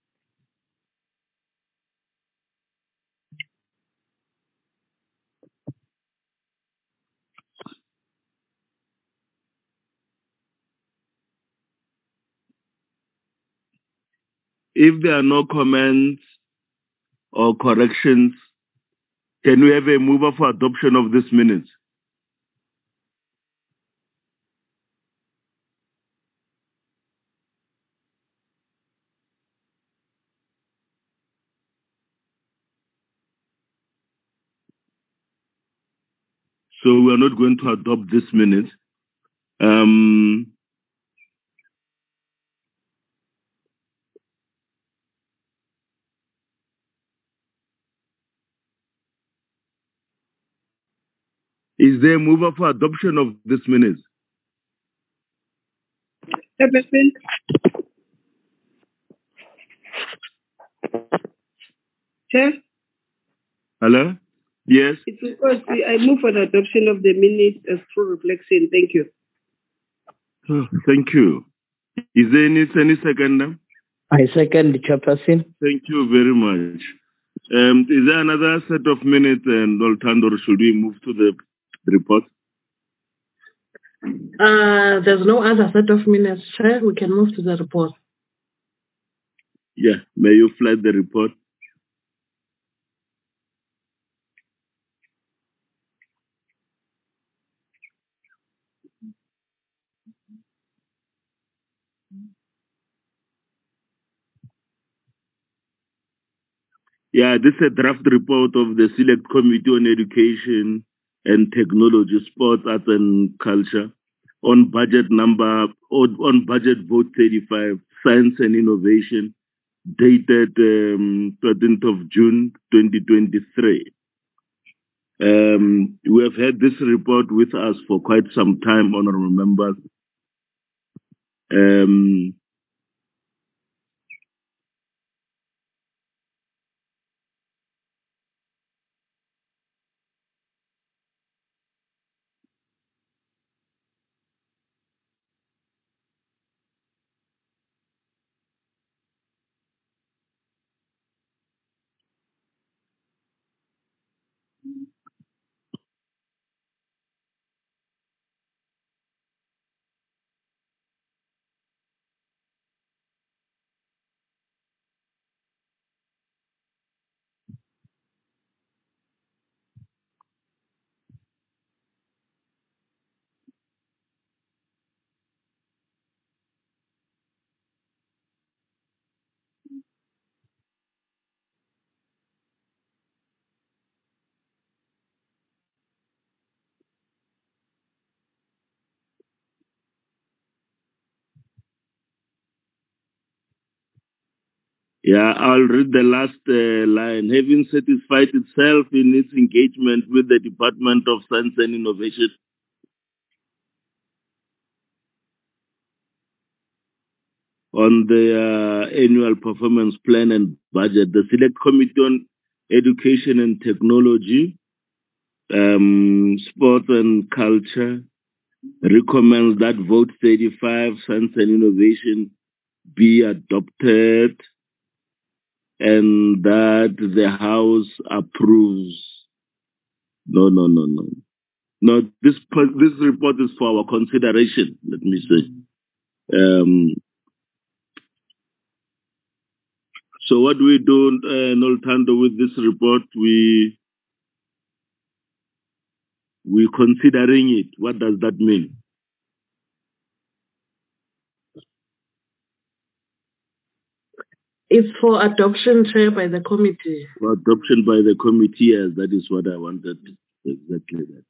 If there are no comments or corrections, can we have a mover for adoption of this minutes? So we are not going to adopt this minute. Um, is there a mover for adoption of this minute? Chairperson. Chair? Hello? Yes? It's because I move for the adoption of the minutes as true reflection. Thank you. Oh, thank you. Is there any, any second? I second, Chairperson. Thank you very much. Um, is there another set of minutes, and Oltando, should we move to the, the report? Uh, there's no other set of minutes, Chair. We can move to the report. Yeah, may you flag the report? Yeah, this is a draft report of the Select Committee on Education and Technology, Sports, Arts and Culture on budget number, on, on budget vote thirty-five, Science and Innovation, dated um, thirteenth of June, twenty twenty-three. Um, we have had this report with us for quite some time, honorable members. Um, Yeah, I'll read the last uh, line. Having satisfied itself in its engagement with the Department of Science and Innovation on the uh, annual performance plan and budget, the Select Committee on Education and Technology, um, Sport and Culture recommends that vote thirty-five, Science and Innovation, be adopted and that the House approves. No, no, no, no. No, this this report is for our consideration, let me say. Um, so what do we do, uh, Noltando, with this report? We we considering it. What does that mean? It's for adoption, Chair, by the committee. For adoption by the committee, yes, that is what I wanted. Exactly that.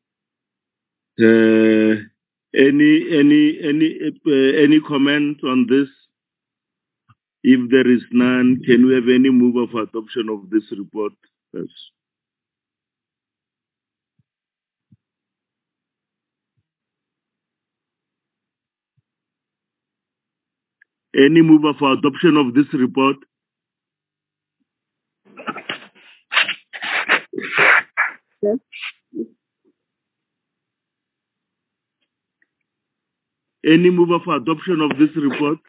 Uh, any any any uh, any comment on this? If there is none, can we have any move of adoption of this report? Yes. Any move for adoption of this report? Yes. Any move for adoption of this report?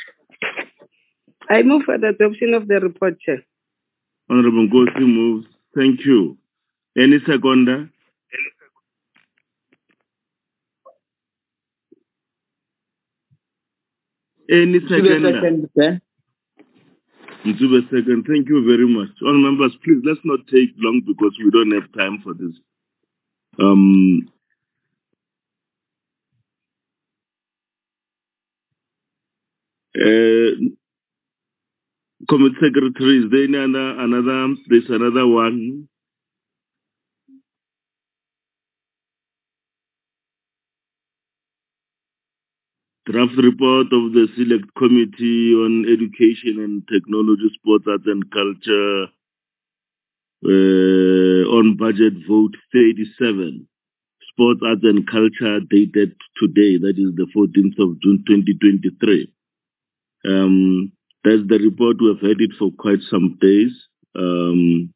I move for the adoption of the report, Chair. Honorable Ngozi moves. Thank you. Any seconder? Any seconder? Nzube second. Thank you very much. All members, please, let's not take long because we don't have time for this. Um, uh, Committee Secretary, is there any other, another, there's another one. Draft report of the Select Committee on Education and Technology, Sports, Arts and Culture uh, on budget vote thirty-seven. Sports, Arts and Culture dated today, that is the fourteenth of June twenty twenty-three. Um, that's the report. We've had it for quite some days. Um,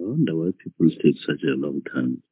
wonder why people take such a long time.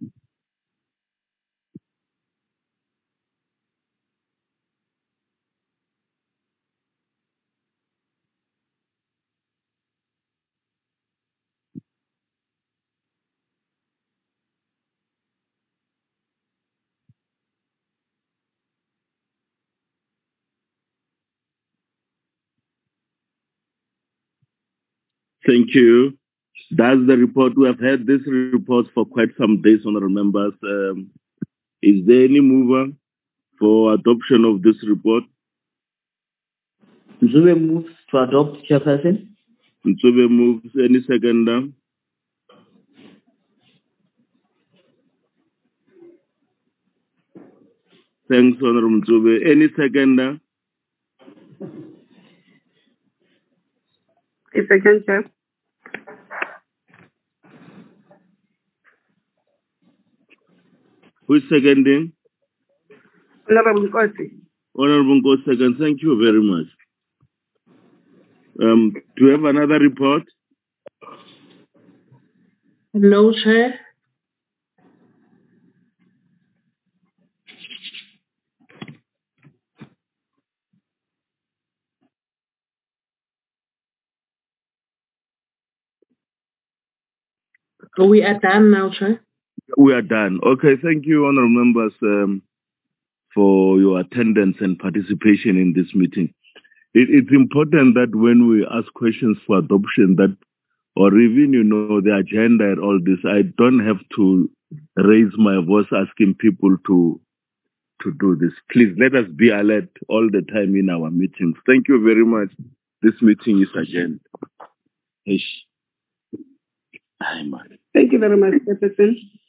Thank you. That's the report. We have had this report for quite some days, honorable members. Um, is there any mover for adoption of this report? Mzube moves to adopt, Chairperson. Mzube moves. Any seconder? Thanks, Honorable Mzube. Any seconder? A second, Chair. Who is seconding? Honorable Nkosi. Honorable Nkosi, second. Thank you very much. Um, do you have another report? No, Chair. We are done now, Chair. We are done. Okay, thank you, honorable members, um, for your attendance and participation in this meeting. It, it's important that when we ask questions for adoption, that or even, you know, the agenda and all this, I don't have to raise my voice asking people to to do this. Please let us be alert all the time in our meetings. Thank you very much. This meeting is adjourned. Thank you very much, Chairperson.